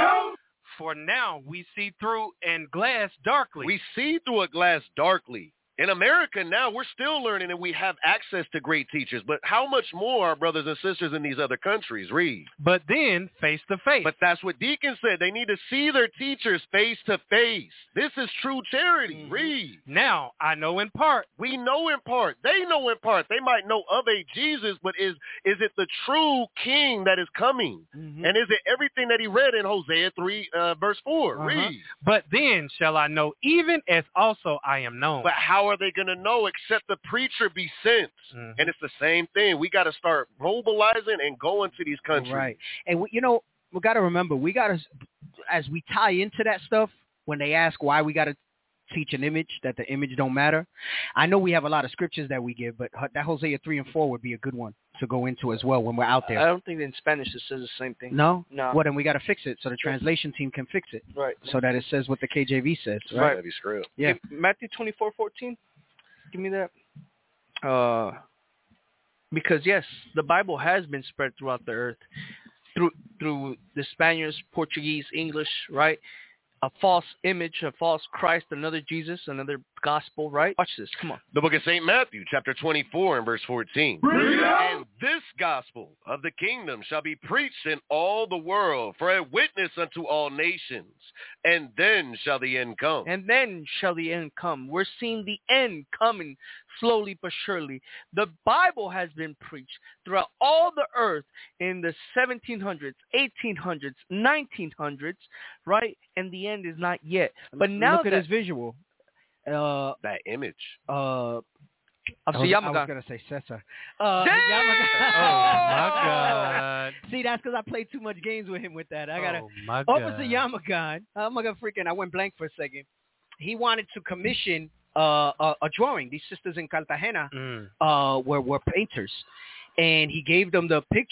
For now we see through and glass darkly. We see through a glass darkly. In America now, we're still learning and we have access to great teachers, but how much more our brothers and sisters in these other countries? Read. but then face to face. But that's what Deacon said. They need to see their teachers face to face. This is true charity. Mm-hmm. Read. Now I know in part. We know in part. They know in part. They might know of a Jesus, but is is it the true King that is coming? Mhm. And is it everything that he read in Hosea three, uh, verse four? Uh-huh. Read. But then shall I know, even as also I am known. But how are they going to know except the preacher be sent? Mhm. And it's the same thing. We got to start mobilizing and going to these countries. Right. And, we, you know, we got to remember, we got to, as we tie into that stuff, when they ask why we got to teach an image, that the image don't matter. I know we have a lot of scriptures that we give, but that Hosea three and four would be a good one to go into as well when we're out I there. don't think in Spanish it says the same thing. No? No. Well, then we got to fix it so the translation team can fix it Right. so that it says what the K J V says, right? Right. That'd be screwed. Yeah. Give- Matthew twenty-four fourteen. Give me that. Uh, because yes, the Bible has been spread throughout the earth through through the Spaniards, Portuguese, English, right? A false image, a false Christ, another Jesus, another gospel, right? Watch this. Come on. The book of Saint Matthew, chapter twenty-four and verse fourteen. And this gospel of the kingdom shall be preached in all the world for a witness unto all nations, and then shall the end come. And then shall the end come. We're seeing the end coming slowly but surely. The Bible has been preached throughout all the earth in the seventeen hundreds, eighteen hundreds, nineteen hundreds, right? And the end is not yet. But now Look at that, his visual. Uh, That image. uh, of I was, I was Yamagan. going to say Cesar. Uh, Damn! Yamagan. Oh my God. See, that's because I played too much games with him with that. I gotta. Oh my Officer God. Yamagan. I'm gonna freaking. I went blank for a second. He wanted to commission uh, a, a drawing. These sisters in Cartagena Mm. uh, were were painters, and he gave them the picture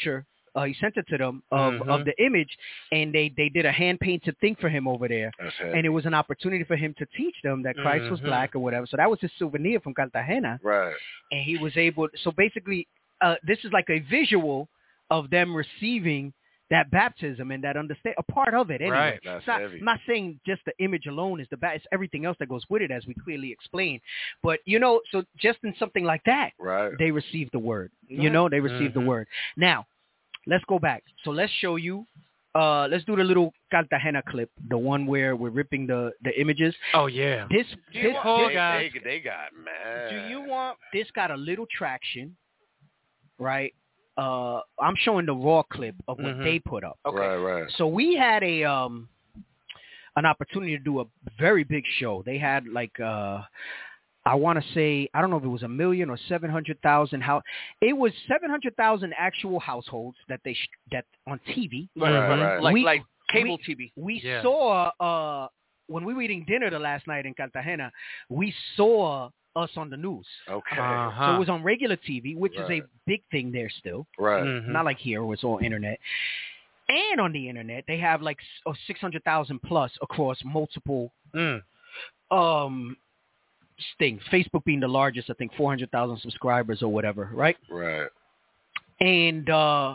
Uh, he sent it to them of, Mhm. of the image, and they, they did a hand painted thing for him over there. That's And heavy. it was an opportunity for him to teach them that Christ was Mhm. black or whatever. So that was his souvenir from Cartagena, Right. and he was able. So basically, uh, this is like a visual of them receiving that baptism and that understand a part of it anyway. Right. That's It's not, heavy. I'm not saying just the image alone is the bad. It's everything else that goes with it, as we clearly explained. But you know, so just in something like that, Right. they received the word. You know, they received Mhm. the word. Now, let's go back. So let's show you. Uh, let's do the little Cartagena clip, the one where we're ripping the the images. Oh yeah. This you this, want- Oh, this guys. They, they got mad. Do you want? this got a little traction, right? Uh, I'm showing the raw clip of what Mhm. they put up. Okay. Right, right. So we had a um an opportunity to do a very big show. They had like uh I want to say I don't know if it was a million or seven hundred thousand. How it was seven hundred thousand actual households that they sh- that on T V. Right, Mhm. right. Like We- like cable we- T V. We Yeah. saw uh when we were eating dinner the last night in Cartagena, we saw us on the news. Okay. Uh-huh. So it was on regular T V, which is Right. a big thing there still. Right. Mhm. Not like here where it's all internet. And on the internet, they have like s- oh, six hundred thousand plus across multiple Mm. um things. Facebook being the largest, I think four hundred thousand subscribers or whatever, right? Right. And uh,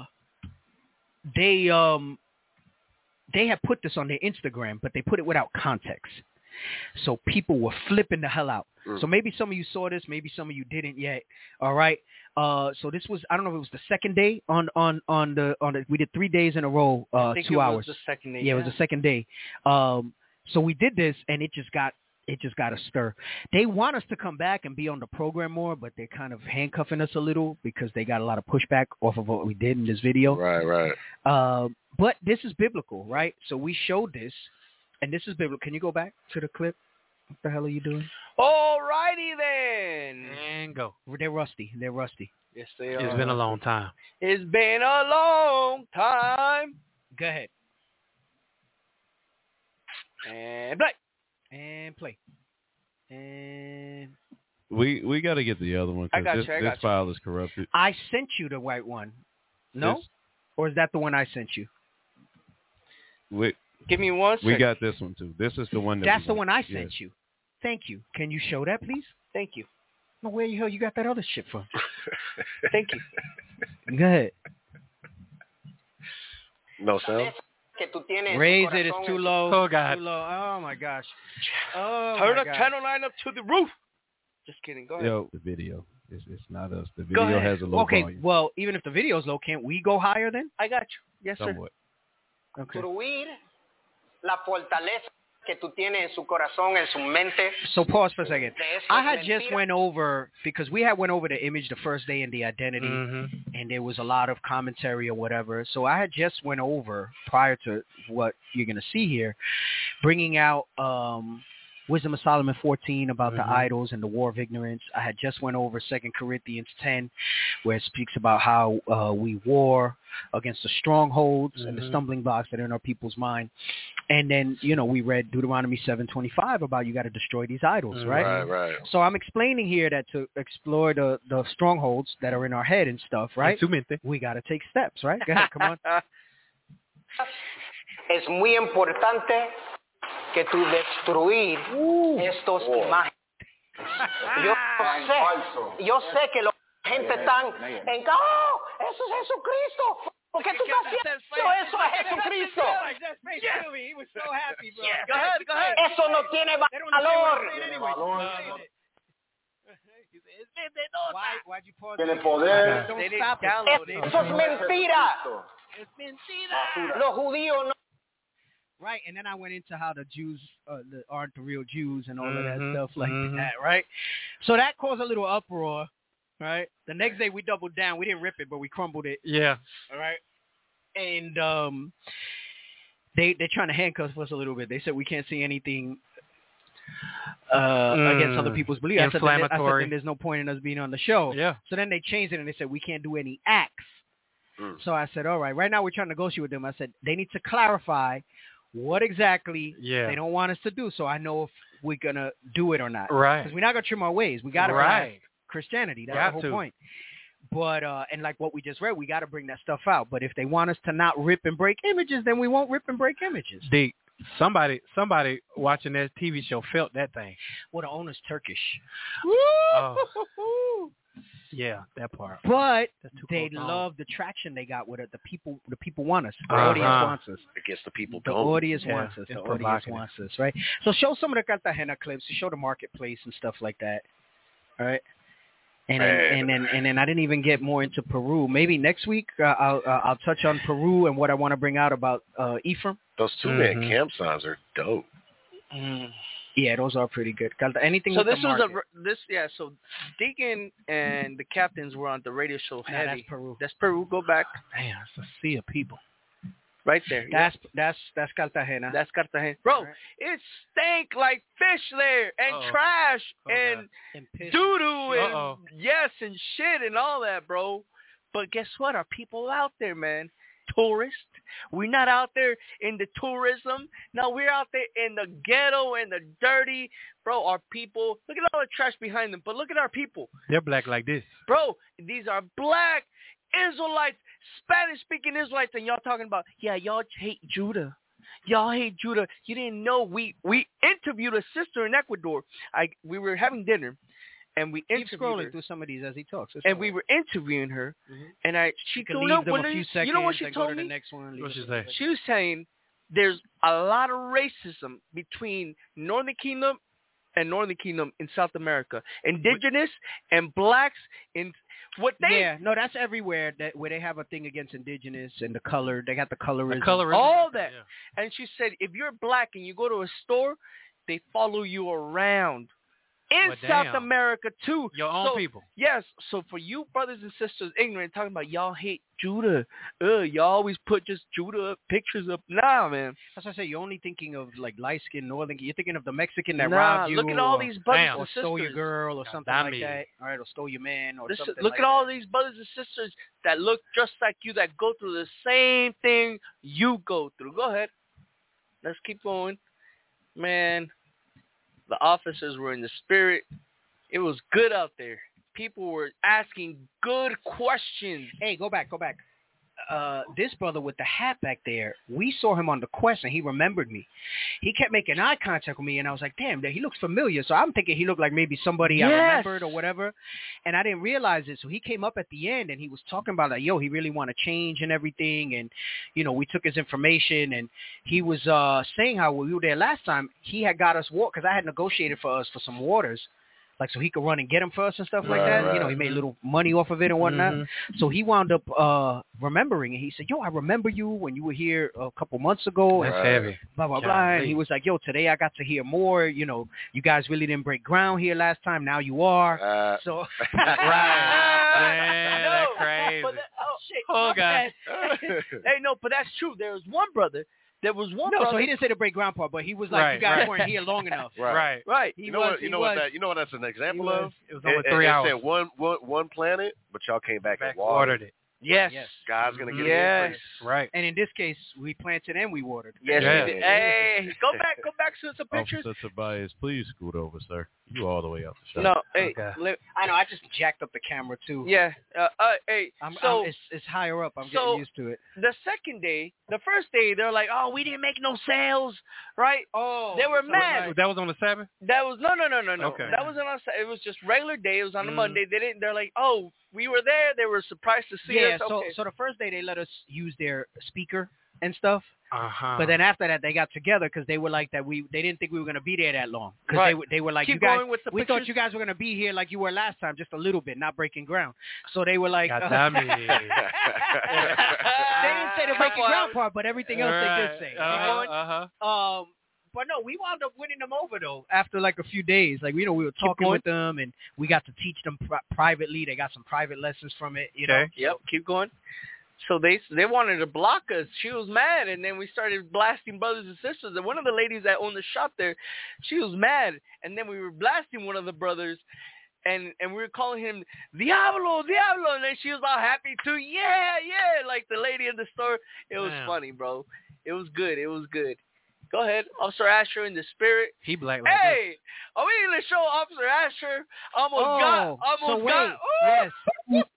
they um they had put this on their Instagram, but they put it without context. So people were flipping the hell out. Mm. So maybe some of you saw this, maybe some of you didn't yet. All right. Uh, so this was I don't know if it was the second day on on on the on the we did three days in a row, uh, I think two it hours. Was the second day, Yeah, it was the second day. Um, so we did this, and it just got it just got a stir. They want us to come back and be on the program more, but they're kind of handcuffing us a little because they got a lot of pushback off of what we did in this video. Right, right. Uh, but this is biblical, right? So we showed this, and this is biblical. Can you go back to the clip? What the hell are you doing? Alrighty then. And go. They're rusty. They're rusty. Yes, they are. It's been a long time. It's been a long time. Go ahead And play. and play. And We we got to get the other one I because got this, you, I this got you. file is corrupted. I sent you the white one. No, This- or is that the one I sent you? we Give me one second. we got this one too. This is the one that That's we the want. one I Yes. sent you. Thank you. Can you show that, please? Thank you. No, where the hell you got that other shit from? Thank you. Go ahead. No sound? Raise it. It's too low. Oh, God. Too low. Oh my gosh. Oh Turn my the gosh. channel line up to the roof. Just kidding. Go ahead. Yo, the video. It's, it's not us. The Go video ahead. has a low Okay. volume. Well, even if the video's low, can't we go higher then? I got you. Yes, sir. Somewhat. Okay. Construir la fortaleza que tú tienes en su corazón, en su mente. So pause for a second. De eso I es had just mentira. went over because we had went over the image the first day in the identity, Mhm. and there was a lot of commentary or whatever. So I had just went over prior to what you're gonna see here, bringing out um, Wisdom of Solomon fourteen about Mhm. the idols and the war of ignorance. I had just went over Second Corinthians ten, where it speaks about how uh, we war against the strongholds and the Mhm. stumbling blocks that are in our people's mind. And then, you know, we read Deuteronomy seven twenty-five about you got to destroy these idols, Mhm. right? Right, right. So I'm explaining here that to explore the, the strongholds that are in our head and stuff, right? Tu mente. We got to take steps, right? Go ahead, come on. Es muy importante que tú destruir estos imágenes. Yo sé, yo sé que la gente están en ¡oh! ¡Eso es Jesucristo! ¿Por qué tú estás haciendo eso a Jesucristo? Go ahead. Go ahead. Eso no tiene valor. Why, why'd you pause? Tiene poder. Don't They didn't stop it. download it. Eso es mentira. Los judíos no. Right, and then I went into how the Jews uh, the, aren't the real Jews and all of that Mhm, stuff like mhm. that, right? So that caused a little uproar, right? The next day we doubled down. We didn't rip it, but we crumbled it, Yeah. all right? And um, they, they're trying to handcuff us a little bit. They said we can't see anything uh, Mm. against other people's beliefs. I said, then, I said, Inflammatory. then there's no point in us being on the show. Yeah. So then they changed it and they said we can't do any acts. Mm. So I said, all right, right now we're trying to negotiate with them. I said, they need to clarify what exactly Yeah. they don't want us to do so I know if we're going to do it or not. Right. Because we're not going to trim our ways. We got to Right. Christianity. That's Got the whole to. point. But uh, and like what we just read, we got to bring that stuff out. But if they want us to not rip and break images, then we won't rip and break images. Dick, somebody somebody watching that T V show felt that thing. Well, the owner's Turkish. Oh. Yeah, that part. But That's too they close to home. love the traction they got with it. The people, the people want us. The Uh-huh. audience wants us. I guess the people The don't. audience Yeah, wants us. it's The audience provocative. wants us, right? So show some of the Cartagena clips. Show the marketplace and stuff like that. All right. And then, Man. and then and then I didn't even get more into Peru. Maybe next week uh, I'll uh, I'll touch on Peru and what I want to bring out about uh, Ephraim. Those two-man Mhm. camp signs are dope. Mm. Yeah, those are pretty good. Carta- Anything So with this the was market. a this yeah. So Deacon and the captains were on the radio show Nah, heavy. that's Peru. That's Peru. Go back Man, it's a sea of people. right there. Yeah. That's that's that's Cartagena. That's Cartagena, bro. Right. It stank like fish there and Uh-oh. trash Oh, and And piss. doo doo and Uh-oh. yes and shit and all that, bro. But guess what? Our people out there, man. Tourists. We're not out there in the tourism. No, we're out there in the ghetto and the dirty. Bro, our people, look at all the trash behind them, but look at our people. They're black like this. Bro, these are black Israelites, Spanish-speaking Israelites, and y'all talking about, yeah, y'all hate Judah. Y'all hate Judah. You didn't know we, we interviewed a sister in Ecuador. I We were having dinner, and we Keep interviewed scrolling her. through some of these as he talks. It's And all we right. were interviewing her, Mhm. and I she You can told leave me, them when a you, few seconds you know what she and go told to the me? next one. leave What'd she us say? alone. She was saying there's a lot of racism between Northern Kingdom and Northern Kingdom in South America. Indigenous and blacks in what they Yeah, no, that's everywhere that where they have a thing against indigenous and the color. They got the colorism. The colorism. all that. Yeah. And she said if you're black and you go to a store, they follow you around. In Well, South damn. America too. Your own So, people. Yes. So for you brothers and sisters ignorant talking about y'all hate Judah. Uh, y'all always put just Judah pictures up. Nah, man. That's what I say. You're only thinking of like light skinned northern. You're thinking of the Mexican that Nah, robbed you. look at all or, these brothers Damn. or and stole your sisters. girl or God something damn like it. that. All right, or stole your man or This is- something. look like at all that. these brothers and sisters that look just like you that go through the same thing you go through. Go ahead. Let's keep going. Man, the officers were in the spirit. It was good out there. People were asking good questions. Hey, go back, go back. Uh, this brother with the hat back there, we saw him on the quest and he remembered me. He kept making eye contact with me and I was like, damn, he looks familiar. So I'm thinking he looked like maybe somebody I Yes. remembered or whatever. And I didn't realize it. So he came up at the end and he was talking about like, yo, he really want to change and everything. And, you know, we took his information and he was uh, saying how when we were there last time, he had got us water because I had negotiated for us for some waters. Like, so he could run and get them for us and stuff like Right, that. right. You know, he made a little money off of it and whatnot. Mhm. So he wound up uh, remembering it. He said, yo, I remember you when you were here a couple months ago. That's And Right. heavy. blah, blah, blah. Golly. And he was like, yo, today I got to hear more. You know, you guys really didn't break ground here last time. Now you are. Uh, So, Man, No, that's crazy. but that- oh, shit. Oh, my God. bad. Hey, no, but that's true. There was one brother. There was one No, brother. so he didn't say the break ground part, but he was like, Right, you guys right. weren't here long enough. right. Right. Right. He You know was, what? You he know was. what that? You know what that's an example He was. of? It was over It, three it, hours. It said one, one, one planet, but y'all came back, Back and watered. watered it. Yes. Yes. God's gonna give you Yes. increase. Right. And in this case, we planted and we watered. Yes. Yeah. he did. Hey, go back. Go back to some pictures. Officer Tobias, please scoot over, sir. You all the way out the shot. No. Hey. Okay. Let, I know. I just jacked up the camera too. yeah. Uh, uh, hey. I'm, so I'm, it's, it's higher up. I'm so- getting used to it. the second day, the first day, they're like, "Oh, we didn't make no sales, right?" Oh, They were so mad. like- That was on the Sabbath? That was no, no, no, no, no. Okay. That wasn't on. It was just regular day. It was on a Mm. Monday. They didn't. They're like, "Oh, we were there. They were surprised to see yeah. us." So, Okay. so the first day they let us use their speaker and stuff, Uh-huh. but then after that they got together because they were like that. We they didn't think we were gonna be there that long because Right. they were they were like Keep you guys. going with the We pictures. thought you guys were gonna be here like you were last time, just a little bit, not breaking ground. So they were like, God uh, damn it. they didn't say the breaking ground part, but everything else they did say. Uh-huh, uh-huh. Um, but no, we wound up winning them over though. After like a few days, like you know, we were talking going. with them, and we got to teach them pri- privately. They got some private lessons from it. You know, Okay. Yep, keep going. So they they wanted to block us. She was mad, and then we started blasting brothers and sisters. And one of the ladies that owned the shop there, she was mad, and then we were blasting one of the brothers, and and we were calling him Diablo, Diablo, and then she was all happy too. Yeah, yeah, like the lady in the store. It was Damn. funny, bro. It was good. It was good. Go ahead, Officer Asher in the spirit. He black like Hey, are we going to show Officer Asher almost Oh, got almost so wait, got? Ooh. yes.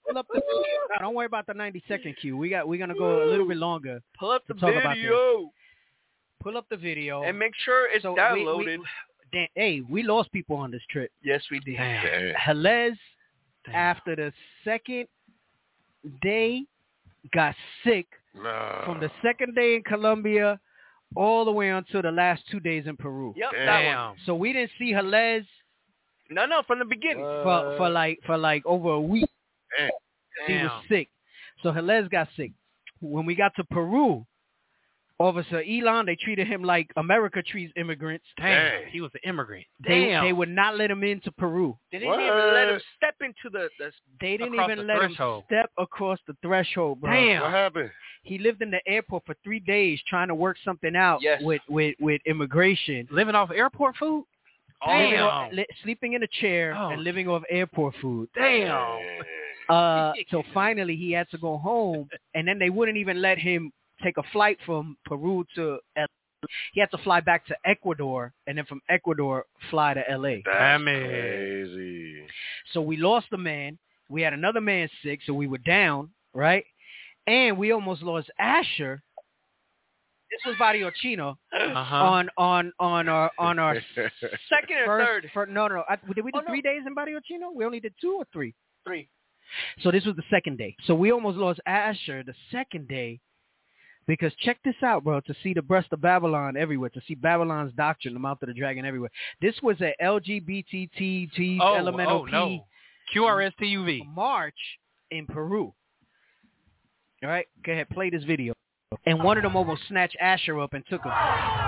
Pull up the video. No, don't worry about the ninety second cue. We got. We're gonna go a little bit longer. Pull up the talk about video. Pull up the video And make sure it's So we- downloaded. we- Dan, hey, we lost people on this trip. Yes, we did. Damn. Helez, Damn. after the second day, got sick Nah. from the second day in Colombia all the way until the last two days in Peru. Yep, that one. Damn. So we didn't see Helez No, no, from the beginning. for, for like for like over a week. Damn. He was Damn. sick. So Helez got sick. When we got to Peru, Officer Elon, they treated him like America treats immigrants. Damn. Dang. He was an immigrant. They Damn. they would not let him into Peru. They didn't What? even let him step into the. the They didn't Across even the let threshold. him step across the threshold, bro. Damn. What happened? He lived in the airport for three days trying to work something out Yes. with, with, with immigration. Living off airport food? Living Damn. off- li- sleeping in a chair Oh. and living off airport food. Damn. Uh, so finally he had to go home, and then they wouldn't even let him take a flight from Peru to L A. He had to fly back to Ecuador, and then from Ecuador fly to L A. That's Damn it. crazy. So we lost a man. We had another man sick, so we were down, right? And we almost lost Asher. This was Barrio Chino Uh-huh. on on on our on our second or first. third. fir- no, no, no. I, did we do Oh, no. three days in Barrio Chino? We only did two or three. Three. So this was the second day. So we almost lost Asher the second day because check this out, bro, to see the breast of Babylon everywhere, to see Babylon's doctrine, the mouth of the dragon everywhere. This was a L G B T T Oh, elemental oh, P no. Q R S T U V. march in Peru. All right, go ahead, play this video. And one of them almost snatched Asher up and took him. Oh,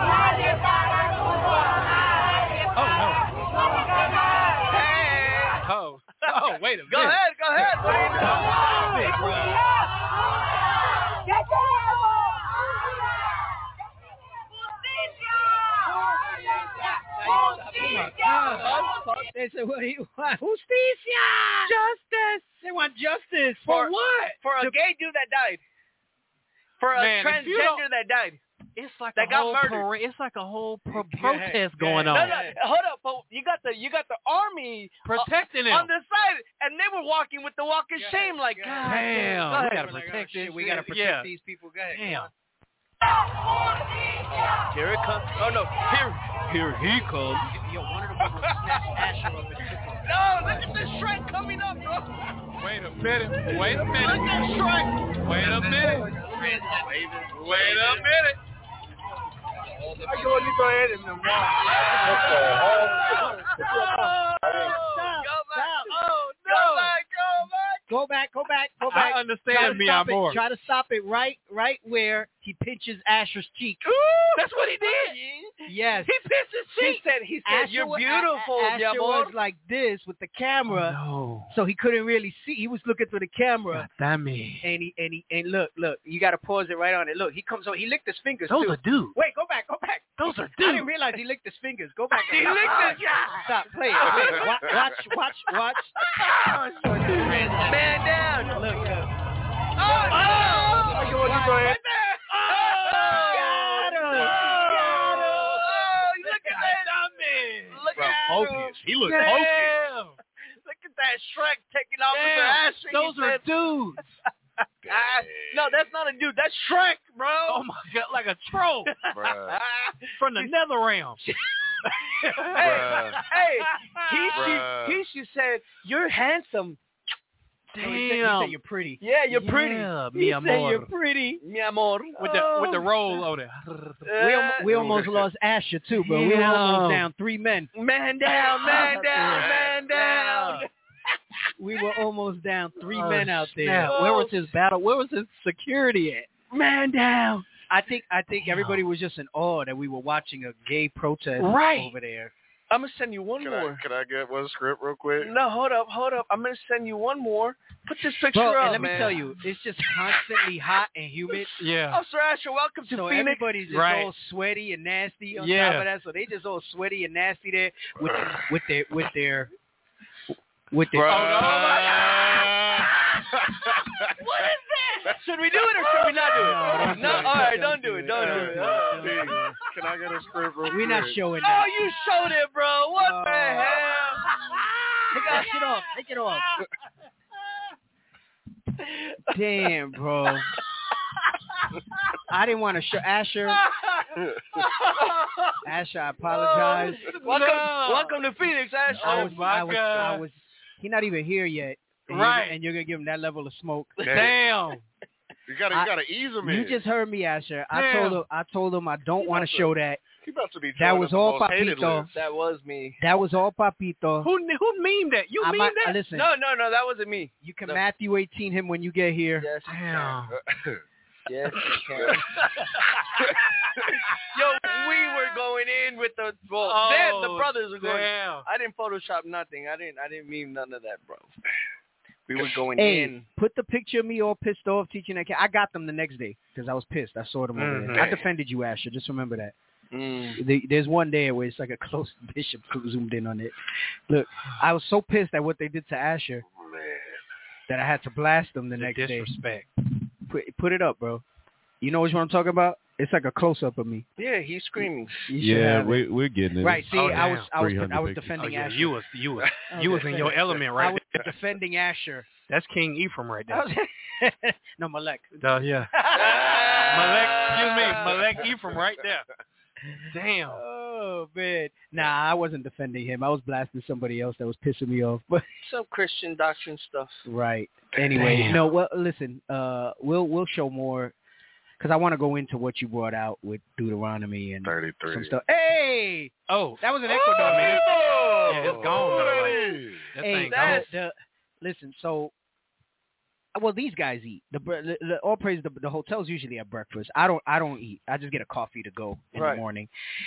no. Oh. Oh, wait a minute. Go ahead, go ahead. Big, bro. They said, what do you want? Justicia! Justice! They want justice. For, For- what? For a gay dude that died. For a Man, if you don't- transgender that died. It's like That a got whole murdered. parade. It's like a whole pro- Yeah, protest yeah. going No, on. no, hold up, but you got the you got the army Protecting on him. the side, and they were walking with the walk of shame, like God. Damn. Go We ahead. gotta protect this. We gotta shit. protect Yeah. these people. Go ahead. Damn. Here it comes. Oh no, here, here he comes. Yo, one of them almost snatched Asher up and took him. No, look at the Shrek coming up, bro. Wait a minute. Wait a Look minute. at Shrek. Wait a minute. Wait a minute. Ay, qué bonito eres, mi amor. Oh, no. Go back, go back. Go back, go back, go I back. understand Try to me, stop it. amor. Try to stop it right, right where he pinches Asher's cheek. That's what he did. Yes. He pissed his cheek. He said, he said, Asher you're wa- beautiful, A- A- mi Asher amor. was like this with the camera, No. so he couldn't really see. He was looking through the camera, Damn me. and he and he and look, look. You got to pause it right on it. Look, he comes on. He licked his fingers Those too. are dudes. Wait, go back, go back. Those are I didn't dudes. realize he licked his fingers. Go back. He licked his- Stop. Play it. Play it. Wa- Watch. Watch. Watch. Man down. Look. look. Oh, no. Ay, qué bonito es. Oh, Got him. oh, look at that. Look Bro, at focus. He looked Damn. focused. Look at that Shrek taking off with the Damn. ass. Those are dudes. Ah, no, that's not a dude. That's Shrek, bro. Oh my god, like a troll Bruh. from the nether realm. Hey, Bruh. hey, he, Bruh. she, he, she said, you're handsome. Oh, he said- He Damn. said you're pretty. Yeah, you're pretty. Yeah, He mi said amor. you're pretty. Mi amor. With the with the roll on it. We, al- we almost lost Asher too, bro. We were Damn. almost down three men. Man down, man down, man down. We were almost down three Oh, men out there. snap. Where was his battle? Where was his security at? Man down. I think I think everybody was just in awe that we were watching a gay protest Right. over there. I'm going to send you one Can more. I, can I get one script real quick? No, hold up, hold up. I'm going to send you one more. Put this picture Bro, up, and let me man. tell you, it's just constantly hot and humid. Yeah. Oh, Sir Asher, welcome to So Phoenix. everybody's just Right. all sweaty and nasty on Yeah. top of that. So they just all sweaty and nasty there with with their with their with their. Bruh. Oh, no. What is that? Should we do it or should we not do it? No, don't do No, it. all right, Don't don't do do it. it. Don't do it. Oh. Hey, can I get a script real quick? We're not showing Oh, that. you showed it, bro. What the Oh. hell? Take that shit off. Take it off. Damn, bro. I didn't want to show Asher. Asher, I apologize. Welcome, no. welcome to Phoenix, Asher. I was, oh my I was, God. I was. He's not even here yet. And right. You're, and you're gonna give him that level of smoke. Damn. You gotta, you gotta ease him in. You just heard me, Asher. I Damn. told him, I told him I don't want to show that. He about to be That was the all most hated Papito. list. That was me. That was all Papito. Who who memed that? You I memed might, that? Listen, No, no, no, that wasn't me. you can No. Matthew eighteen him when you get here. Yes, Damn. yes, you can. Yo, we were going in with the well, Oh, then the brothers were going. Damn. I didn't Photoshop nothing. I didn't. I didn't mean none of that, bro. We were going Hey, in. put the picture of me all pissed off teaching that kid. I got them the next day because I was pissed. I saw them over Mhm. there. I defended you, Asher. Just remember that. Mm. The, there's one day where it's like a close bishop zoomed in on it. Look, I was so pissed at what they did to Asher that I had to blast them the The next disrespect. day. Put, put it up, bro. You know what I'm talking about? It's like a close up of me. Yeah, he's screaming. You should Yeah, have it. we, we're getting it. Right. See, Oh, I was damn. I was three hundred I was pictures. Oh, defending yeah, Asher. you was you was I you was was in your defending- element I right was there. defending Asher. That's King Ephraim right I there. was no, Malek. Uh, yeah. Malek, excuse me, Malek Ephraim right there. Damn. Oh man. Nah, I wasn't defending him. I was blasting somebody else that was pissing me off. But Some Christian doctrine stuff. right. Anyway, Damn. no. Well, listen. Uh, we'll we'll show more because I want to go into what you brought out with Deuteronomy and some thirty-three. stuff. Hey, Oh, that was an echo. I mean, it's, Oh, yeah, it's gone though. Like, that Hey, thing the, gone. the, listen. So, well, these guys eat. The, bre- the, the all praise the, the hotels usually have breakfast. I don't. I don't eat. I just get a coffee to go in Right. the morning.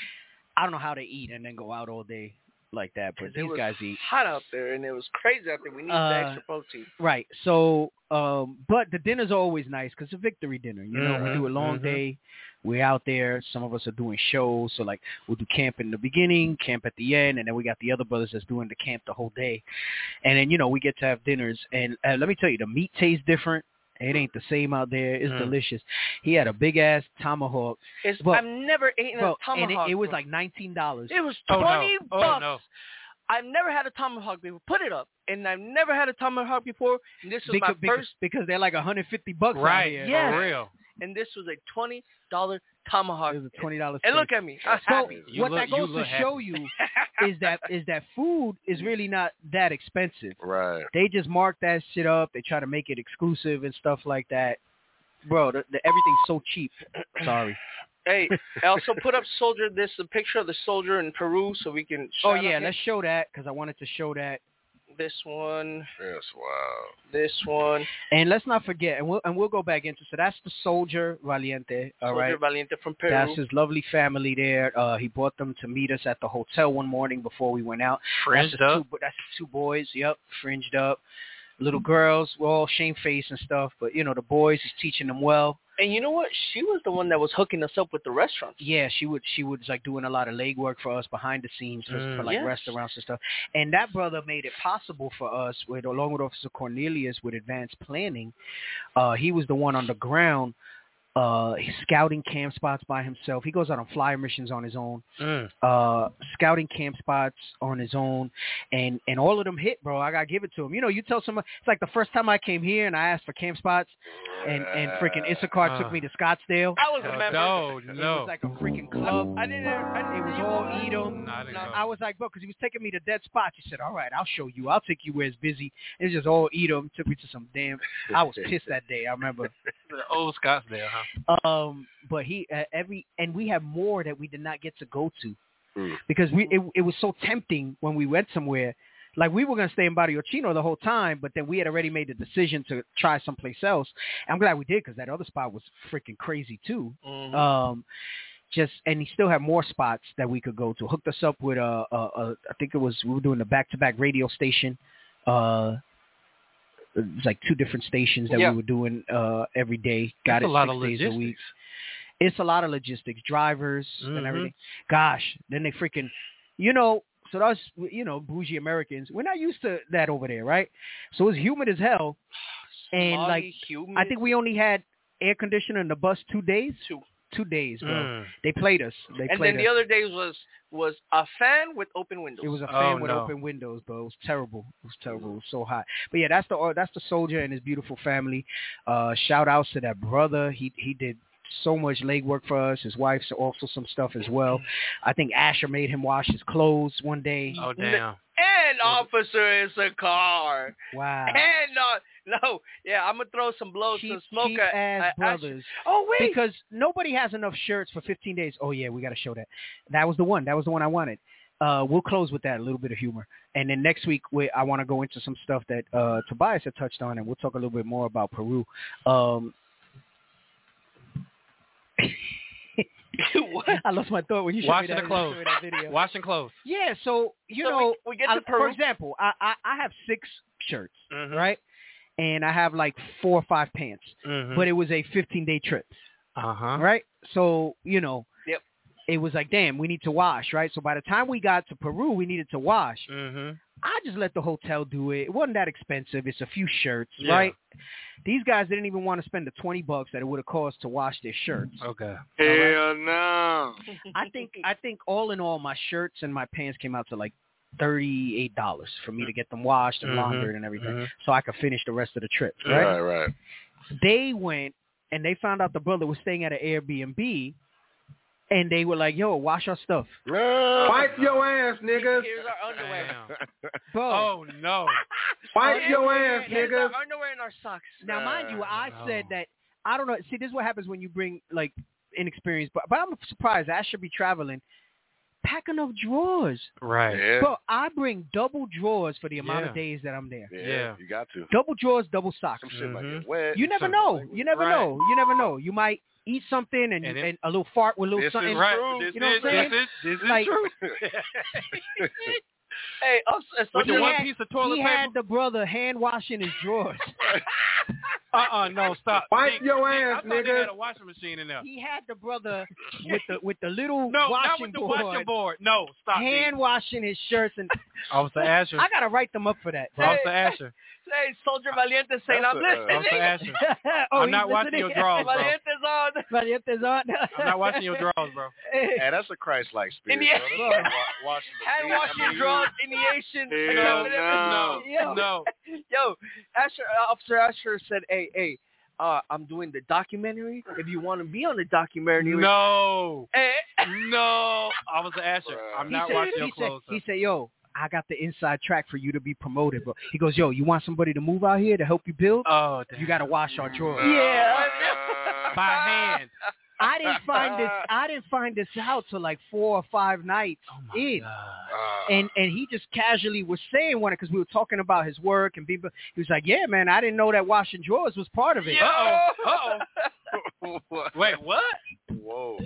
I don't know how they eat and then go out all day like that, but It these was guys eat. hot out there, and it was crazy out there. We need Uh, the extra protein. Right. So, um, but the dinner's always nice because it's a victory dinner. You know, we Mhm, do a long mhm. day. We're out there. Some of us are doing shows. So, like, we'll do camp in the beginning, camp at the end, and then we got the other brothers that's doing the camp the whole day. And then, you know, we get to have dinners. And uh, let me tell you, the meat tastes different. It ain't the same out there. It's Mm. delicious. He had a big-ass tomahawk. It's, Well, I've never eaten Bro, a tomahawk. and it, it was bro. like nineteen dollars. It was Oh, no. twenty Oh, bucks. no. I've never had a tomahawk before. Put it up. And I've never had a tomahawk before. And this was because, my because, first. because they're like one hundred fifty bucks out Right. here. Yes. For real. And this was a twenty dollar tomahawk. It was a twenty dollars. And look at me. I'm So happy. You what look- that goes you to look show happy. you is that is that food is really not that expensive. Right. They just mark that shit up. They try to make it exclusive and stuff like that. Bro, the, the, everything's so cheap. Sorry. Hey, I also put up soldier. This a picture of the soldier in Peru, so we can. Oh shout yeah, out let's show that because I wanted to show that. this one, Yes, wow. this one. And let's not forget, and we'll and we'll go back into. So that's the soldier Valiente. All Soldier right. Valiente from Peru. That's his lovely family there. Uh, he brought them to meet us at the hotel one morning before we went out. Fringed that's his up. Two, that's his two boys. Yep, fringed up. Little girls, were all shamefaced and stuff. But, you know, the boys, he's teaching them well. And you know what? She was the one that was hooking us up with the restaurants. Yeah, she would she was like doing a lot of legwork for us behind the scenes for, Mm. for like Yes. restaurants and stuff. And that brother made it possible for us with along with Officer Cornelius with advanced planning. Uh, he was the one on the ground uh, scouting camp spots by himself. He goes out on flyer missions on his own. Mm. Uh, scouting camp spots on his own, and and all of them hit, bro. I gotta give it to him. You know, you tell someone it's like the first time I came here and I asked for camp spots, and and freaking Issachar Uh. took me to Scottsdale. I was a Hell member. no, It no. was like a freaking club. I didn't. I didn't It was all Edom. No, I didn't No, go. I was like, bro, because he was taking me to dead spots. He said, all right, I'll show you. I'll take you where it's busy. It was just all Edom. Took me to some damn. I was pissed that day. I remember. The old Scottsdale, huh? Um, but he uh, every and we have more that we did not get to go to Mm. because we it, it was so tempting when we went somewhere. Like we were gonna stay in Barrio Chino the whole time, but then we had already made the decision to try someplace else. I'm glad we did because that other spot was freaking crazy too. Mhm. Um, just and he still had more spots that we could go to. Hooked us up with a, a, a I think it was we were doing the back-to-back radio station. Uh, it was like two different stations that Yeah. we were doing uh, every day. Got That's it a lot six of days a week. logistics. It's a lot of logistics, drivers and Mhm. everything. Gosh, then they freaking, you know, so that's, you know, bougie Americans. We're not used to that over there, right? So it's humid as hell. And Smoggy, like, humid. I think we only had air conditioner in the bus two days. Two. two days, bro. Mm. They played us. They And played then the us. other days was was a fan with open windows. It was a Oh, fan with no. open windows, bro. It was terrible. It was terrible. It was so hot. But yeah, that's the that's the soldier and his beautiful family. Uh, shout outs to that brother. He he did so much legwork for us. His wife's also some stuff as well. I think Asher made him wash his clothes one day. Oh damn. And officer is a car. Wow. And uh, no, yeah, I'm gonna throw some blows Cheap, to smoke cheap at, ass at brothers. Asher. Oh wait, Because nobody has enough shirts for fifteen days. Oh yeah, we got to show that. That was the one. That was the one I wanted. Uh, we'll close with that, a little bit of humor. And then next week, we, I want to go into some stuff that uh, Tobias had touched on, and we'll talk a little bit more about Peru. Um, what? I lost my thought when you showed me Washing that, the clothes. showed me that video. Washing clothes. Yeah, so, you So know, we, we get I- to for Peru. example, I, I, I have six shirts, Mhm. right? And I have like four or five pants. Mhm. But it was a fifteen-day trip. uh huh. Right? So, you know, Yep. it was like, damn, we need to wash, right? So by the time we got to Peru, we needed to wash. Mhm. I just let the hotel do it. It wasn't that expensive. It's a few shirts, Yeah. right? These guys didn't even want to spend the twenty bucks that it would have cost to wash their shirts. Okay. Hell no. I think I think all in all, my shirts and my pants came out to like thirty-eight dollars for me to get them washed and Mhm. laundered and everything, Mhm. so I could finish the rest of the trip, right? Right, right. They went and they found out the brother was staying at an Airbnb, and they were like, "Yo, wash our stuff, Wipe your ass, niggas. Here's our underwear. Damn. bro." Oh no. Wipe your ass, Here's niggas. our underwear and our socks. Now, mind you, I no. said that I don't know. See, this is what happens when you bring like inexperienced. But but I'm surprised. I should be traveling. Pack enough drawers, Right. Yeah. bro. I bring double drawers for the amount Yeah. of days that I'm there. yeah. Yeah. You got to. Double drawers, double socks. Some shit might Mhm. get wet. You never Some- know. You never Right. know. You never know. You might eat something and, And and, it- a little fart with a little This something. is Right. true. This You know what is I'm saying? this is this is Like- true. Hey, also, With so the He one had- piece of toilet he paper. had the brother hand washing his drawers. Uh-uh, no, stop. Wipe Nick, your Nick, ass, I thought they nigga. had a washing machine in there. He had the brother with the with the little No, not washing with the board, washing board. No, stop. Nick. hand washing his shirts, and Officer Asher. I gotta write them up for that. Officer Asher. hey, Soldier Valiente saying, That's I'm a, uh, listening. Officer Asher. oh, I'm he's not washing listening? your drawers, bro. Valiente's on. Valiente's on. I'm not washing your drawers, bro. Hey, that's a Christ-like spirit. In the- bro. That's like wa- washing the Hand feet. I washing mean, draws, Indiation. Hell No, Yo. no. Yo, Asher, uh, Officer Asher said, hey, hey, uh, I'm doing the documentary. If you want to be on the documentary. No. Hey, No. Officer Asher, I'm He not said, washing he your said, clothes. he said, yo, I got the inside track for you to be promoted, bro. He goes, yo, you want somebody to move out here to help you build? Oh, damn. You got to wash our drawers. yeah. By hand. I didn't find this. I didn't find this out till like four or five nights Oh, my in. God. uh, And and he just casually was saying one because we were talking about his work and people. He was like, "Yeah, man, I didn't know that washing drawers was part of it." Uh-oh. Uh-oh. what? Wait, what? Whoa.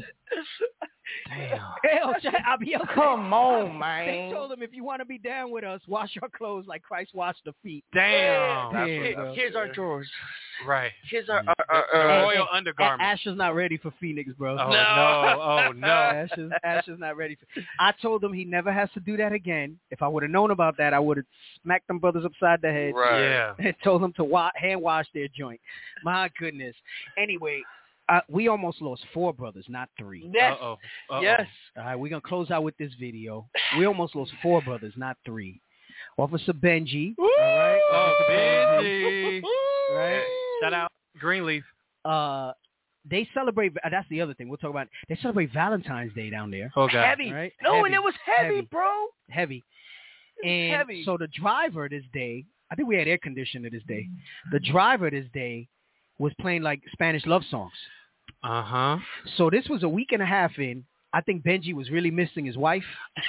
Damn. Hell, shut- I'll be okay. Come on, They man. told him if you want to be down with us, wash your clothes like Christ washed the feet. Damn. That's Yeah, what- bro. that's Here's our it. drawers. Right. Here's our, our, our, The our royal A- undergarment. Asher's not ready for Phoenix, bro. Oh, No. no. Oh, no. Asher's, Asher's not ready. For, I told him he never has to do that again. If I would have known about that, I would have smacked them brothers upside the head. Right. Yeah. and told them to wa- hand wash their joint. My goodness. Anyway, uh, we almost lost four brothers, not three. Yes. Uh-oh. Uh-oh. Yes. All right, we're going to close out with this video. We almost lost four brothers, not three. Officer Benji. All right. Oh, Officer Benji. Right. Shout out Greenleaf. Uh, they celebrate, uh, that's the other thing we'll talk about. They celebrate Valentine's Day down there. Oh, God. Heavy. Right? No, Heavy. and it was heavy, Heavy. bro. Heavy. It was And heavy. so the driver this day, I think we had air conditioner this day. The driver this day was playing like Spanish love songs. Uh-huh. So this was a week and a half in. I think Benji was really missing his wife.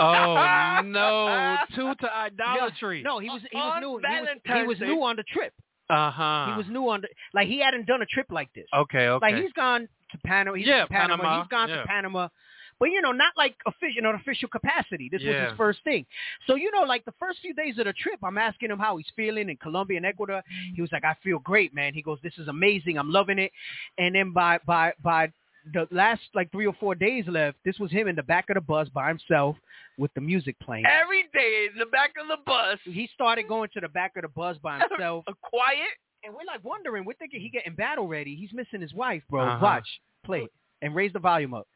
Oh, no. Two to idolatry. No, he was he was On new. He was, he Valentine's was Day. new on the trip. Uh-huh. He was new on the like he hadn't done a trip like this. Okay, okay. Like he's gone to Panama. He's Yeah, to Panama. Panama, He's gone yeah. to Panama. But you know, not like official, in an official capacity. This was Yeah. his first thing. So you know, like the first few days of the trip, I'm asking him how he's feeling in Colombia and Ecuador. He was like, "I feel great, man." He goes, "This is amazing. I'm loving it." And then by by by the last like three or four days left, this was him in the back of the bus by himself with the music playing. Every day in the back of the bus, He started going to the back of the bus by himself. quiet. And we're like wondering, we're thinking he getting battle ready. He's missing his wife, bro. Uh-huh. Watch, play it. and raise the volume up.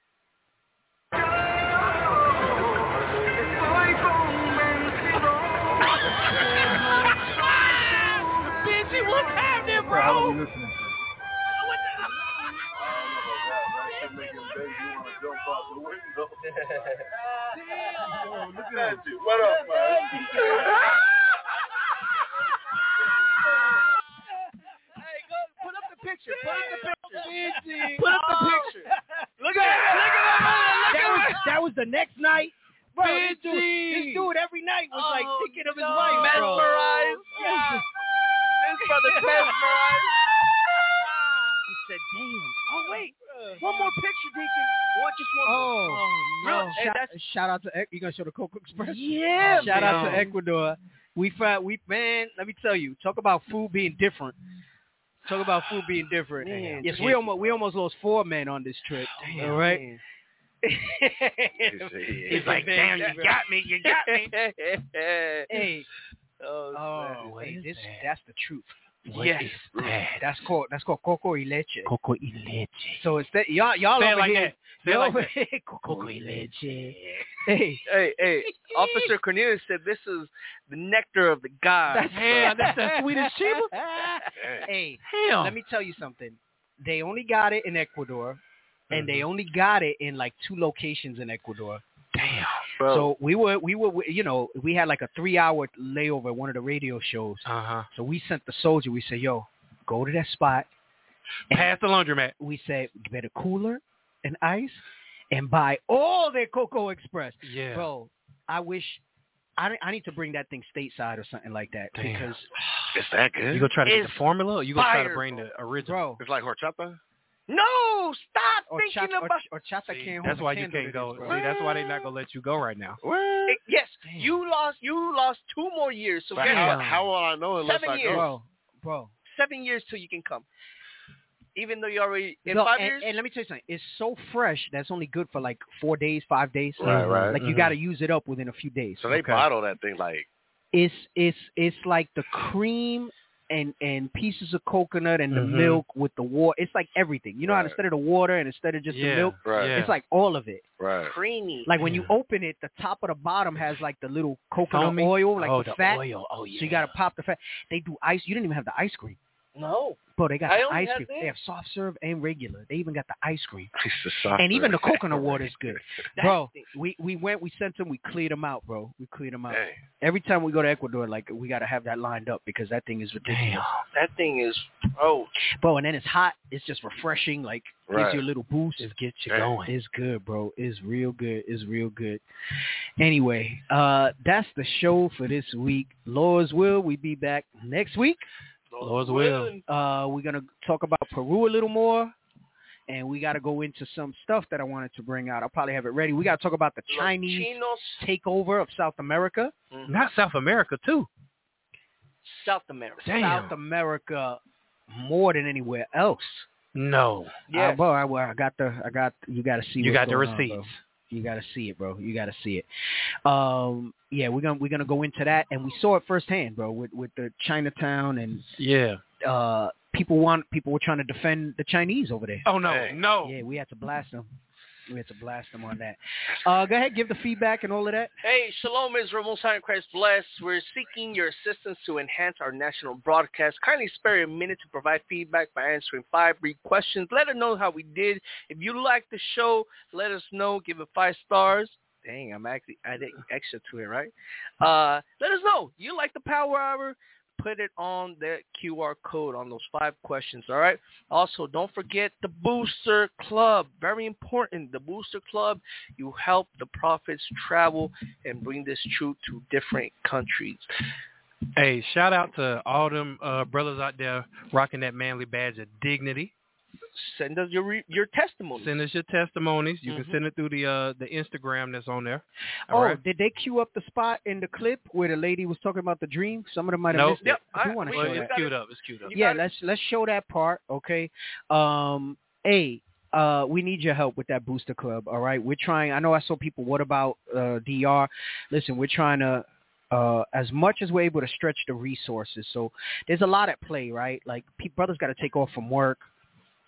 Benji, what's happening, bro? How are we listening to? Look at you. What up, man? Hey, go put up the picture. Put up the picture. Benji. Put up the picture. Look at it. Look at it. That was that was the next night. Bro, this dude, Benji. this dude every night was like Oh, thinking of his no. wife, bro. Mesmerized. Yeah. This brother mesmerized. He said, "Damn." Oh wait, one more picture, Deacon. What? Just one. Oh, no. no. Hey, Shout, that's- shout out to Ec- you gonna show the Coco Express? Yeah, Shout man. out to Ecuador. We found we man. Let me tell you, talk about food being different. Talk about food being different. Man, yes, damn. we almost we almost lost four men on this trip. Damn, all right. man. He's like, damn, you got me, you got me. Hey. Oh, Oh, what hey, is this that? that's the truth. What Yes. is that? That's called that's called coco y leche. Coco y leche. So it's that y'all y'all Say it over like here. that. Say it y'all like over that. here, coco Coco y y leche. leche. Hey, Hey, hey, Officer Cornelius said this is the nectar of the gods. Damn, that's the sweetest Chiba. hey, Damn. let me tell you something. They only got it in Ecuador, and they Mhm. only got it in like two locations in Ecuador. Damn. Bro. So we were we were you know we had like a three hour layover at one of the radio shows. Uh huh. So we sent the soldier. We said, "Yo, go to that spot." And Pass the laundromat. we said, "Get a cooler and ice, and buy all their Coco Express." Yeah. Bro, I wish I, I need to bring that thing stateside or something like that Damn. because, It's that good. You gonna try to get It's the formula, or you gonna try to fire, bring bro. the original? bro, It's like horchata. No, stop or thinking chata, or, about. or chata See, can't that's hold a why you candle can't to go. this, bro. See, that's why they're not gonna let you go right now. Eh, Yes, Damn. you lost. You lost two more years. So But guess how, what? how will I know unless Seven I years. go? Bro, bro. Seven years till you can come. Even though you already in No, five and, years. and let me tell you something. It's so fresh that's only good for like four days, five days. Right, right. Like you Mhm. got to use it up within a few days. So they Okay. bottle that thing like It's it's it's like the cream and and pieces of coconut and the Mhm. milk with the water. It's like everything. You know how Right. instead of the water and instead of just yeah. the milk, Right. Yeah. it's like all of it. right. creamy. Like when you Yeah. open it, the top of the bottom has like the little coconut Foamy? oil, like oh, the, fat. oil. Oh yeah. So you got to pop the fat. They do ice. You didn't even have the ice cream. No. Bro, they got I the only ice had cream. this. They have soft serve and regular. They even got the ice cream. Piece of sauce. And even the coconut water is good. That Bro, thing- we, we went, we sent them, we cleared them out, bro. We cleared them out. Dang. Every time we go to Ecuador, like, we got to have that lined up because that thing is ridiculous. Damn. That thing is. Oh, Bro, and then it's hot. It's just refreshing. Like, gives Right. you a little boost. Just get you Dang. going. It's good, bro. It's real good. It's real good. Anyway, uh, that's the show for this week. Lord's will, we be back next week. Lord's will. Uh, we're gonna talk about Peru a little more, and we got to go into some stuff that I wanted to bring out. I'll probably have it ready. We got to talk about the Chinese Chinos, takeover of South America. Not South America too. South America. Damn. South America more than anywhere else. No. Yeah. Uh, bro, I, well, I got the, I got, you got to see. You what's got the going on, receipts. bro. You got to see it, bro. You got to see it. Um, yeah, we're gonna we're gonna go into that, and we saw it firsthand, bro, with with the Chinatown and Yeah. uh, people want people were trying to defend the Chinese over there. Oh no. Dang. No. Yeah, we had to blast them. We had to blast them on that. Uh, go ahead, give the feedback and all of that. Hey, Shalom Israel, Most High in Christ bless. We're seeking your assistance to enhance our national broadcast. Kindly spare a minute to provide feedback by answering five brief questions. Let us know how we did. If you like the show, let us know. Give it five stars. Dang, I'm actually adding extra to it, right? Uh, let us know. You like the Power Hour? Put it on the Q R code on those five questions, all right? Also, don't forget the Booster Club. Very important. The Booster Club, you help the prophets travel and bring this truth to different countries. Hey, shout out to all them uh, brothers out there rocking that manly badge of dignity. Send us your re- your testimony. Send us your testimonies. You Mhm. can send it through the uh, the Instagram that's on there. Oh, All right. did they cue up the spot in the clip where the lady was talking about the dream? Some of them might have Nope. missed Yep, it. I do I- want to we- show Well, that. it's queued up. It's queued up. You Yeah, got it. let's let's show that part, okay? Um, hey, uh, we need your help with that Booster Club, all right? We're trying. I know I saw people. What about uh, D R? Listen, we're trying to. Uh, as much as we're able to stretch the resources, so there's a lot at play, right? Like, pe- brothers got to take off from work.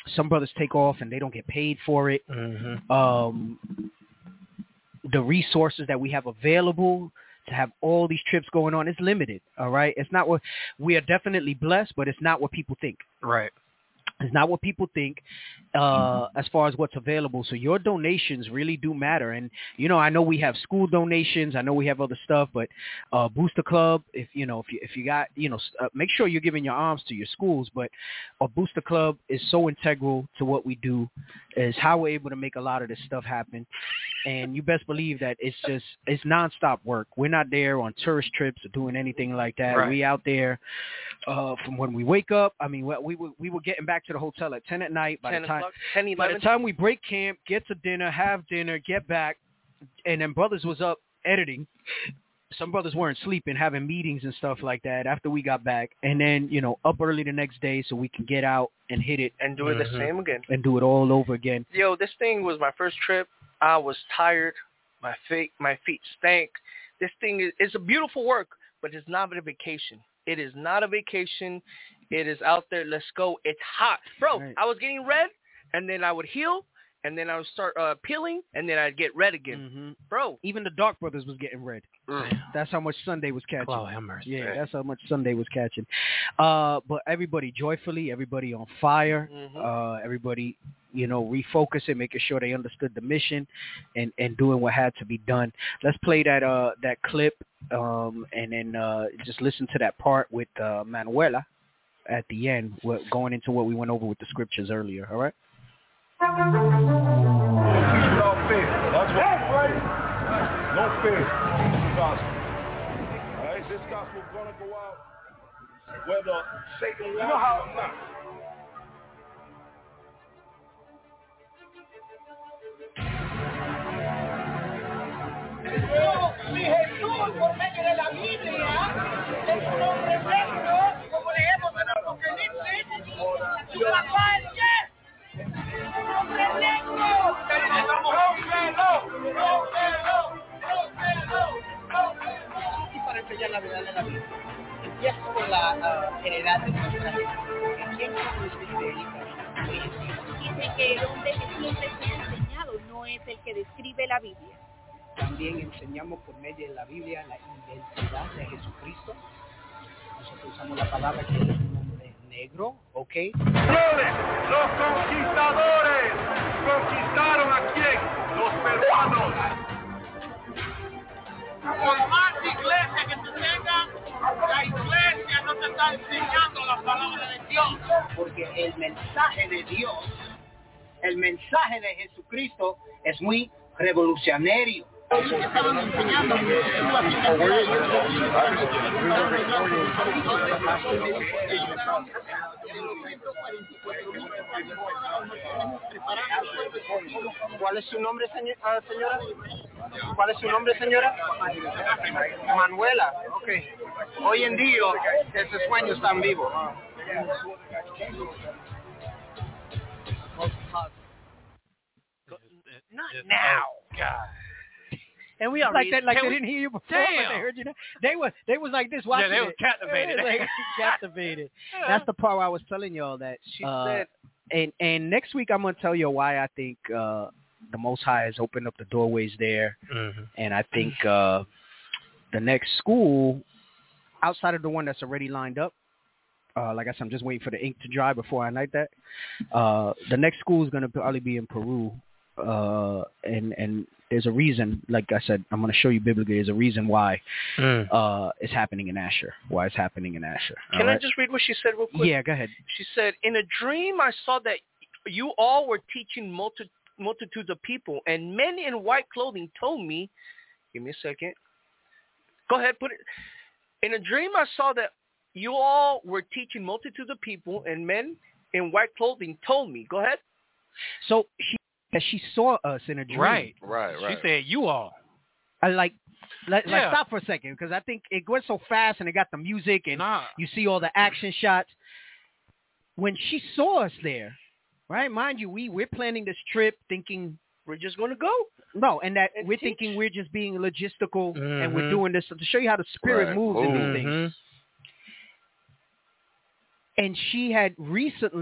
Some brothers take off and they don't get paid for it. Mm-hmm. Um, the resources that we have available to have all these trips going on is limited. All right. It's not what we are definitely blessed, but it's not what people think. Right. It's not what people think uh, as far as what's available. So your donations really do matter. And, you know, I know we have school donations. I know we have other stuff, but uh, Booster Club, if, you know, if you, if you got, you know, uh, make sure you're giving your arms to your schools. But a Booster Club is so integral to what we do, is how we're able to make a lot of this stuff happen. And you best believe that it's just, it's nonstop work. We're not there on tourist trips or doing anything like that. Right. We out there uh, from when we wake up. I mean, we, we, were, we were getting back to the hotel at ten at night. By ten the time, o'clock, ten, by the time we break camp, get to dinner, have dinner, get back, and then brothers was up editing. Some brothers weren't sleeping, having meetings and stuff like that after we got back. And then, you know, up early the next day so we can get out and hit it. And do it Mm-hmm. the same again. And do it all over again. Yo, this thing was my first trip. I was tired. My feet, my feet stank. This thing is it's a beautiful work, but it's not a vacation. It is not a vacation. It is out there. Let's go. It's hot. Bro, Right. I was getting red, and then I would heal, and then I would start uh, peeling, and then I'd get red again. Mm-hmm. Bro. Even the Dark Brothers was getting red. Mm. That's how much Sunday was catching. Oh, have mercy. Yeah, that's how much Sunday was catching. Uh, but everybody joyfully, everybody on fire, Mm-hmm. uh, everybody, you know, refocusing, making sure they understood the mission and, and doing what had to be done. Let's play that uh, that clip um, and then uh, just listen to that part with uh, Manuela at the end, what, going into what we went over with the scriptures earlier, all right? That's right. No fear. Gospel. All right, this gospel is going to go out whether Satan wants it or not. Si Jesús, por medio de la Biblia, en su nombre eterno, como leemos en Apocalipsis, Rafael, yes. Nombre eterno. Rómpelo, rómpelo, rómpelo, rómpelo. Y para enseñar la verdad de la Biblia. Empiezo por la uh, heredad de nuestra gente. ¿Quién Jesús dice él? Dice que el hombre que siempre se ha enseñado no es el que describe la Biblia. También enseñamos por medio de la Biblia la identidad de Jesucristo. Nosotros usamos la palabra que es un nombre negro, ¿ok? ¡Señores! ¡Los conquistadores! ¿Conquistaron a quién? Los peruanos. Por más iglesia que tú tengas, la iglesia no te está enseñando la palabra de Dios. Porque el mensaje de Dios, el mensaje de Jesucristo es muy revolucionario. ¿Cuál es su nombre, señor, uh, señora? ¿Cuál es su nombre, señora? Manuela. Ok. Hoy en día, ese sueño está en vivo. Not now. God. And we like already that, like can they we, didn't hear you before. Damn. But they heard you. Now. They were, they was like this watching Yeah, they it. were captivated. They was captivated. That's the part where I was telling y'all that. She uh, said, and and next week I'm gonna tell you why I think uh, the Most High has opened up the doorways there, Mm-hmm. and I think uh, the next school, outside of the one that's already lined up. Uh, like I said, I'm just waiting for the ink to dry before I night that. Uh, the next school is going to probably be in Peru. Uh, and, and there's a reason, like I said, I'm going to show you biblically, there's a reason why Mm. uh, it's happening in Asher, why it's happening in Asher. can All I right? just read what she said real quick? Yeah, go ahead. She said, in a dream I saw that you all were teaching multi- multitudes of people, and men in white clothing told me, give me a second. Go ahead, put it. In a dream I saw that you all were teaching multitudes of people, and men in white clothing told me. Go ahead. So she she saw us in a dream. Right. Right, right. She said, you all. I like, let, Yeah. like stop for a second because I think it went so fast and it got the music and Nah. you see all the action shots. When she saw us there, right? Mind you, we we're planning this trip thinking We're just going to go. no, and that And we're teach. thinking we're just being logistical and we're Mhm. doing this to show you how the spirit Right. moves in these Mhm. things. And she had recently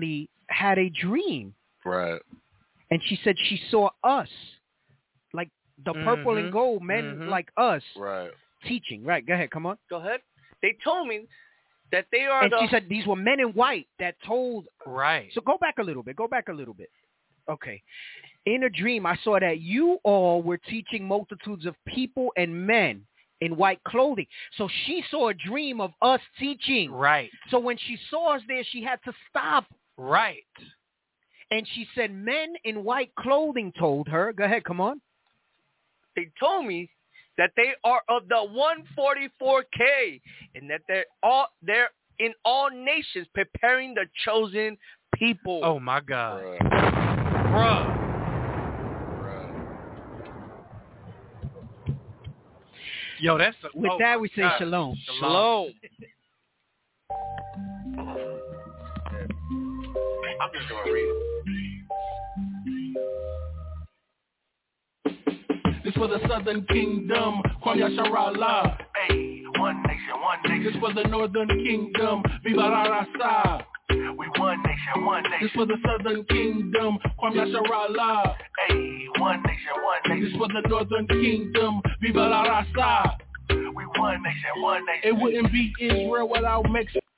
had a dream. Right. And she said she saw us, like the purple Mhm. and gold men Mhm. like us, Right. teaching. Right, go ahead, come on. Go ahead. They told me that they are And the... she said these were men in white that told. Right. So go back a little bit. Go back a little bit. Okay. In a dream, I saw that you all were teaching multitudes of people and men in white clothing. So she saw a dream of us teaching. Right. So when she saw us there, she had to stop. Right. And she said men in white clothing told her. Go ahead, come on. They told me that they are of the one forty-four K and that they're all they're in all nations preparing the chosen people. Oh my God. Bruh. Bruh. Yo, that's a, With oh that my we say God. shalom. Shalom. I'm just gonna read it. This for the Southern Kingdom, Kwame Yasharallah. Hey, one nation, one nation. This for the Northern Kingdom, Viva la Raza. We one nation, one nation. This for the Southern Kingdom, Kwame Yasharallah. Hey, one nation, one nation. This for the Northern Kingdom, Viva la Raza. We one nation, one nation. It wouldn't be Israel without Mexico.